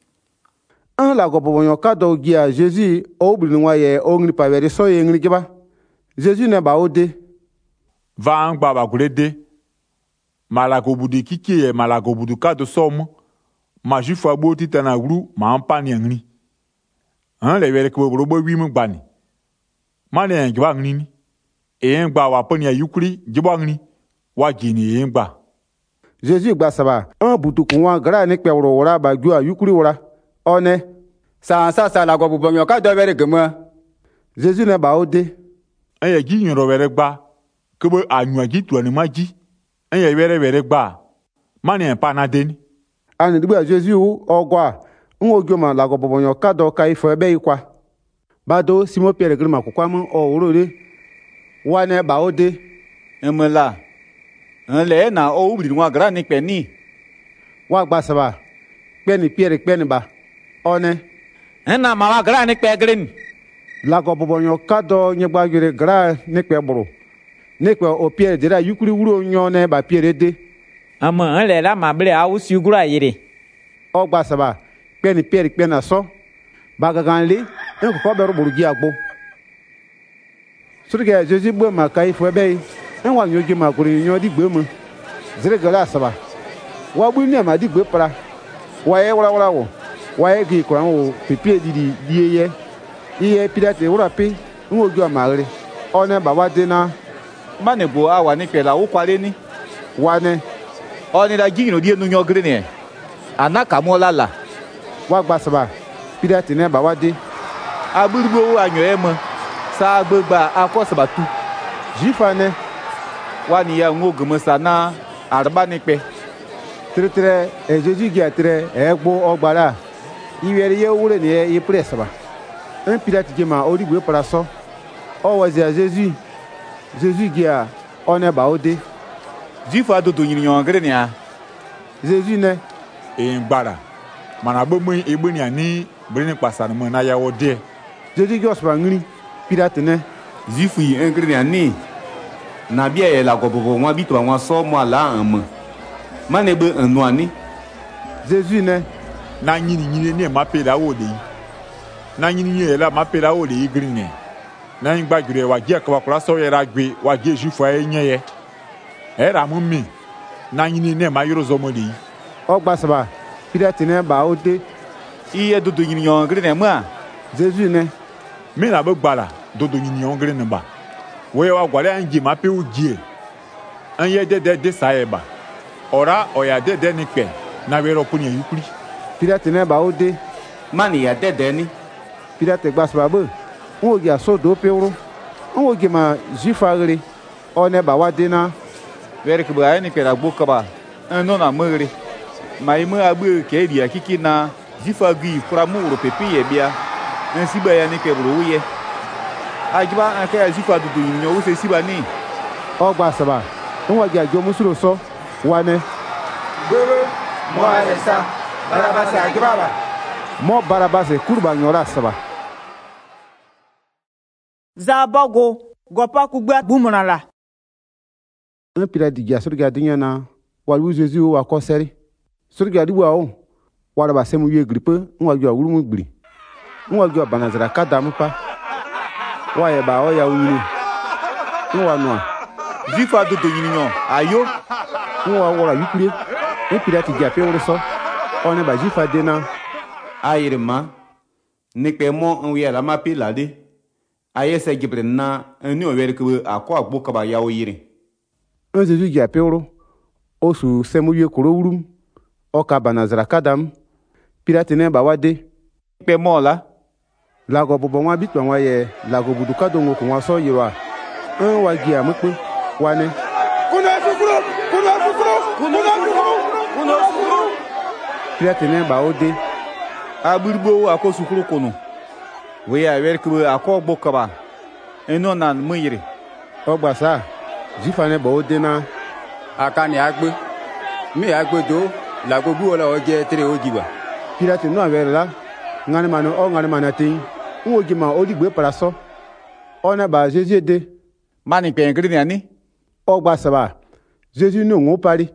un làgọ̀ bọ̀bọ̀nyọ̀ kádọ̀ gia Jésus obìnrin wa yẹ ohun pàwẹ̀rẹ̀ sọ́yẹ̀ ń rígbá Jésus nẹ̀ bá ó dé. va ń gba bàgùrẹ́ dé màlàgòbùdù kíkì yẹ màlàgòbùdù kádọ̀ sọ́ọ̀mù màṣífà gbó títẹ̀ náà wúrú màá ń pàní ẹ̀ ń rí hàn lẹ̀ wẹ̀rẹ̀ kí bọ̀bọ̀rọ̀ bọ́ wí mú gbà ní má ní ẹ̀ jìbá ń rí ní èyí ń gba wà pọ̀ ní ẹ̀ yúkúrí jìbá ń rí wà jì ní èyí ń gbà. Jésus gba sàbà un bùtùkù wọn gàrà ní pẹ̀wọ̀rọ̀ wọ̀rà bàjú à yúkúrí wọ̀rà ọ̀nẹ́. Sàǹsà sàlàgọ̀ bùbọ̀nyọ̀ kádọ̀ wẹ̀rẹ̀ gẹ̀mọ́. Jésus nẹ̀ bá ó dé. ẹ̀ yẹ jí yìnrọ̀ wẹ̀rẹ̀ gbà kébé ànyùàjí tùwẹ̀ ní má jí ẹ̀ yẹ wẹ̀rẹ̀ wẹ̀rẹ̀ gbà má ní ẹ̀ pa náà dé ní. Ànìdígbà Jésus ọgọ́ à ń wo jọmọ̀ làgọ̀ bọ̀bọ̀nyọ̀ kádọ̀ ka ifọ̀ ẹbẹ́ yìí kwa. Bàdó Simon Pierre gírí mà kókó àmú ọ̀wúrò dé. Wà nẹ̀ bá ó dé. ẹ̀mọ̀lá ńlẹ̀ na ó wùbìrì wọn gàrà nípẹ̀ ní. Wà gba sàbà pẹ́ni Pierre pẹ́ni bá ọ̀nẹ́. ɛna ma wa gra nípɛ grini. làgọ̀ bọ̀bọ̀nyọ̀ kádọ̀ nyegba gbére gra nípɛ bùrù nípɛ o Pierre dira yúkúrí wúrò nyɔ nɛ bá Pierre dé. ɛmɛ ɛlɛ la ma bile awu si gura yiri. Ọ gba sàbà pẹ́ni Pierre pẹ́ni asɔ bàgàgàn lé ń kọ́kọ́ bẹ̀rù bùrù jí àgbo. sódìgẹ̀ Jésus gbé ma ka ifọ̀ ẹbẹ́ yìí ń wà nyɔ jẹ́ ma kúrò nyɔ dìgbé mu zèrè gẹ̀lẹ́ àsàbà wà bú ní àmà dìgbé para wà yẹ wúrawúra wọ̀ wà yẹ gé kura wò pèpè dìdì díye yẹ iye Pilate wúra pé ń wò ju àmà rẹ̀ ọ̀nẹ́ bàbá dé náà. má ní bo àwa nípẹ̀ la ó kwalé ní. wà ní. ọ̀nì la jíyìn òdi ẹnu yọ gírí ni ẹ̀ àná kàmú lálà. wà gba sàbà Pilate ní bàbá dé. agbérúgbó àyàn ẹ̀ mọ sáà gbégbá akọ́sàbàtú. Jífa ní. wà níyà ń wò gèmọ́sà náà àrùbá nípẹ̀. tẹrẹtẹrẹ ẹ Jésus gé àtẹrẹ ẹ gbó ọgbàrá ìwẹ̀rẹ̀ yẹ wúrẹ̀ ní ẹ yẹ pẹ̀lẹ́ sàbà ń Pilate jẹ́ ma orígbé para sọ ọ wọ̀ zẹ̀ Jésus Jésus gé à ọ̀nẹ́ bá ó dé. jífa dodo yìnyín gírí ni a. Jésus nẹ. èyí gbàrà mànà bó mú egbé ni à ní bírí pàṣẹ mọ́ náà yàwó díẹ̀. Jésus gé ọ̀sùpà ńírí Pilate nẹ. Zifu yi ń gírí ni a ní nàbí ẹ̀ làgọ̀ bọ̀bọ̀ wọn bí tó àwọn sọ́ọ̀mù àlá hàn mọ́ má ní gbé ẹnu àní. Jésus nẹ. na nyini nyini ní ẹ̀ má pè láwò lè yí na nyini nyini ẹ̀ la má pè láwò lè yí gírí ni na ń gbàgbé wà jẹ́ kabakura sọ yẹra gbé wà jẹ́ Júfù ẹ̀ nyẹ́ yẹ ẹ̀ rà mú mi na nyini ní ẹ̀ má yọrọ zọmọ lè yí. Ọ gba sàbà Pilate nẹ bá ó dé. iye dodo yìnyín gírí ni mọ́ a. Jésus nẹ. mi nà bẹ gbàlà dodo yìnyín gírí ni bà wọ́n yẹ wà gbàlẹ́ à ń jì má pé ó jì ẹ̀ ń yẹ dẹ́dẹ́ dé sáyẹ̀ bà ọ̀rá ọ̀yà dẹ́dẹ́ ní pẹ̀ náà wẹ́rọ kún yẹn yúkúrí. Pilate nẹ bá ó dé. má níyà dẹ́dẹ́ ní. Pilate gba sàbà bò wo gi aso do pewro wo gi ma jifa gre one ba wa dena werk ba ni pera gbo kaba no na mure mai mu abu ke dia kiki na jifa gi kura mu ro pepe ye bia nsi ba ya ni ke bro ye ajiba aka jifa dudu nyo wo se siba ni ogba saba wo gi ajo musuro so wane bebe mo alesa barabasa ajibaba mo barabasa kurba nyora saba zabago gopa kugba bumrala un pira di ja surga dinya na walu Jésus wa ko seri surga di wa o wala ba semu ye gripe nwa jo wuru mu gbiri nwa jo banazara kada mu pa wa ye ba o ya wuru nwa no jifa do do yinyo ayo nwa wora yukure un pira ti ja pe woro so one ba jifa de na ayirma nikpe mo nwi ala ma pe lade ayese gibre na ni o were ku akọ agbo kaba ya o yire un Jésus ja pe woro o su semu ye koro wuru o ka banazara kadam pirate ne ba wade pe mo la lago bobo wa bitwa wa ye lago buduka do ngo wa so yiro a un wa gi amupe wane kuna sukuru kuna sukuru kuna sukuru kuna sukuru pirate ne ba ode aburbo akọ sukuru kono we ya wer ku akọ gbo kaba eno na mu yire ogba sa jifa ne ba ode na aka ni agbe mi agbe do lago bu ola oje tere ojiba pirate no avere la ngani manu o ngani manati nwo gi ma odigbe paraso ona ba Jésus de mani pe ngri ni ani ogba saba Jésus no ngo pari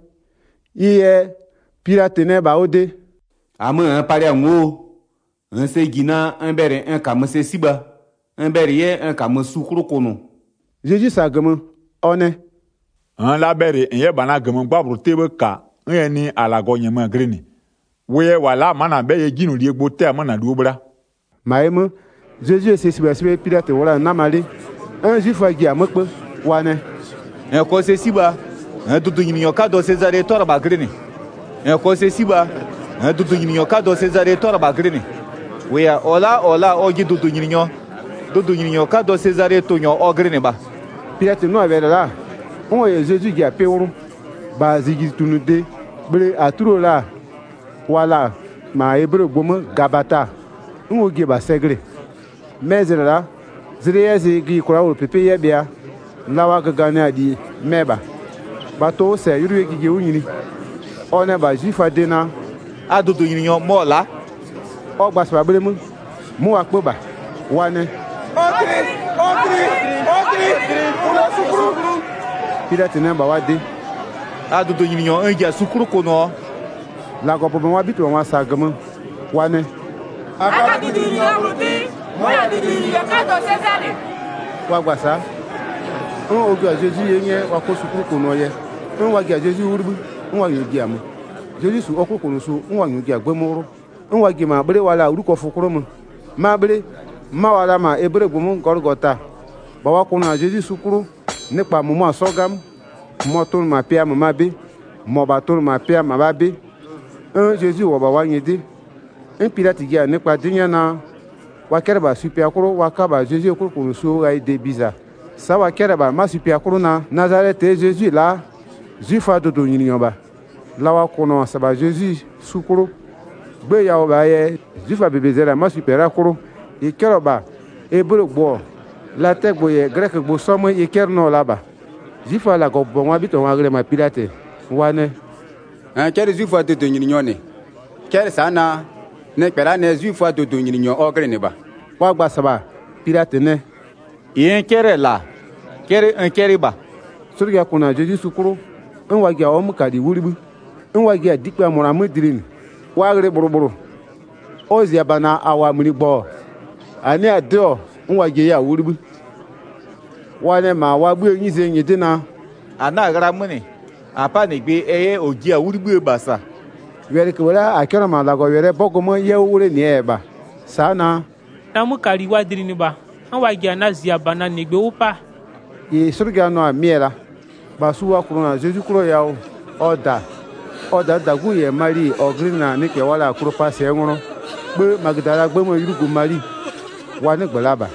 iye pirate ne ba ode amu un pari anwo un se gina un bere un kam se siba un bere ye un kam sukuru kono Jésus sagam one an la bere ye bana gam gbabru tebe ka ye ni alago nyema grini we wala mana be ye ginu lie gbote mana duobra maemu Jésus se siba siba pirate wala na mali un jifa gi amokpe wane en ko se siba en tutu nyinyo ka do César tora ba grini en ko se siba en tutu nyinyo ka do César tora ba grini we ya ola ola ogi tutu nyinyo tutu nyinyo ka do César to nyo o grini ba pirate no avere la on ye Jésus gi apewru ba zigi tunude bre aturo la wala ma ebre gbomo gabata nwo gi ba segre mezere la zire ye zigi kura wo pepe ye bia lawa gaga na di meba bato se yuru gi gi unyini one ba jifa dena adudu nyinyo mo la ogba saba bre mu mu akpo ba wane okri okri okri kuna sukuru pirate ne ba wade adudu nyinyo enja sukuru kono lago bobo wa bitu wa sagam wane aka dudu nyinyo ruti mo ya dudu nyinyo ka do César wa gba sa on ogu Jésus yenye wa ko sukuru kono ye on wa gi Jésus urbu on wa yogi am Jésus su okuru kono su on wa yogi agbemoro on wa gi ma bre wala uruko fukuru mu ma bre ma wala ma ebre gumu gorgota ba wa kono Jésus sukuru nípa mo mo sogam mo to ma pia ma be mo ba to ma pia ma ba be un Jésus wo ba wa yede un pirate gi nípa dinya na wa kerba super akuru wa ka ba Jésus okuru kono su ga ide biza sa wa kerba ma super akuru na Nazareth Jésus la jifa do do yin yoba la wa kono sa ba Jésus sukuru gbe ya o ba ye jifa bebe zera ma super akuru e kerba e bro gbo la tegbo ye grec gbo somo e kerno laba jifa la go bon wa bito wa gre ma pirate wane an kere jifa do do yin nyone kere sana ne pera ne jifa do do yin nyo ogre ne ba wa gba saba pirate ne yen kere la kere en kere ba surga kuna Jésus sukuru en wa gi awom kadi wuribu en wa gi dikpa mura mudrin wa gre buruburu ozi abana awa muri gbo ani ado en wa gi ya wuribu wane ma wa gbe yin se yin dina ana gara muni apa ni gbe eye oji awuribu basa were ke wala akera ma la go were bogomo ye wure ni eba sana na mu kari wadiri ni ba an wa gi ana zia bana ni gbe upa ye surga no amiela basu wa kuruna Jésus kuro ya oda oda dagu ye mari ogrina ni ke wala kuro pase enworo gbe Magdala gbe mo irugo mari wa ni gbalaba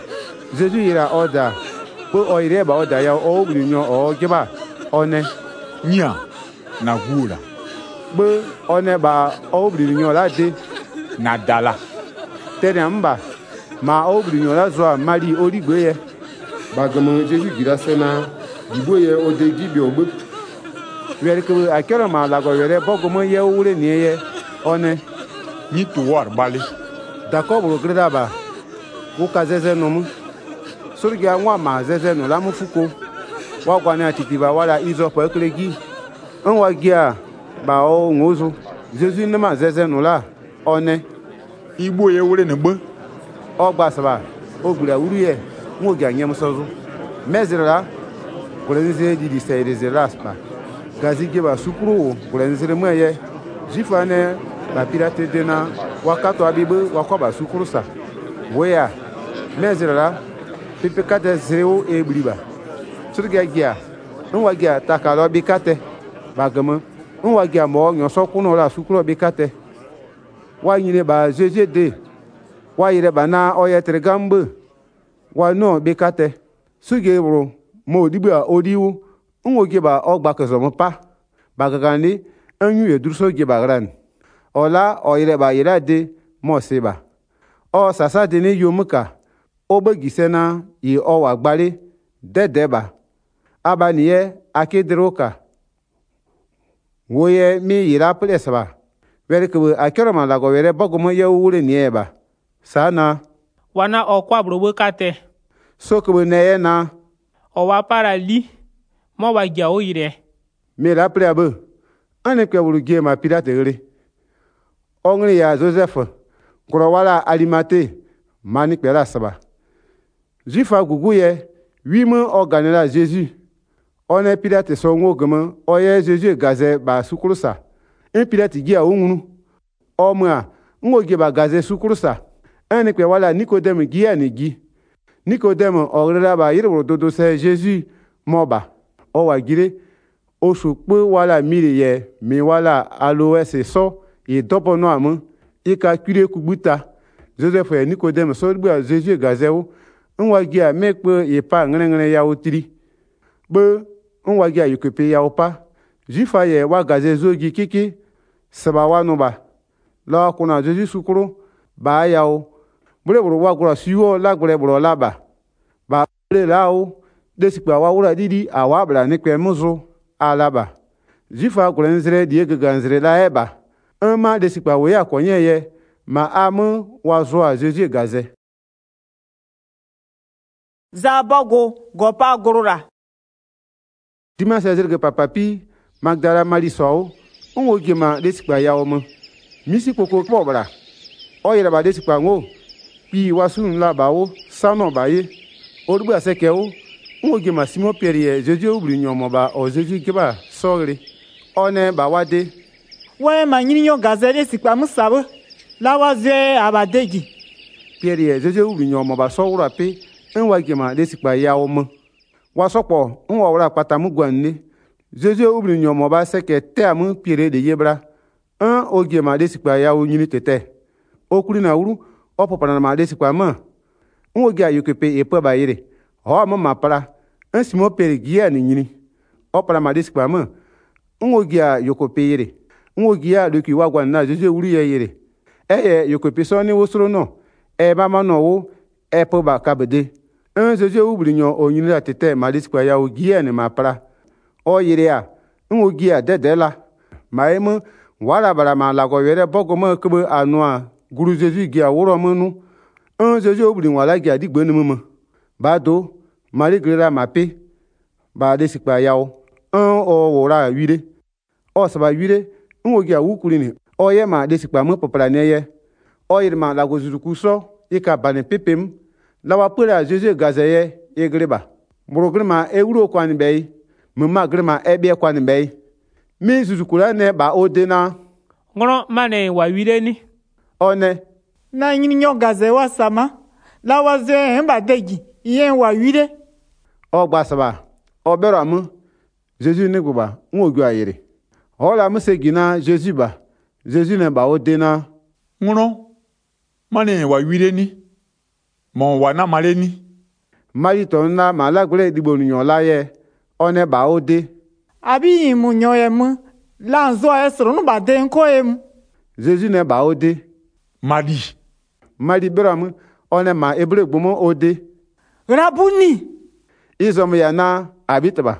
Jésus ira oda pe oire ba oda ya o bri nyo o geba one nya na gura be one ba o bri nyo la de na dala tere mba ma o bri nyo la zo mari origbe ye bagamo Jésus gira sena dibo ye o de gibi ogbe were ke akero ma la go were bogomo ye wure ni ye one ni tuwar bali d'accord bro greda ba ku ka zeze no mu surgi anwa ma zeze no la mu fuko wa kwa na titiba wala izo po eklegi onwa gia ba o ngozo Jésus ne ma zeze no la one igbo ye wure ne gbo ogba saba ogbura wuru ye mo ga nyem sozo mezira kulenze di di sai de raspa gazi ge ba sukuru kulenze mo ye jifane la pirate dena wakato abibu wakoba sukuru sa boya mezira pipe kate zero e bliba surga gia nwa gia takalo bikate bagamo nwa gia mo nyo sokuno la sukuru bikate wa yire ba jeje de wa yire ba na oye tregambe wa no bikate suge bro mo dibu odiwu nwoge ba ogba kezo pa bagagani anyu edurso ge bagran ola oyire ba yire de mo seba o sasa de ni yomuka obegisena yi owa gbali dedeba abaniye akedroka woye mi yira plesba wereke akeroma lago were bogomo ye wure nieba sana wana okwa brobo kate sokwe neye na owa parali mo wa gya oyire mi la plebe ane kwe wuru ge ma pirate re ongri ya Joseph kuro wala alimate mani pera saba jifa guguye wime organila Jésus one pirate so ngogama oye Jésus gaze ba sukurusa en pirate gi a ungunu omwa ngoge ba gaze sukurusa ene kwe wala Nicodème gi ani gi Nicodème orela ba yiro dodo se Jésus moba o wa gire o supo wala mire ye mi wala aloe se so e dopo no amu ika kure kubuta Joseph e Nicodème so gbe Jésus gaze o nwa gi a mekpe e pa ngrenngre ya otiri be nwa gi a yukepe ya opa jifa ye wa gaze zogi kiki saba wa no ba la kuna Jésus sukuru ba ya o bure buru wa gura siwo la gure buru la ba ba le la o desikpa wa wura didi awa bra ni kwe muzo alaba jifa gure nzire die gaganzire la eba uma desikpa we akonye ye ma amu wa zo a Jésus gaze Zabogo gopa gurura Dimanche zerge papapi Magdala Marisol unwo gema desikpa ya omo misi koko pobra oyira ba desikpa ngo pi wasun la bawo sano baye orugba aseke o unwo gema Simon Pierre Jésus obri nyomo ba o Jésus geba sogre one ba wade we manyinyo gazele sikpa musabe la waze abadeji Pierre Jésus obri nyomo ba sogura pe enwa gema desikpa ya omo wasopo nwa wora patamu gwanne Jésus obri nyomo ba seke te amu Pierre de yebra un ogema desikpa ya o nyini tete okuri na uru opopana na ma desikpa ma nwoge ayokepe epe ba yire ho ma mapara un Simon Pierre gia ni nyini opara ma desikpa ma nwoge ayokepe yire nwoge a doki wagwa na Jésus uri ya yire eye yokepe so ni wosoro no e ba ma no wo e pe ba kabede un Jésus obri nyo o nyini tete ma desikpa ya o gia ni mapara o yire a nwoge a dedela ma emu wala bara ma la go were bogo mo kebe anua guru Jésus gi aworo munu un Jésus obri wala gi adigbe ni mumu ba do mari grera mape ba desikpa yawo un o wora wire o saba wire nwo gi awukuri ni o ye ma desikpa mo popra ne ye o yir ma la go zuruku so ika bane pepem la wa pura Jésus gazeye e greba burogrima e wuro kwani bei mama grima e be kwani bei mi zuzukura ne ba odena ngoro mane wa wire ni one na nyinyo gaze wa sama la waze mba deji yen wa wire o gbasaba o bero amu Jésus ne guba nwogu ayire hola mu segina Jésus ba Jésus ne ba odena ngoro mane wa wire ni mo wa na mare ni Mari to na malagre dibo nyo la ye one ba ode. Abi mu nyo ye mu la nzo esro no ba de nko em. Jésus ne ba ode. Mari. Mari beram one ma ebre gbomo ode. Rabuni. Izom ya na abitaba.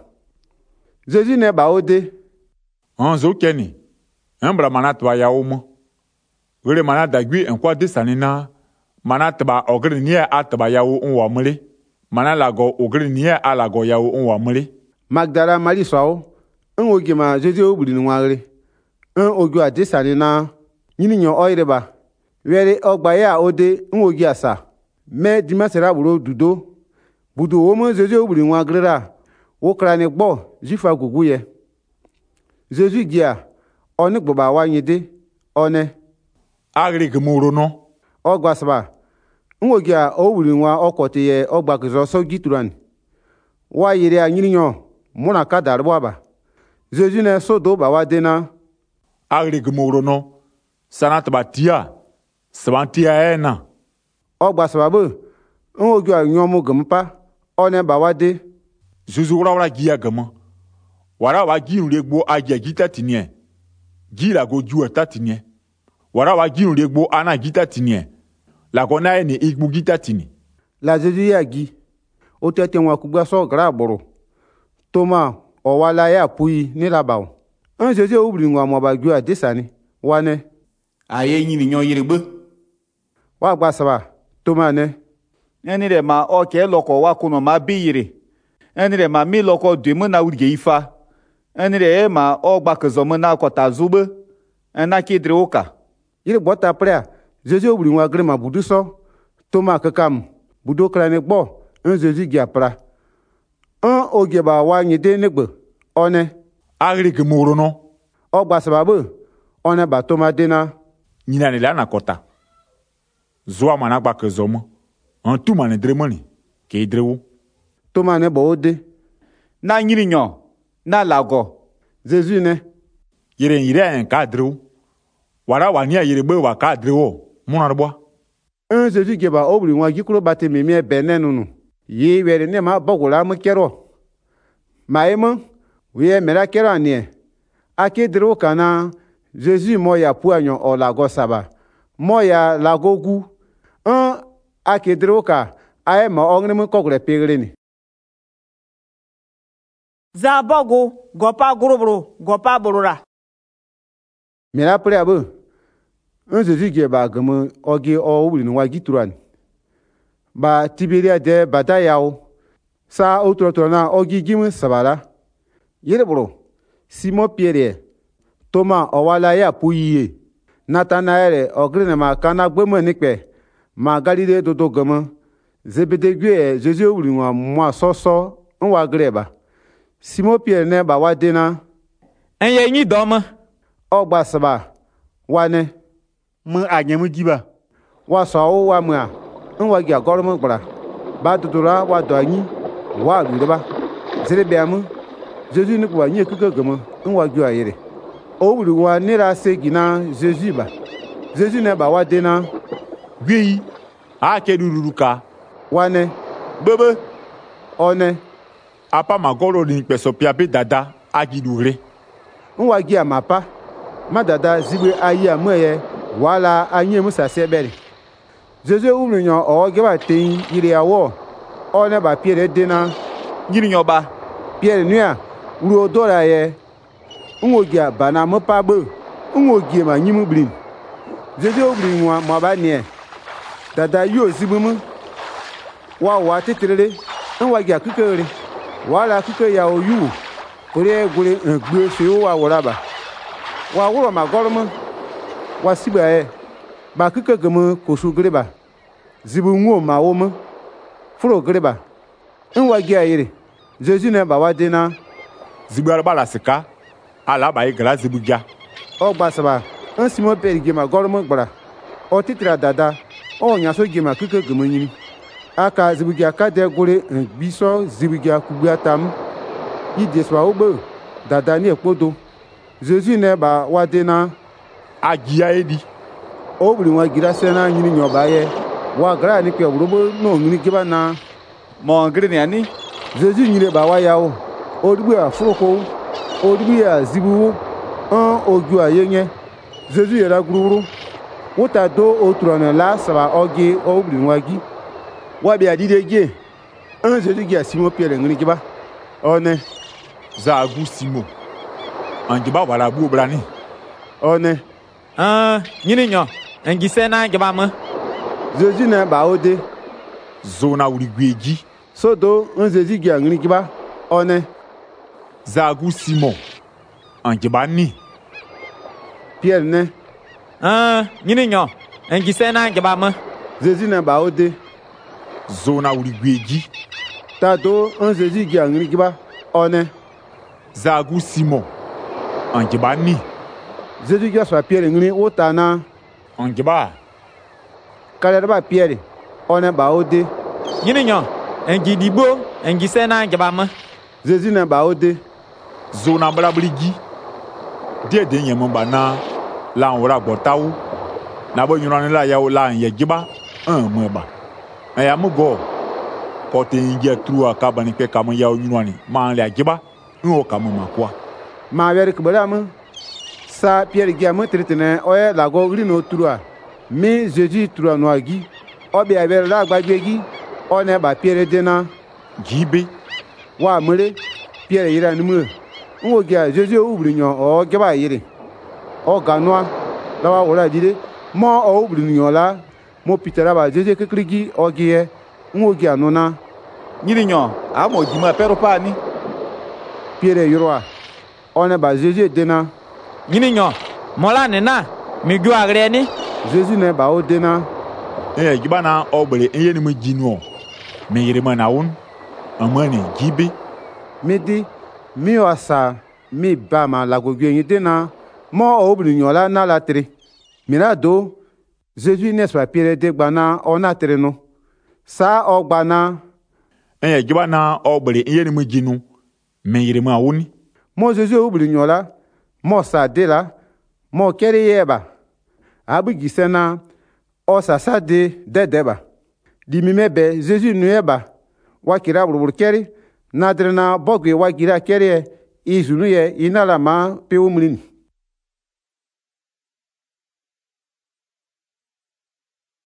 Jésus ne ba ode. Anzo keni. Embra manatwa ya umo. Wele manada gwi enkwa desanina. Manatba ogre nie atba ya u nwa mure. Manalago ogre nie alago ya u nwa mure. Magdala Mari so nwogi ma Jésus obuli nware. En ogu adesanina. Nyini nyo oireba. Were ogba ya ode nwogi asa. Me dimasera buro dudo. Budu womo Jésus obuli nwagrera. Wokra ne gbo jifa gugu ye. Jésus gia oni gboba wa yede one agri gmuru no ogwasaba nwogi a owuri nwa okote ye ogbakizo so gituran wa yire anyinyo muna ka darbo aba Jésus ne so do ba wa dena agri gmuru no sanat batia sabantia ena ogbasaba bo nwogi a nyomu gmpa one ba wa de Jésus wura wura gia gama wara wa giru legbo aje gita tinie gira go juwa tatinie wara wa giru legbo ana gita tinie la gona ni igbu gita tini la Jésus ya gi o tete wa kugba so gra boro toma o wala ya pui ni la bawo an Jésus obri nwa mo ba ju adesani wane aye yin nyo yirigbe wa gba saba toma ne eni re ma o ke loko wa kuno ma bi yire eni re ma mi loko de mo na urge ifa eni re ma o gba kezo mo na kota zube ena kidre oka yiri bota prea Jésus obri nwa gre ma budu so toma kakam budo krane gbo en Jésus gi apra an oge ba wa nyide negbe one agri ke moro no o gba sababu one ba toma dena nyina ne la na kota zoa mana gba kezo mo an tu mane dremoni ke idrewo toma ne bo ode na nyiri nyo na lago Jésus ne yire yire en kadrewo wara wani a yire gbe wa kadrewo muna rbo en Jésus ge ba obri nwa gikuro bate memi benenunu yi were ne ma bogula mu kero maimo we mera kero anie akedro kana Jésus mo ya pu anyo o lago saba mo ya lagogu en akedro ka aye ma ongre mu kogre pegre ni za bogo gopa guruburu gopa burura mera pre abu en Jésus ge ba gamo ogi o obri nwa gituran ba tibiria de badayao sa otro na ogi gimu sabara yerebro Simon Pierre Thomas owala ya puyiye Nathanael ogrene ma kana gbemo nipe ma Galile dodo gomo Zebedegwe Jésus wuri nwa mo soso nwa greba Simon Pierre ne ba wadena enye yin dom ogba saba wane mu anyemu giba wa so wa mu a nwa gi agormo gbara ba dudura wa do anyi wa lureba zerebiamu Jésus ni kwa nye kuke gomo nwa gi ayire o wuri wa nira se gina Jésus ba Jésus ne ba wa dena gwi a ke dururuka wane bebe one apa magoro ni peso piabe dada agidure nwa gi amapa ma dada zigbe ayi amoye wala anye musa sebere Jésus wuri nyo o ge ba tin yire awo one ba Pierre dena nyiri nyo ba Pierre nuya wuri odora ye nwogia bana mopa gbe nwogie ma nyimu blim Jésus wuri nwa ma ba nie dada yo zibumu wa wa titirere nwogia kukere wala kuke ya oyu ore gure ngbe se wa woraba wa woro ma goromu wa siba e ba kuke gemu kosu greba zibu nwo ma womu furo greba nwogia yire Jésus ne ba wa dena zigbar bala sika ala ba igla zibuja o gba saba en Simon Pierre gema goromu gbara o titira dada o nya so gema kuke gemu nyini aka zibuja ka de gore ngbiso zibuja kugbatam ide swa ogbo dada ni epodo Jésus ne ba wa dena agia edi o buri wa gira sena nyini nyoba ye wa gra ni pe oburobo no nyini giba na Mon greni ani. Jésus nyire ba wa yawo. Odugbe afroko. Odugbe azibu. Un ogu ayenye. Jésus yera gruru. Wuta do otrona la saba oge obri nwagi. Wa bi adide ge. Un Jésus gi asimo Pierre ngini kiba. One. Zagu Simo. Angiba wala bu brani. One. Ah, nyini nyo. Engise na ngeba mo. Jésus na ba ode. Zona wuri gweji. Sodo un Jésus gi ngini kiba. One. Zagu Simo. Angiba ni. Pierre ne. Ah, nyini nyo. Engise na ngeba mo. Jésus na ba ode. Zona wuri gweji. Tado un Jésus gi ngini kiba. One. Zagu Simo. Angiba ni. Jésus gi aswa Pierre ngini wotana. Angiba. Kale ba Pierre. One ba ode. Nyini nyo. Engidibo, engise na ngeba mo. Jésus na ba ode. Zona blabligi. Die de nyemo bana la ora gbotawu. Na bo nyuran la ya o la yejiba an mo ba. Aya mu go. Ko te nje tru aka bani pe kam ya o nyuran ma le ajiba n o kam ma kwa. Ma wer ke balamu. Sa Pierre gi am tritene oye la go ri no trua. Mi Jésus trua no agi. Obi aver la gbagbegi. One ba Pierre dena gibe. Wa mure Pierre yira ni mu. Nwo gi a Jésus ubri nyo o geba yire. O ganwa la wa wora dire mo o ubri nyo la mo pitera ba Jésus kekrigi o gi e nwo gi anona. Nyini nyo amo jima pero pani. Pierre yoroa. One ba Jésus dena. Nyini nyo. Mola nena. Migu agre ni. Jésus ne ba o dena. Eh giba na obere enye ni mu jinu. Me yire ma na won. Amani gibe. Midi mi wasa mi bama la gogwe yin dena mo obri nyola na la tre. Mirado Jésus ne soit Pierre de gbana ona tre no. Sa ogbana enye giba na obere enye ni mu jinu. Me yire ma won. Mo Jésus obri nyola mo sa de la mo kere yeba. Abu gisena o sa sa de de deba. Di mi mebe Jésus nueba wa kira burubur keri nadrena bogwe wa gira keri izunu ye inala ma pe umrin.